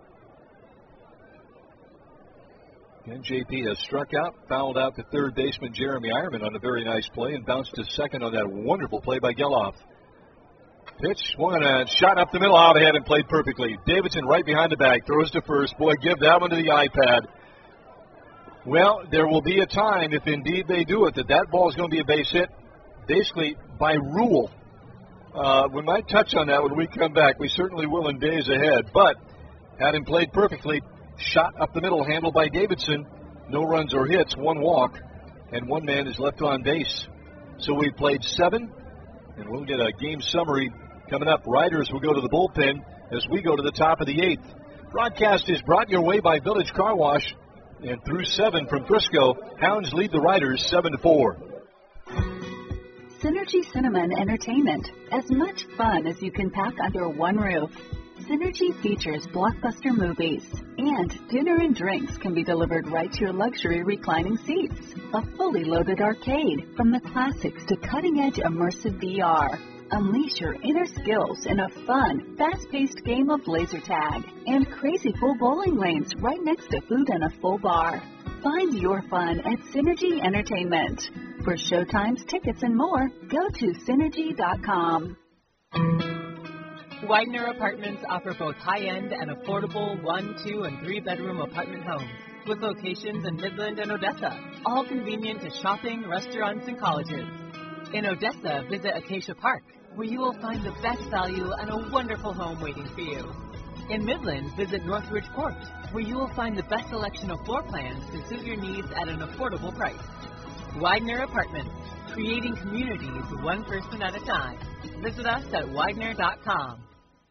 And J P has struck out, fouled out to third baseman Jeremy Ironman on a very nice play, and bounced to second on that wonderful play by Geloff. Pitch, one and shot up the middle, out ahead, and played perfectly. Davidson right behind the bag, throws to first. Boy, give that one to the iPad. Well, there will be a time, if indeed they do it, that that ball is going to be a base hit, basically by rule. Uh, we might touch on that when we come back. We certainly will in days ahead. But had him played perfectly, shot up the middle, handled by Davidson. No runs or hits, one walk, and one man is left on base. So we've played seven, and we'll get a game summary coming up. Riders will go to the bullpen as we go to the top of the eighth. Broadcast is brought your way by Village Car Wash, and through seven from Frisco, Hounds lead the Riders seven to four. Synergy Cinema and Entertainment. As much fun as you can pack under one roof. Synergy features blockbuster movies, and dinner and drinks can be delivered right to your luxury reclining seats. A fully loaded arcade, from the classics to cutting-edge immersive V R. Unleash your inner skills in a fun, fast-paced game of laser tag, and crazy full bowling lanes right next to food and a full bar. Find your fun at Synergy Entertainment. For showtimes, tickets, and more, go to synergy dot com. Widener Apartments offer both high-end and affordable one, two, and three-bedroom apartment homes with locations in Midland and Odessa, all convenient to shopping, restaurants, and colleges. In Odessa, visit Acacia Park, where you will find the best value and a wonderful home waiting for you. In Midland, visit Northridge Court, where you will find the best selection of floor plans to suit your needs at an affordable price. Widener Apartments, creating communities one person at a time. Visit us at widener dot com.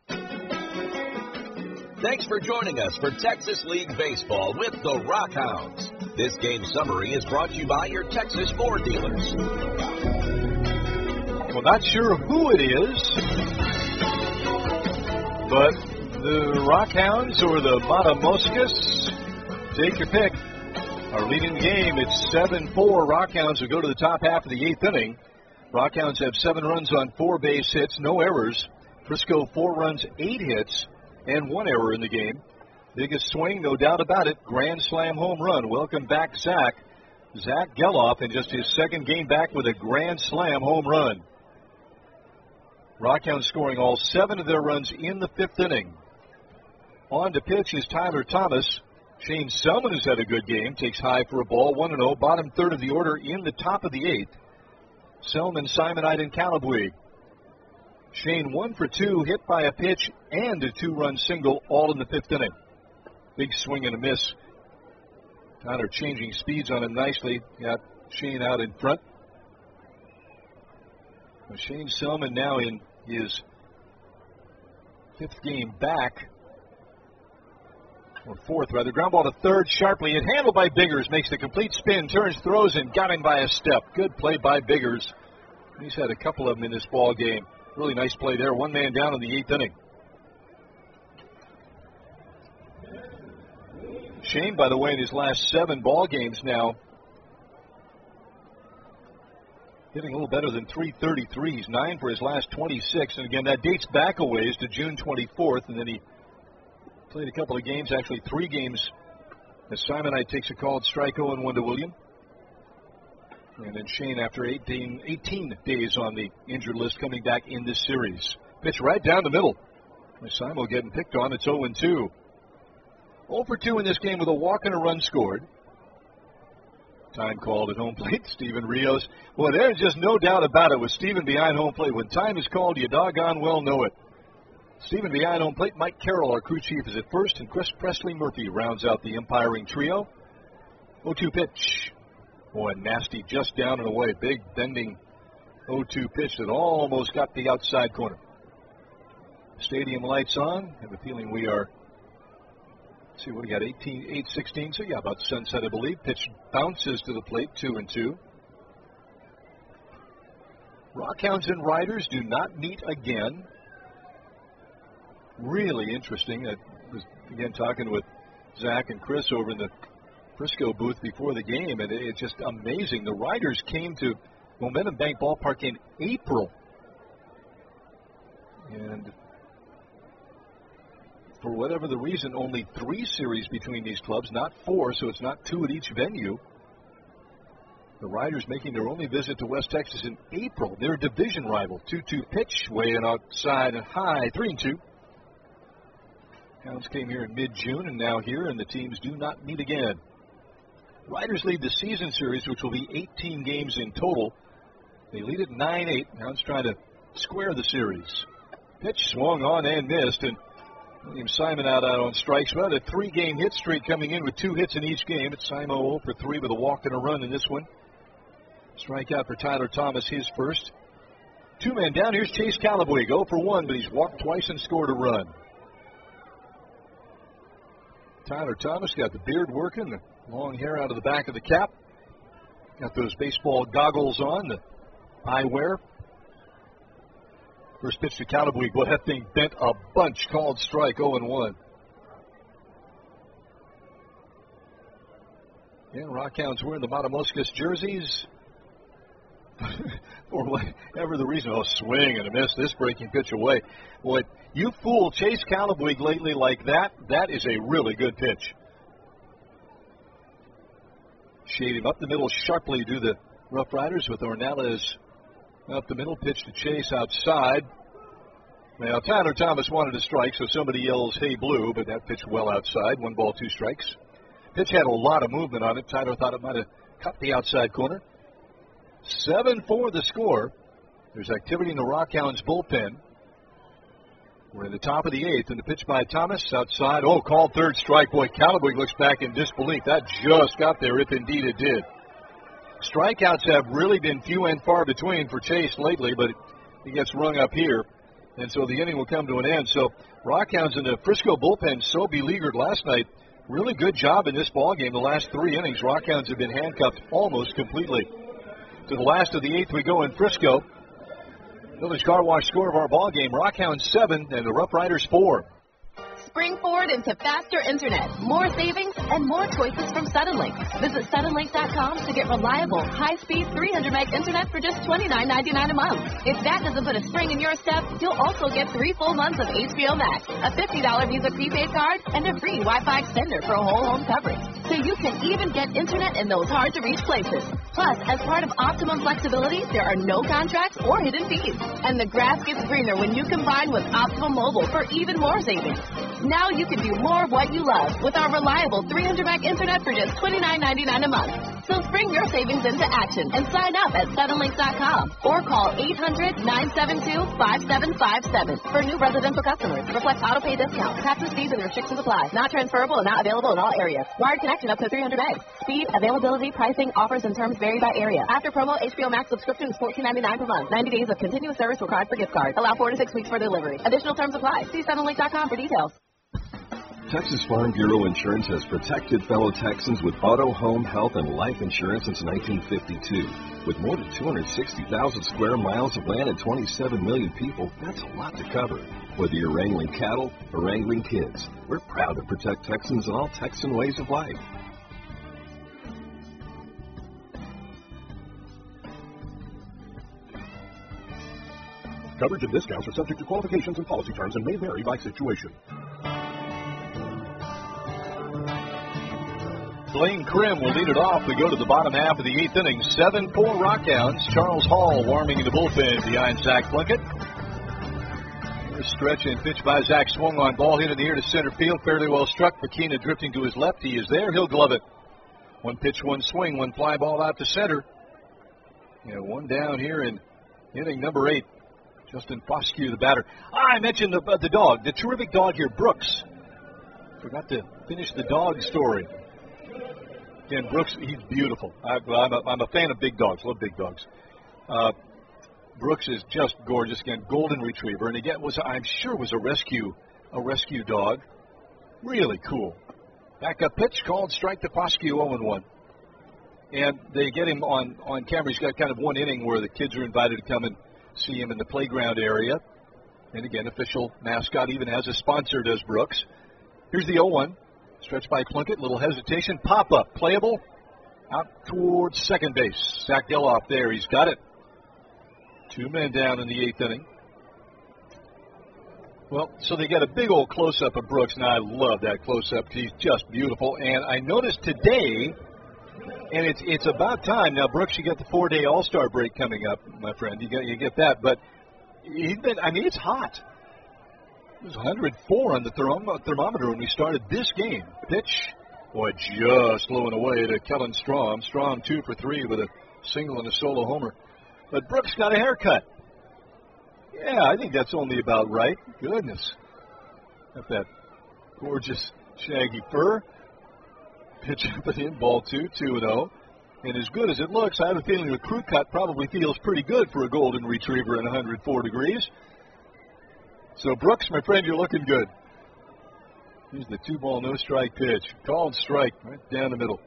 Thanks for joining us for Texas League Baseball with the Rockhounds. This game summary is brought to you by your Texas Ford dealers. Well, not sure who it is, but the Rockhounds or the Matamoscas, take your pick, are leading the game. It's seven four. Rockhounds will go to the top half of the eighth inning. Rockhounds have seven runs on four base hits, no errors. Frisco, four runs, eight hits, and one error in the game. Biggest swing, no doubt about it, grand slam home run. Welcome back, Zach. Zach Geloff in just his second game back with a grand slam home run. Rockhounds scoring all seven of their runs in the fifth inning. On to pitch is Tyler Thomas. Shane Selman has had a good game, takes high for a ball, one and oh, bottom third of the order in the top of the eighth. Selman, Simonite, and Calabui. Shane one for two, hit by a pitch and a two-run single, all in the fifth inning. Big swing and a miss. Tyler changing speeds on him nicely. Got Shane out in front. Well, Shane Selman now in his fifth game back. Or fourth, rather. Ground ball to third sharply. And handled by Biggers. Makes the complete spin. Turns, throws, and got him by a step. Good play by Biggers. He's had a couple of them in this ball game. Really nice play there. One man down in the eighth inning. Shane, by the way, in his last seven ball games now, hitting a little better than three thirty-three. He's nine for his last twenty-six. And again, that dates back a ways to June twenty-fourth. And then he played a couple of games, actually three games, as Simonite takes a called strike oh and one to William. And then Shane, after eighteen, eighteen days on the injured list, coming back in this series. Pitch right down the middle. Simo getting picked on. It's oh and two. oh for two in this game with a walk and a run scored. Time called at home plate. Steven Rios. Well, there's just no doubt about it with Steven behind home plate. When time is called, you doggone well know it. Steven behind home plate. Mike Carroll, our crew chief, is at first, and Chris Presley Murphy rounds out the umpiring trio. oh two pitch. Boy, nasty, just down and away. Big bending oh two pitch that almost got the outside corner. Stadium lights on. I have a feeling we are, let's see, what we got, eighteen, eight sixteen, so yeah, about sunset, I believe. Pitch bounces to the plate, two and two. Rockhounds and Riders do not meet again. Really interesting. I was, again, talking with Zach and Chris over in the Frisco booth before the game, and it's just amazing. The Riders came to Momentum Bank Ballpark in April, and for whatever the reason, only three series between these clubs, not four, so it's not two at each venue. The Riders making their only visit to West Texas in April. They're a division rival. two two pitch, way in outside and high, three and two. Hounds came here in mid-June and now here, and the teams do not meet again. Riders lead the season series, which will be eighteen games in total. They lead it nine eight. Hounds trying to square the series. Pitch swung on and missed, and William Simon out, out on strikes. Well, a three-game hit streak coming in with two hits in each game. It's Simon zero for three with a walk and a run in this one. Strikeout for Tyler Thomas, his first. Two men down. Here's Chase Calabwig, zero for one, but he's walked twice and scored a run. Tyler Thomas got the beard working, the long hair out of the back of the cap. Got those baseball goggles on, the eyewear. First pitch to Calabwig. Boy, that thing bent a bunch. Called strike, oh and one. And Rockhounds wearing the Matamoscas jerseys. For whatever the reason. Oh, swing and a miss. This breaking pitch away. Boy, you fool Chase Calabwig lately like that, that is a really good pitch. Shade him up the middle sharply, do the Rough Riders with Ornelas up the middle, pitch to Chase outside. Now, Tyler Thomas wanted a strike, so somebody yells, hey, Blue, but that pitch well outside. One ball, two strikes. Pitch had a lot of movement on it. Tyler thought it might have cut the outside corner. seven four the score. There's activity in the Rockhounds bullpen. We're in the top of the eighth, and the pitch by Thomas outside. Oh, called third strike. Boy, Calabwig looks back in disbelief. That just got there, if indeed it did. Strikeouts have really been few and far between for Chase lately, but he gets rung up here, and so the inning will come to an end. So Rockhounds in the Frisco bullpen so beleaguered last night. Really good job in this ballgame. The last three innings, Rockhounds have been handcuffed almost completely. To the last of the eighth we go in Frisco. Village Car Wash score of our ballgame, Rockhounds seven and the Rough Riders four. Spring forward into faster internet, more savings, and more choices from Suddenlink. Visit Suddenlink dot com to get reliable, high-speed three hundred meg internet for just twenty-nine ninety-nine a month. If that doesn't put a spring in your step, you'll also get three full months of H B O Max, a fifty dollars Visa prepaid card, and a free Wi-Fi extender for whole home coverage. So you can even get internet in those hard-to-reach places. Plus, as part of Optimum Flexibility, there are no contracts or hidden fees. And the grass gets greener when you combine with Optimum Mobile for even more savings. Now you can do more of what you love with our reliable three hundred meg internet for just twenty-nine ninety-nine a month. So spring your savings into action and sign up at Suddenlink dot com or call eight hundred nine seven two five seven five seven. For new residential customers, reflects auto pay discount. Taxes, fees, and restrictions apply. Not transferable and not available in all areas. Wired connection up to three hundred megs. Speed, availability, pricing, offers, and terms vary by area. After promo, H B O Max subscription is fourteen ninety-nine per month. ninety days of continuous service required for gift card. Allow four to six weeks for delivery. Additional terms apply. See Suddenlink dot com for details. Texas Farm Bureau Insurance has protected fellow Texans with auto, home, health, and life insurance since nineteen fifty-two. With more than two hundred sixty thousand square miles of land and twenty-seven million people, that's a lot to cover. Whether you're wrangling cattle or wrangling kids, we're proud to protect Texans in all Texan ways of life. Coverage and discounts are subject to qualifications and policy terms and may vary by situation. Blaine Krim will lead it off. We go to the bottom half of the eighth inning. seven four Rockhounds. Charles Hall warming in the bullpen behind Zach Plunkett. Here's stretch and pitch by Zach. Swung on, ball hit in the air to center field. Fairly well struck. Fakina drifting to his left. He is there. He'll glove it. One pitch, one swing, one fly ball out to center. And one down here in inning number eight. Justin Foscue, the batter. Ah, I mentioned the, uh, the dog, the terrific dog here, Brooks. Forgot to finish the dog story. Again, Brooks, he's beautiful. I, I'm, a, I'm a fan of big dogs. Love big dogs. Uh, Brooks is just gorgeous. Again, golden retriever, and again was I'm sure was a rescue, a rescue dog. Really cool. Back up pitch called strike to Foscue, oh and one. And they get him on on camera. He's got kind of one inning where the kids are invited to come and see him in the playground area. And again, official mascot even has a sponsor, does Brooks. Here's the oh one. Stretch by Plunkett, little hesitation, pop up, playable, out towards second base. Zach Geloff there, he's got it. Two men down in the eighth inning. Well, so they get a big old close-up of Brooks, and I love that close-up because he's just beautiful. And I noticed today, and it's it's about time now, Brooks. You get the four-day All-Star break coming up, my friend. You get you get that, but he's been. I mean, it's hot. It was one hundred four on the therm- thermometer when we started this game. Pitch, boy, just blowing away to Kellen Strom. Strom two for three with a single and a solo homer. But Brooks got a haircut. Yeah, I think that's only about right. Goodness. Got that gorgeous shaggy fur. Pitch up and in, ball two, two and oh. And as good as it looks, I have a feeling the crew cut probably feels pretty good for a golden retriever in one hundred four degrees. So, Brooks, my friend, you're looking good. Here's the two-ball, no-strike pitch. Called strike right down the middle.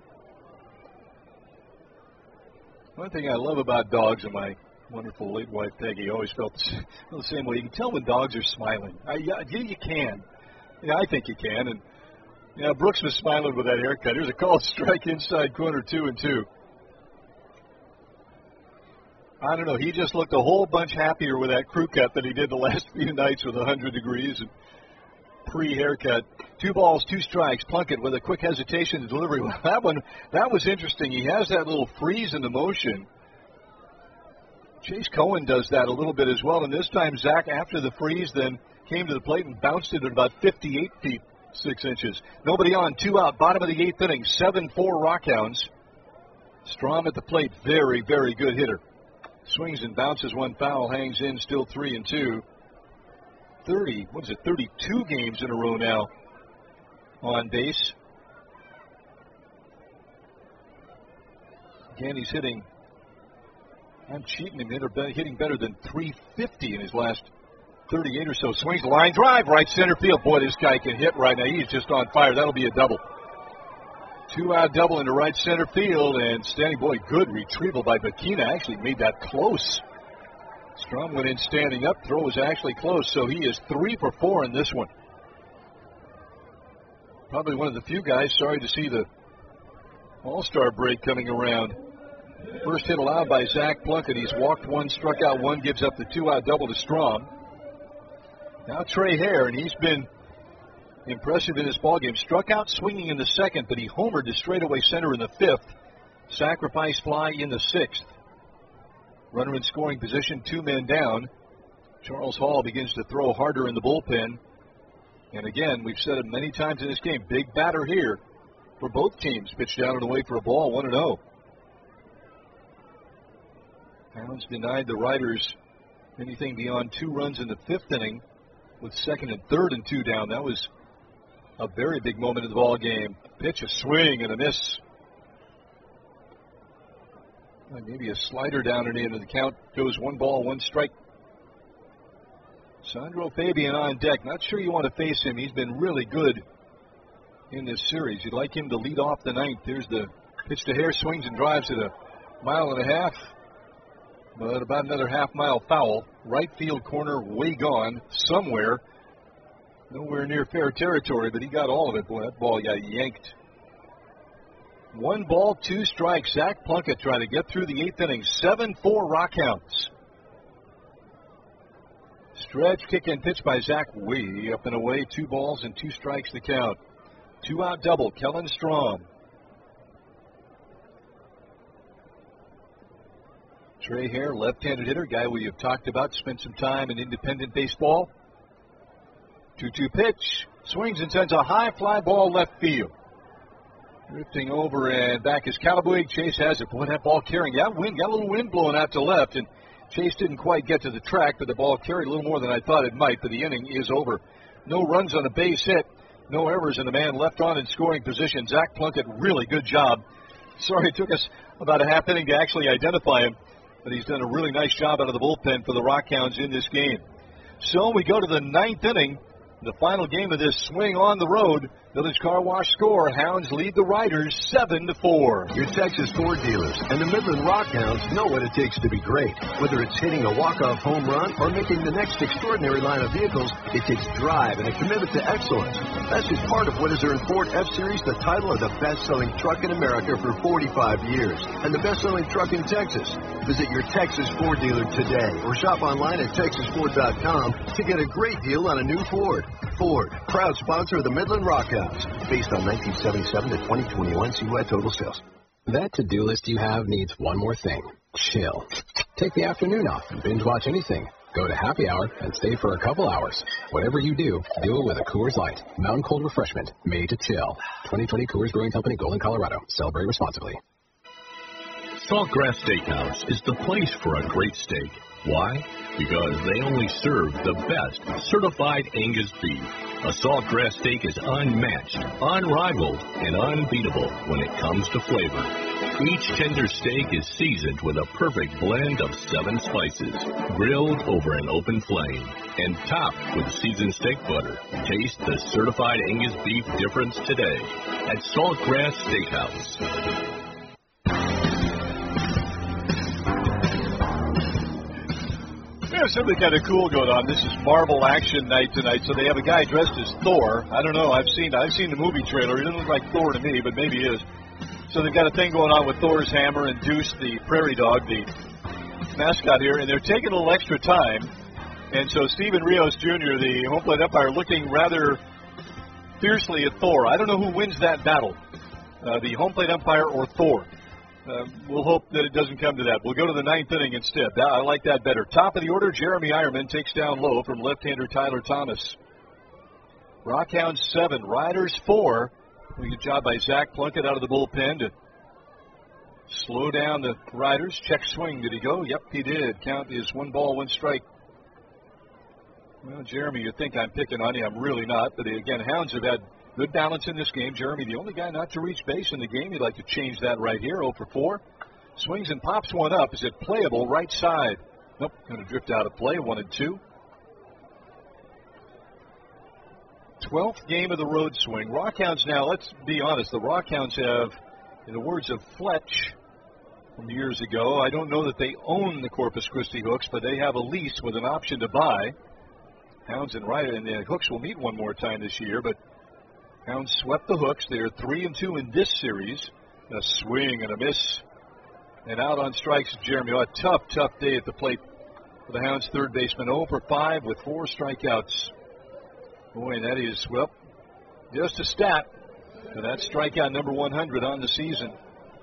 One thing I love about dogs, and my wonderful late wife Peggy always felt the same way. You can tell when dogs are smiling. I, yeah, you can. Yeah, I think you can. And yeah, Brooks was smiling with that haircut. Here's a called strike inside corner, two and two. I don't know. He just looked a whole bunch happier with that crew cut than he did the last few nights with one hundred degrees and pre-haircut. Two balls, two strikes. Plunkett with a quick hesitation to delivery. That one, that was interesting. He has that little freeze in the motion. Chase Cohen does that a little bit as well. And this time, Zach, after the freeze, then came to the plate and bounced it at about fifty-eight feet, six inches. Nobody on, two out, bottom of the eighth inning, seven four Rockhounds. Strom at the plate, very, very good hitter. Swings and bounces one foul, hangs in, still three and two. thirty, what is it, thirty-two games in a row now on base. Again, he's hitting, I'm cheating him, hitting better than three fifty in his last thirty-eight or so. Swings, line drive, right center field. Boy, this guy can hit right now. He's just on fire. That'll be a double. Two-out double into right center field, and standing, boy, good retrieval by Bakina. Actually made that close. Strom went in standing up. Throw was actually close, so he is three for four in this one. Probably one of the few guys sorry to see the All-Star break coming around. First hit allowed by Zach Plunkett. He's walked one, struck out one, gives up the two-out double to Strom. Now Trey Hare, and he's been impressive in this ballgame. Struck out swinging in the second, but he homered to straightaway center in the fifth. Sacrifice fly in the sixth. Runner in scoring position, two men down. Charles Hall begins to throw harder in the bullpen. And again, we've said it many times in this game, big batter here for both teams. Pitched down and away for a ball, one and oh. Hounds denied the Riders anything beyond two runs in the fifth inning with second and third and two down. That was a very big moment in the ball game. Pitch, a swing, and a miss. Maybe a slider down and in, and the count goes one ball, one strike. Sandro Fabian on deck. Not sure you want to face him. He's been really good in this series. You'd like him to lead off the ninth. Here's the pitch to Hare, swings and drives at a mile and a half. But about another half mile foul. Right field corner, way gone somewhere. Nowhere near fair territory, but he got all of it. Boy, that ball got yanked. One ball, two strikes. Zach Plunkett trying to get through the eighth inning. seven four Rockhounds. Stretch, kick and pitch by Zach, way up and away. Two balls and two strikes to count. Two out double, Kellen Strom. Trey Hare, left-handed hitter, guy we have talked about, spent some time in independent baseball. two two pitch, swings and sends a high fly ball left field. Drifting over and back is Callaway. Chase has it. Boy, that ball carrying. Got wind, got a little wind blowing out to left, and Chase didn't quite get to the track, but the ball carried a little more than I thought it might, but the inning is over. No runs on a base hit, no errors, and a man left on in scoring position. Zach Plunkett, really good job. Sorry it took us about a half inning to actually identify him, but he's done a really nice job out of the bullpen for the Rockhounds in this game. So we go to the ninth inning, the final game of this swing on the road. Village Car Wash score. Hounds lead the Riders seven to four. Your Texas Ford dealers and the Midland Rockhounds know what it takes to be great. Whether it's hitting a walk-off home run or making the next extraordinary line of vehicles, it takes drive and a commitment to excellence. That's just part of what has earned Ford F-Series the title of the best-selling truck in America for forty-five years and the best-selling truck in Texas. Visit your Texas Ford dealer today or shop online at texas ford dot com to get a great deal on a new Ford. Ford, proud sponsor of the Midland Rockhounds, based on nineteen seventy-seven to twenty twenty-one C Y total sales. That to-do list you have needs one more thing. Chill. Take the afternoon off and binge watch anything. Go to happy hour and stay for a couple hours. Whatever you do, do it with a Coors Light. Mountain Cold Refreshment, made to chill. twenty twenty Coors Brewing Company, Golden, Colorado. Celebrate responsibly. Saltgrass Steakhouse is the place for a great steak. Why? Because they only serve the best certified Angus beef. A Saltgrass steak is unmatched, unrivaled, and unbeatable when it comes to flavor. Each tender steak is seasoned with a perfect blend of seven spices, grilled over an open flame, and topped with seasoned steak butter. Taste the certified Angus beef difference today at Saltgrass Steakhouse. There's something kind of cool going on. This is Marvel Action Night tonight, so they have a guy dressed as Thor. I don't know. I've seen I've seen the movie trailer. He doesn't look like Thor to me, but maybe he is. So they've got a thing going on with Thor's hammer and Deuce, the prairie dog, the mascot here, and they're taking a little extra time. And so Steven Rios Junior, the home plate umpire, looking rather fiercely at Thor. I don't know who wins that battle, uh, the home plate umpire or Thor. Uh, we'll hope that it doesn't come to that. We'll go to the ninth inning instead. I like that better. Top of the order, Jeremy Ironman takes down low from left-hander Tyler Thomas. Rockhounds seven, Riders four. Good job by Zach Plunkett out of the bullpen to slow down the Riders. Check swing. Did he go? Yep, he did. Count is one ball, one strike. Well, Jeremy, you think I'm picking on you. I'm really not. But again, Hounds have had good balance in this game. Jeremy, the only guy not to reach base in the game. You'd like to change that right here. oh for four. Swings and pops one up. Is it playable right side? Nope. Going to drift out of play. One and two. twelfth game of the road swing. Rockhounds now, let's be honest. The Rockhounds have, in the words of Fletch from years ago, I don't know that they own the Corpus Christi Hooks, but they have a lease with an option to buy. Hounds and Ryder and the Hooks will meet one more time this year, but Hounds swept the Hooks. They are three and two in this series. A swing and a miss. And out on strikes, Jeremy. Oh, a tough, tough day at the plate for the Hounds third baseman. oh for five with four strikeouts. Boy, and that is, well, just a stat. And that's strikeout number one hundred on the season.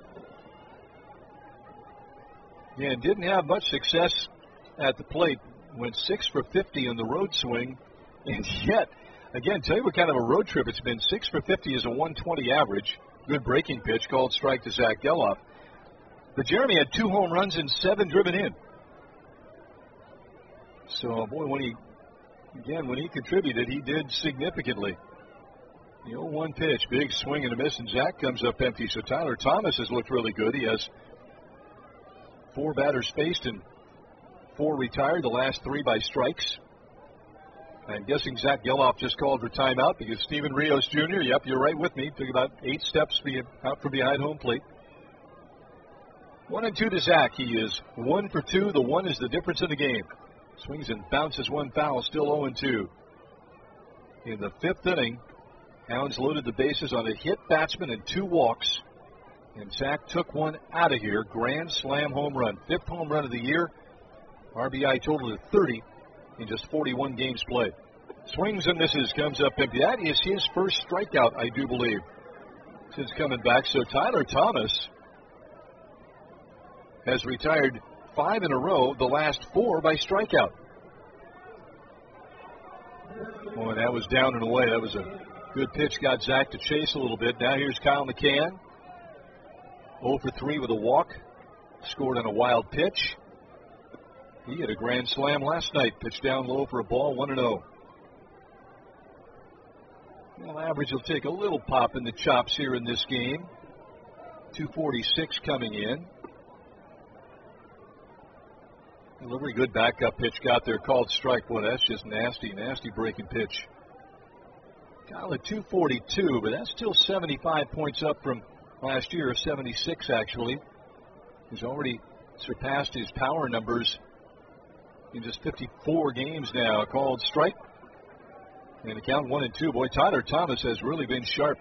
Yeah, and didn't have much success at the plate. Went six for fifty on the road swing. And yet, again, tell you what kind of a road trip it's been. six for fifty is a one twenty average. Good breaking pitch, called strike to Zach Geloff. But Jeremy had two home runs and seven driven in. So, boy, when he, again, when he contributed, he did significantly. The oh one pitch, big swing and a miss, and Zach comes up empty. So Tyler Thomas has looked really good. He has four batters faced and four retired, the last three by strikes. I'm guessing Zach Geloff just called for timeout because Steven Rios Junior, yep, you're right with me, took about eight steps out from behind home plate. One and two to Zach. He is one for two. The one is the difference in the game. Swings and bounces one foul, still oh and two. In the fifth inning, Hounds loaded the bases on a hit batsman and two walks. And Zach took one out of here. Grand slam home run. Fifth home run of the year. R B I total of thirty. In just forty-one games played. Swings and misses, comes up empty. That is his first strikeout, I do believe, since coming back. So Tyler Thomas has retired five in a row, the last four by strikeout. Boy, that was down and away. That was a good pitch, got Zach to chase a little bit. Now here's Kyle McCann. oh for three with a walk. Scored on a wild pitch. He had a grand slam last night. Pitched down low for a ball, one and oh. Well, average will take a little pop in the chops here in this game. two forty-six coming in. Delivery, good backup pitch got there, called strike. Boy, that's just nasty, nasty breaking pitch. Kyle at two forty-two, but that's still seventy-five points up from last year, seventy-six actually. He's already surpassed his power numbers in just fifty-four games now. Called strike. And the count one and two. Boy, Tyler Thomas has really been sharp.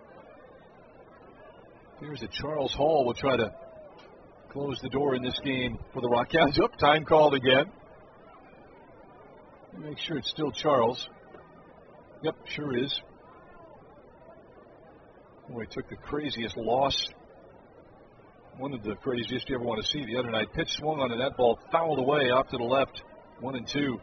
Here's a Charles Hall will try to close the door in this game for the Rockhounds. Up, time called again. Make sure it's still Charles. Yep, sure is. Boy, he took the craziest loss. One of the craziest you ever want to see the other night. Pitch swung onto that ball, fouled away off to the left. One and two.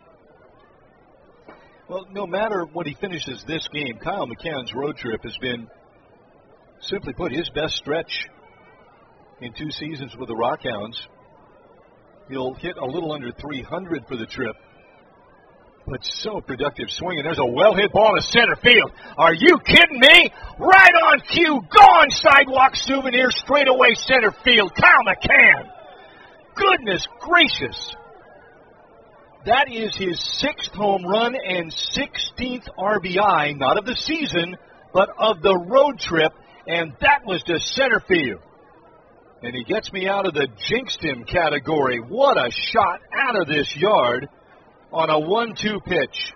Well, no matter what he finishes this game, Kyle McCann's road trip has been, simply put, his best stretch in two seasons with the Rockhounds. He'll hit a little under three hundred for the trip. But so productive swinging. There's a well-hit ball to center field. Are you kidding me? Right on cue. Gone sidewalk souvenir straight away center field. Kyle McCann. Goodness gracious. That is his sixth home run and sixteenth R B I, not of the season, but of the road trip, and that was to center field. And he gets me out of the jinxed him category. What a shot out of this yard on a one two pitch.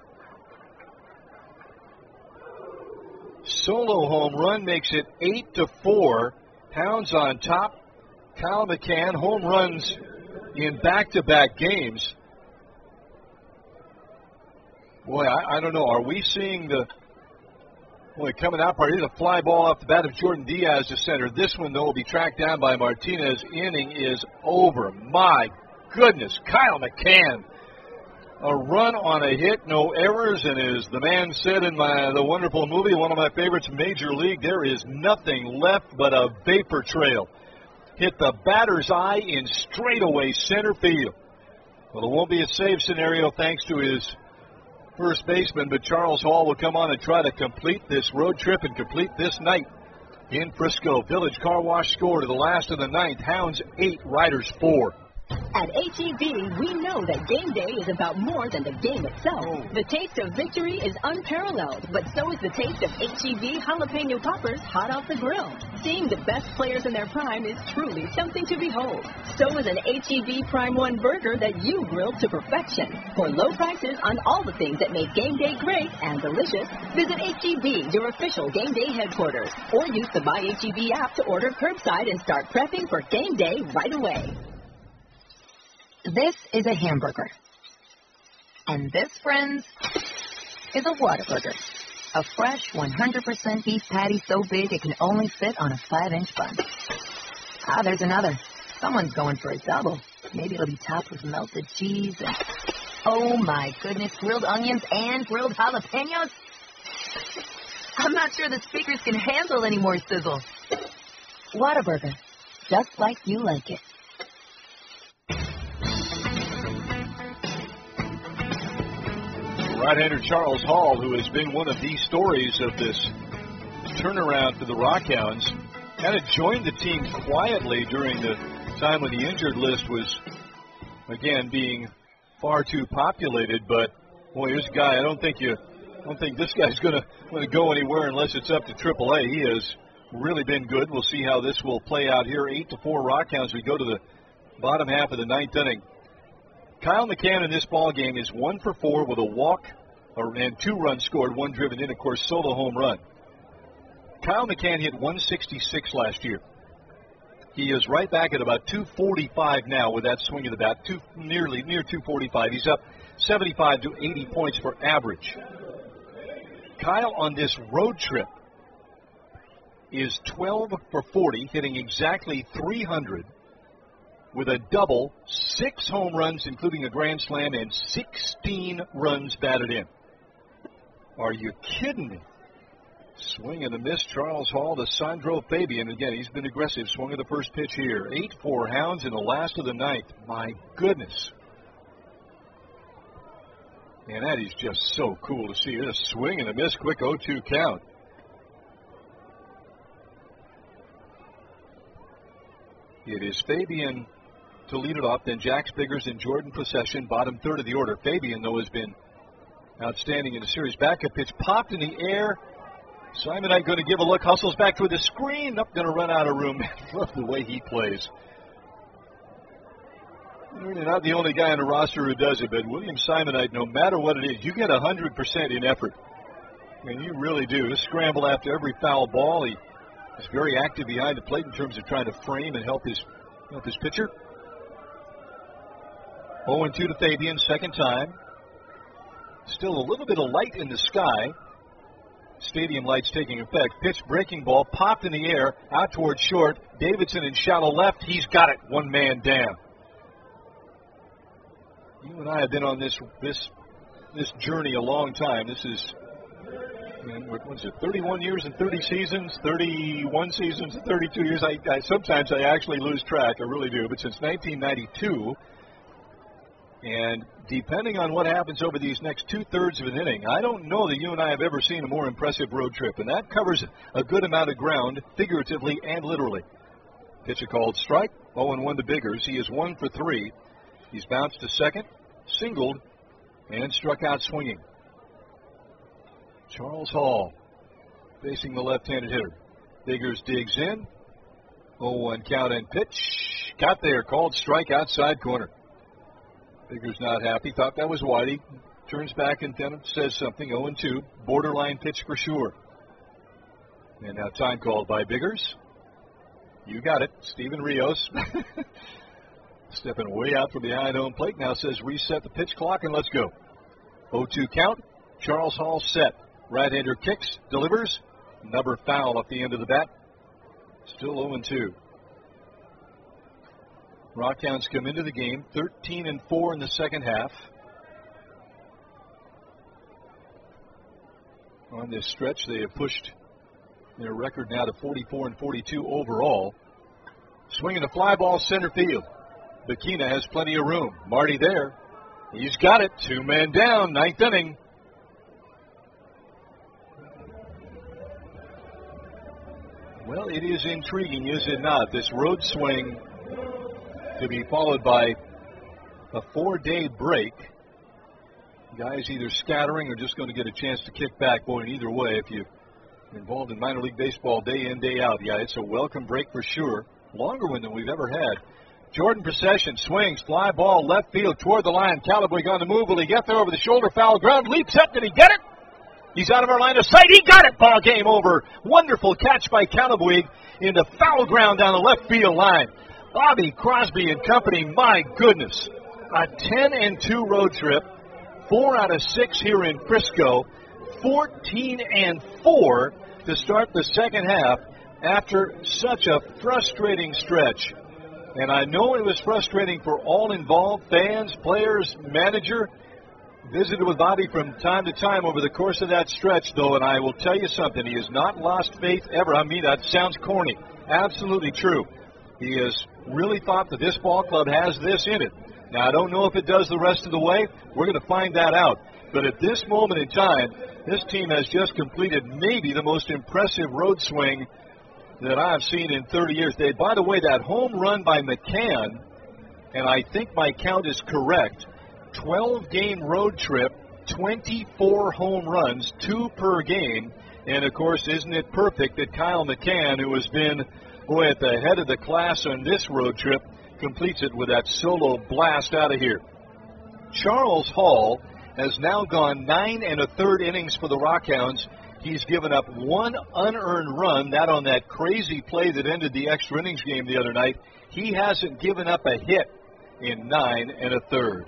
Solo home run makes it eight to four. Hounds on top. Kyle McCann, home runs in back-to-back games. Boy, I, I don't know. Are we seeing the boy coming out part? Here's a fly ball off the bat of Jordan Diaz to center. This one, though, will be tracked down by Martinez. Inning is over. My goodness, Kyle McCann. A run on a hit, no errors, and as the man said in my the wonderful movie, one of my favorites, Major League, there is nothing left but a vapor trail. Hit the batter's eye in straightaway center field. Well, it won't be a save scenario thanks to his first baseman, but Charles Hall will come on and try to complete this road trip and complete this night in Frisco. Village Car Wash score to the last of the ninth. Hounds eight, Riders four. At H E B, we know that game day is about more than the game itself. Oh. The taste of victory is unparalleled, but so is the taste of H E B jalapeno poppers hot off the grill. Seeing the best players in their prime is truly something to behold. So is an H E B Prime One burger that you grilled to perfection. For low prices on all the things that make game day great and delicious, visit H E B, your official game day headquarters, or use the My H E B app to order curbside and start prepping for game day right away. This is a hamburger. And this, friends, is a Whataburger. A fresh one hundred percent beef patty so big it can only fit on a five inch bun. Ah, there's another. Someone's going for a double. Maybe it'll be topped with melted cheese and, oh my goodness, grilled onions and grilled jalapenos. I'm not sure the speakers can handle any more sizzle. Whataburger, just like you like it. Right-hander Charles Hall, who has been one of the stories of this turnaround for the Rockhounds, kind of joined the team quietly during the time when the injured list was, again, being far too populated. But boy, this guy, I don't think you, I don't think this guy's going to going to go anywhere unless it's up to triple A. He has really been good. We'll see how this will play out here. Eight to four Rockhounds. We go to the bottom half of the ninth inning. Kyle McCann in this ball game is one for four with a walk or, and two runs scored, one driven in, of course, solo home run. Kyle McCann hit one sixty-six last year. He is right back at about two forty-five now with that swing of the bat, two, nearly near two forty-five. He's up seventy-five to eighty points for average. Kyle on this road trip is twelve for forty, hitting exactly three hundred. With a double, six home runs, including a grand slam, and sixteen runs batted in. Are you kidding me? Swing and a miss, Charles Hall to Sandro Fabian. Again, he's been aggressive. Swung at the first pitch here. eight four Hounds in the last of the ninth. My goodness. And that is just so cool to see. There's a swing and a miss, quick oh two count. It is Fabian to lead it off, then Jack Spiggers and Jordan Procession, bottom third of the order. Fabian, though, has been outstanding in the series. Backup pitch popped in the air, Simonite going to give a look, hustles back toward the screen. Up, going to run out of room. Love the way he plays. You're not the only guy on the roster who does it, but William Simonite, no matter what it is, you get one hundred percent in effort. I mean, you really do. Just scramble after every foul ball. He is very active behind the plate in terms of trying to frame and help his, help his pitcher. oh and two to Fabian, second time. Still a little bit of light in the sky. Stadium lights taking effect. Pitch, breaking ball, popped in the air, out towards short. Davidson in shallow left. He's got it. One man down. You and I have been on this this this journey a long time. This is, what was it, thirty-one years and thirty seasons, thirty-one seasons and thirty-two years. I, I sometimes I actually lose track. I really do. But since nineteen ninety-two, and depending on what happens over these next two-thirds of an inning, I don't know that you and I have ever seen a more impressive road trip. And that covers a good amount of ground, figuratively and literally. Pitch a called strike. oh and one to Biggers. He is one for three. He's bounced to second, singled, and struck out swinging. Charles Hall facing the left-handed hitter. Biggers digs in. oh one count and pitch. Got there. Called strike outside corner. Biggers not happy. Thought that was Whitey. Turns back and then says something. oh and two. Borderline pitch for sure. And now time called by Biggers. You got it. Steven Rios. Stepping way out from behind home plate. Now says reset the pitch clock and let's go. oh two count. Charles Hall set. Right-hander kicks. Delivers. Number foul up the end of the bat. Still oh and two. Rockhounds come into the game thirteen and four in the second half. On this stretch, they have pushed their record now to forty-four and forty-two overall. Swinging a fly ball center field. Bikina has plenty of room. Marty there. He's got it. Two men down. Ninth inning. Well, it is intriguing, is it not? This road swing to be followed by a four-day break. Guys either scattering or just going to get a chance to kick back. Boy, either way, if you're involved in minor league baseball day in, day out, yeah, it's a welcome break for sure. Longer one than we've ever had. Jordan Procession swings, fly ball left field toward the line. Callaway on the move. Will he get there over the shoulder? Foul ground. Leaps up. Did he get it? He's out of our line of sight. He got it. Ball game over. Wonderful catch by Callaway into foul ground down the left field line. Bobby Crosby and company, my goodness. A ten and two road trip. Four out of six here in Frisco. fourteen and four to start the second half after such a frustrating stretch. And I know it was frustrating for all involved, fans, players, manager. Visited with Bobby from time to time over the course of that stretch, though, and I will tell you something. He has not lost faith ever. I mean, that sounds corny. Absolutely true. He has really thought that this ball club has this in it. Now, I don't know if it does the rest of the way. We're going to find that out. But at this moment in time, this team has just completed maybe the most impressive road swing that I've seen in thirty years. They, by the way, that home run by McCann, and I think my count is correct, twelve-game road trip, twenty-four home runs, two per game. And, of course, isn't it perfect that Kyle McCann, who has been, boy, at the head of the class on this road trip, completes it with that solo blast out of here. Charles Hall has now gone nine and a third innings for the Rockhounds. He's given up one unearned run, that on that crazy play that ended the extra innings game the other night. He hasn't given up a hit in nine and a third.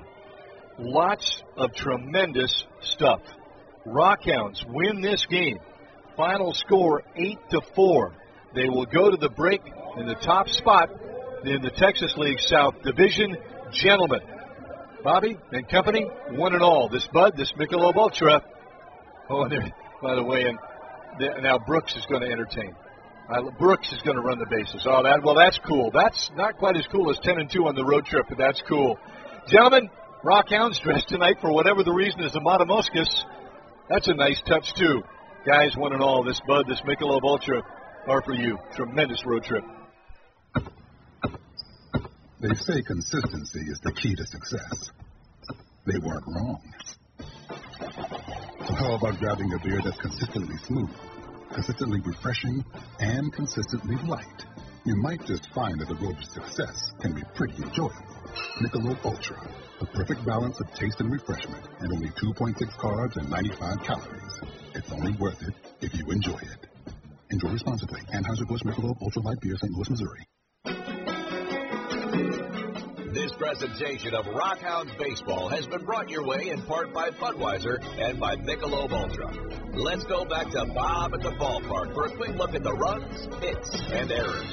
Lots of tremendous stuff. Rockhounds win this game. Final score eight to four. They will go to the break in the top spot in the Texas League South Division. Gentlemen, Bobby and company, one and all. This Bud, this Michelob Ultra. Oh, and there, by the way, and now Brooks is going to entertain. Uh, Brooks is going to run the bases. Oh, that well, that's cool. That's not quite as cool as ten and two on the road trip, but that's cool. Gentlemen, Rockhounds dressed tonight for whatever the reason is the Matamoscas. That's a nice touch, too. Guys, one and all, this Bud, this Michelob Ultra are for you. Tremendous road trip. They say consistency is the key to success. They weren't wrong. So how about grabbing a beer that's consistently smooth, consistently refreshing, and consistently light. You might just find that the road to success can be pretty enjoyable. Michelob Ultra, the perfect balance of taste and refreshment, and only two point six carbs and ninety-five calories. It's only worth it if you enjoy it. Enjoy responsibly. Anheuser-Busch Michelob Ultra Light Beer, Saint Louis, Missouri. This presentation of Rockhounds Baseball has been brought your way in part by Budweiser and by Michelob Ultra. Let's go back to Bob at the ballpark for a quick look at the runs, hits, and errors.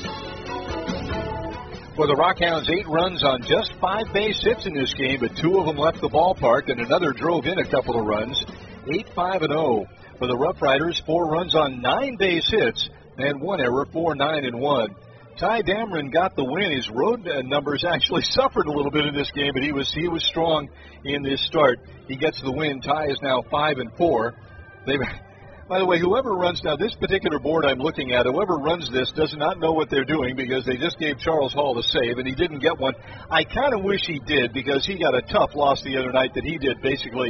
For the Rockhounds, eight runs on just five base hits in this game, but two of them left the ballpark, and another drove in a couple of runs. eight five and oh. For the Rough Riders, four runs on nine base hits, and one error, four nine and one. Ty Dameron got the win. His road numbers actually suffered a little bit in this game, but he was he was strong in this start. He gets the win. Ty is now five and four. They, by the way, whoever runs now this particular board I'm looking at, whoever runs this does not know what they're doing because they just gave Charles Hall a save and he didn't get one. I kind of wish he did because he got a tough loss the other night that he did basically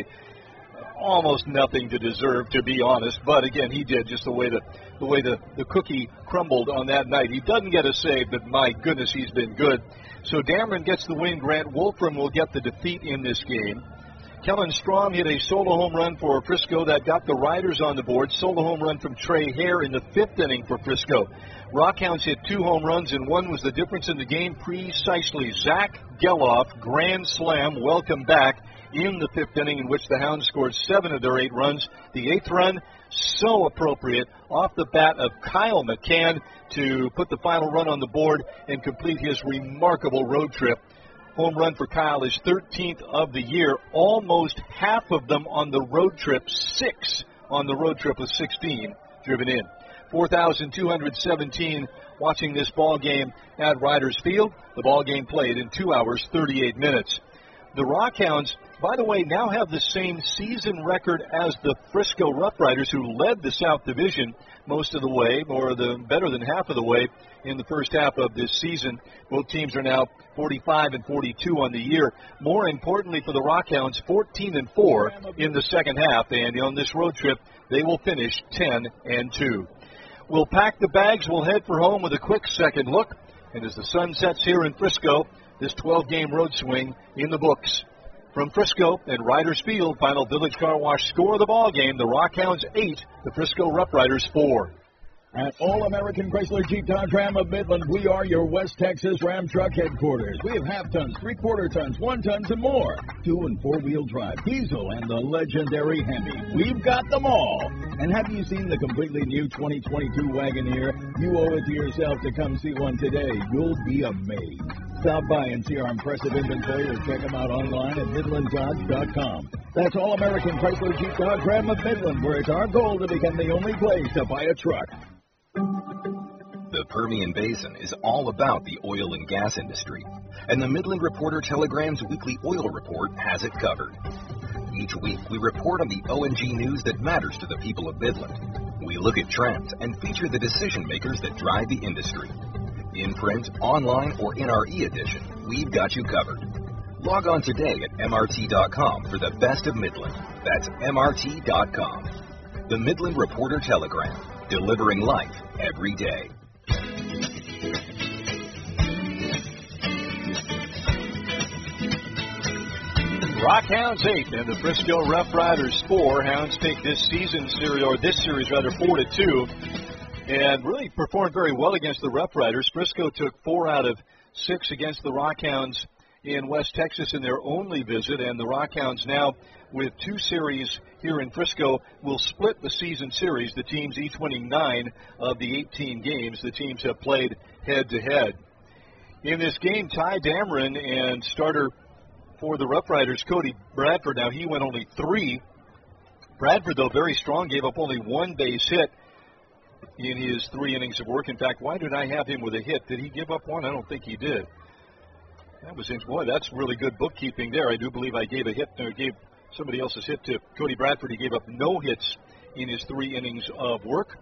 almost nothing to deserve, to be honest. But again, he did just the way the the way the, the cookie crumbled on that night. He doesn't get a save, but my goodness, he's been good. So Dameron gets the win. Grant Wolfram will get the defeat in this game. Kellen Strom hit a solo home run for Frisco that got the Riders on the board. Solo home run from Trey Hare in the fifth inning for Frisco. Rockhounds hit two home runs, and one was the difference in the game precisely. Zach Geloff, grand slam, welcome back in the fifth inning, in which the Hounds scored seven of their eight runs. The eighth run, so appropriate, off the bat of Kyle McCann to put the final run on the board and complete his remarkable road trip. Home run for Kyle is thirteenth of the year, almost half of them on the road trip, six on the road trip with sixteen driven in. four thousand two hundred seventeen watching this ball game at Riders Field. The ball game played in two hours, thirty-eight minutes. The Rockhounds, by the way, now have the same season record as the Frisco Rough Riders, who led the South Division most of the way, or the better than half of the way in the first half of this season. Both teams are now forty-five and forty-two on the year. More importantly for the Rockhounds, fourteen and four in the second half, and on this road trip, they will finish ten and two. We'll pack the bags, we'll head for home with a quick second look, and as the sun sets here in Frisco, this twelve-game road swing in the books. From Frisco and Riders Field, final Village Car Wash score of the ball game, the Rockhounds eight, the Frisco Rough Riders four. At All-American Chrysler Jeep Dodge Ram of Midland, we are your West Texas Ram truck headquarters. We have half tons, three-quarter tons, one tons, and more. Two- and four-wheel drive, diesel, and the legendary Hemi. We've got them all. And have you seen the completely new twenty twenty-two Wagoneer? You owe it to yourself to come see one today. You'll be amazed. Stop by and see our impressive inventory or check them out online at Midland Dodge dot com. That's All-American Chrysler Jeep Dodge Ram of Midland, where it's our goal to become the only place to buy a truck. The Permian Basin is all about the oil and gas industry, and the Midland Reporter Telegram's weekly oil report has it covered. Each week, we report on the O and G news that matters to the people of Midland. We look at trends and feature the decision makers that drive the industry. In print, online, or in our e-edition, we've got you covered. Log on today at M R T dot com for the best of Midland. That's M R T dot com. The Midland Reporter Telegram, delivering life every day. Rockhounds eight and the Frisco Rough Riders four. Hounds take this season series, or this series rather, four to two. And really performed very well against the Rough Riders. Frisco took four out of six against the Rockhounds in West Texas in their only visit, and the Rockhounds now, with two series here in Frisco, will split the season series, the teams each winning nine of the eighteen games the teams have played head-to-head. In this game, Ty Dameron and starter for the Rough Riders, Cody Bradford, now he went only three. Bradford, though, very strong, gave up only one base hit in his three innings of work. In fact, why did I have him with a hit? Did he give up one? I don't think he did. That was interesting. Boy, that's really good bookkeeping there. I do believe I gave a hit, or gave somebody else's hit to Cody Bradford. He gave up no hits in his three innings of work.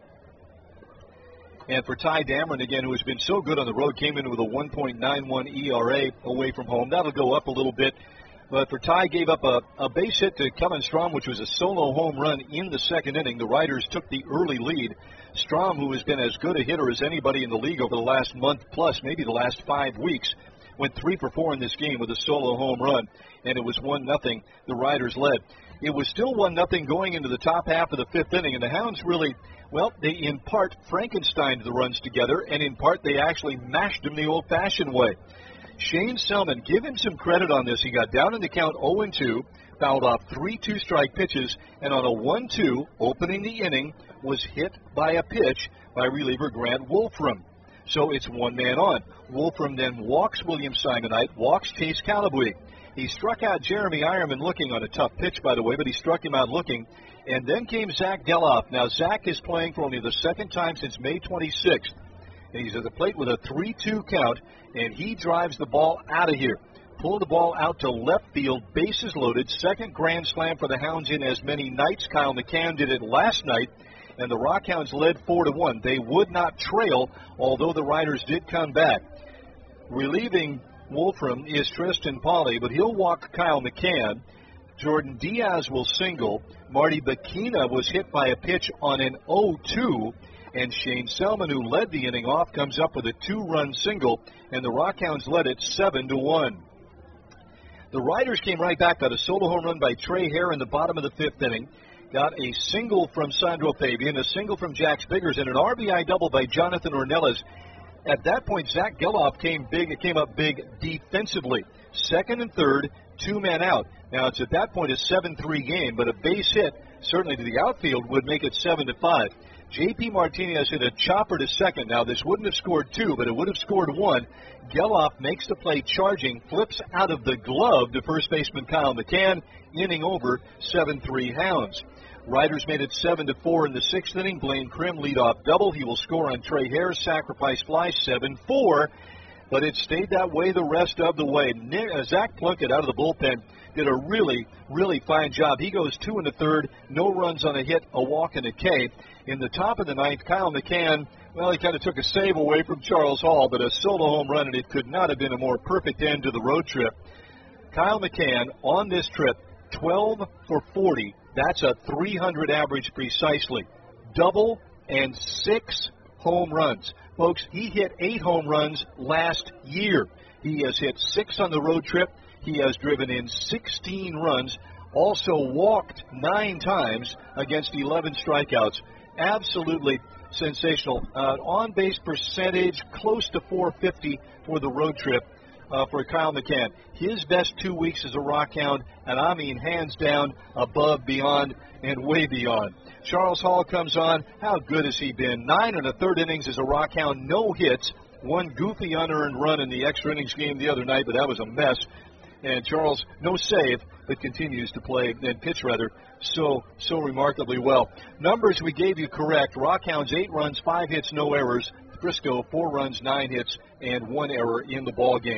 And for Ty Dameron, again, who has been so good on the road, came in with a one point nine one E R A away from home. That'll go up a little bit But for Ty, gave up a, a base hit to Kellen Strom, which was a solo home run in the second inning. The Riders took the early lead. Strom, who has been as good a hitter as anybody in the league over the last month plus, maybe the last five weeks, went three for four in this game with a solo home run, and it was one nothing. The Riders led. It was still one nothing going into the top half of the fifth inning, and the Hounds really, well, they in part Frankensteined the runs together, and in part they actually mashed them the old-fashioned way. Shane Selman, give him some credit on this. He got down in the count oh and two, fouled off three two-strike pitches, and on a one two, opening the inning, was hit by a pitch by reliever Grant Wolfram. So it's one man on. Wolfram then walks William Simonite, walks Chase Calabuig. He struck out Jeremy Ironman looking on a tough pitch, by the way, but he struck him out looking. And then came Zach Geloff. Now, Zach is playing for only the second time since May twenty-sixth. And he's at the plate with a three two count, and he drives the ball out of here. Pulled the ball out to left field, bases loaded. Second grand slam for the Hounds in as many nights. Kyle McCann did it last night, and the Rockhounds led four to one. They would not trail, although the Riders did come back. Relieving Wolfram is Tristan Pauly, but he'll walk Kyle McCann. Jordan Diaz will single. Marty Bacchina was hit by a pitch on an oh two. And Shane Selman, who led the inning off, comes up with a two-run single, and the Rockhounds led it seven to one. The Riders came right back, got a solo home run by Trey Hare in the bottom of the fifth inning, got a single from Sandro Fabian, a single from Jax Biggers, and an R B I double by Jonathan Ornelas. At that point, Zach Geloff came big. It came up big defensively. Second and third, two men out. Now, it's at that point a seven three game, but a base hit, certainly to the outfield, would make it seven to five. J P Martinez hit a chopper to second. Now, this wouldn't have scored two, but it would have scored one. Geloff makes the play charging, flips out of the glove to first baseman Kyle McCann, inning over, seven three Hounds. Riders made it seven to four in the sixth inning. Blaine Krim leadoff double. He will score on Trey Hare's sacrifice fly, seven four. But it stayed that way the rest of the way. Zach Plunkett out of the bullpen did a really, really fine job. He goes two and a third, no runs on a hit, a walk, and a K. In the top of the ninth, Kyle McCann, well, he kind of took a save away from Charles Hall, but a solo home run, and it could not have been a more perfect end to the road trip. Kyle McCann on this trip, twelve for forty. That's a three hundred average precisely. Double and six home runs. Folks, he hit eight home runs last year. He has hit six on the road trip. He has driven in sixteen runs, also walked nine times against eleven strikeouts. Absolutely sensational. Uh, on-base percentage close to four fifty for the road trip uh, for Kyle McCann. His best two weeks as a Rockhound, and I mean hands down, above, beyond, and way beyond. Charles Hall comes on. How good has he been? Nine and a third innings as a Rockhound, no hits. One goofy unearned run in the extra innings game the other night, but that was a mess. And Charles, no save, but continues to play, and pitch rather, so, so remarkably well. Numbers we gave you correct. Rockhounds, eight runs, five hits, no errors. Frisco, four runs, nine hits, and one error in the ball game.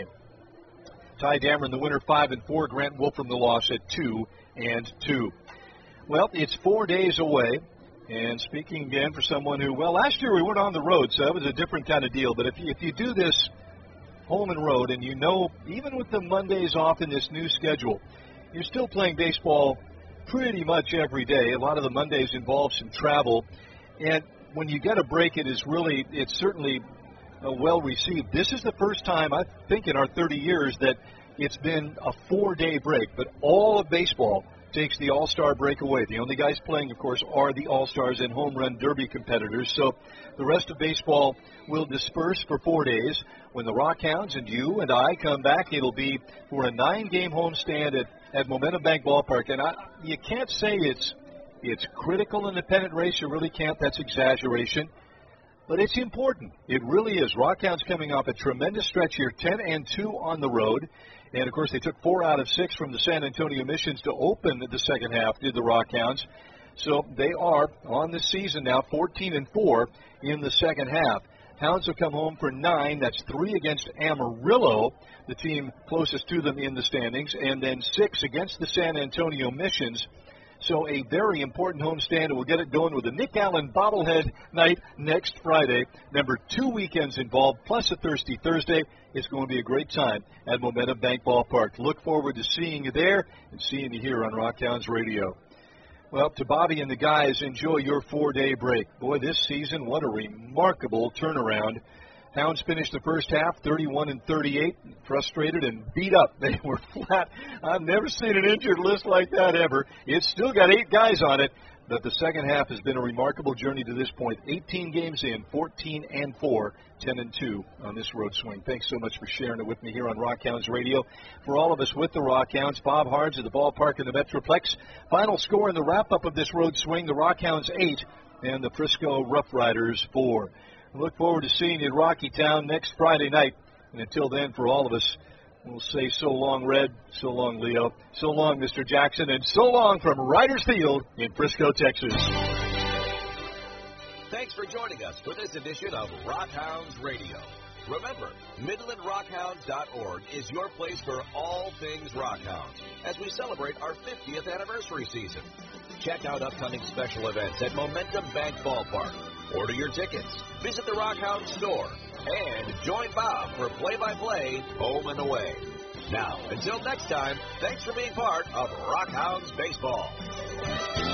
Ty Dameron, the winner, five and four. Grant Wolfram, the loss at two and two. Well, it's four days away. And speaking again for someone who, well, last year we went on the road, so that was a different kind of deal. But if you, if you do this home and road, and you know, even with the Mondays off in this new schedule, you're still playing baseball pretty much every day. A lot of the Mondays involve some travel. And when you get a break, it is really, it's certainly uh, well received. This is the first time, I think, in our thirty years that it's been a four-day break. But all of baseball takes the All-Star break away. The only guys playing, of course, are the All-Stars and Home Run Derby competitors. So the rest of baseball will disperse for four days. When the Rockhounds and you and I come back, it'll be for a nine-game homestand at, at Momentum Bank Ballpark. And I, you can't say it's it's critical in the pennant race. You really can't. That's exaggeration. But it's important. It really is. Rockhounds coming off a tremendous stretch here, ten and two on the road. And, of course, they took four out of six from the San Antonio Missions to open the second half, did the Rockhounds. So they are on the season now, fourteen and four in the second half. Hounds have come home for nine. That's three against Amarillo, the team closest to them in the standings, and then six against the San Antonio Missions. So a very important homestand, and we'll get it going with the Nick Allen bobblehead night next Friday. Number two weekends involved, plus a Thirsty Thursday. It's going to be a great time at Momentum Bank Ballpark. Look forward to seeing you there and seeing you here on Rockhounds Radio. Well, to Bobby and the guys, enjoy your four-day break. Boy, this season, what a remarkable turnaround. Hounds finished the first half thirty-one and thirty-eight, frustrated and beat up. They were flat. I've never seen an injured list like that ever. It's still got eight guys on it, but the second half has been a remarkable journey to this point. eighteen games in, fourteen and four, ten and two on this road swing. Thanks so much for sharing it with me here on Rockhounds Radio. For all of us with the Rockhounds, Bob Hards at the ballpark in the Metroplex. Final score in the wrap-up of this road swing, the Rockhounds eight and the Frisco Rough Riders four. I look forward to seeing you at Rocky Town next Friday night. And until then, for all of us, we'll say so long, Red, so long, Leo, so long, Mister Jackson, and so long from Riders Field in Frisco, Texas. Thanks for joining us for this edition of Rockhounds Radio. Remember, Midland Rockhounds dot org is your place for all things Rockhounds as we celebrate our fiftieth anniversary season. Check out upcoming special events at Momentum Bank Ballpark. Order your tickets, visit the Rockhounds store, and join Bob for play-by-play home and away. Now, until next time, thanks for being part of Rockhounds Baseball.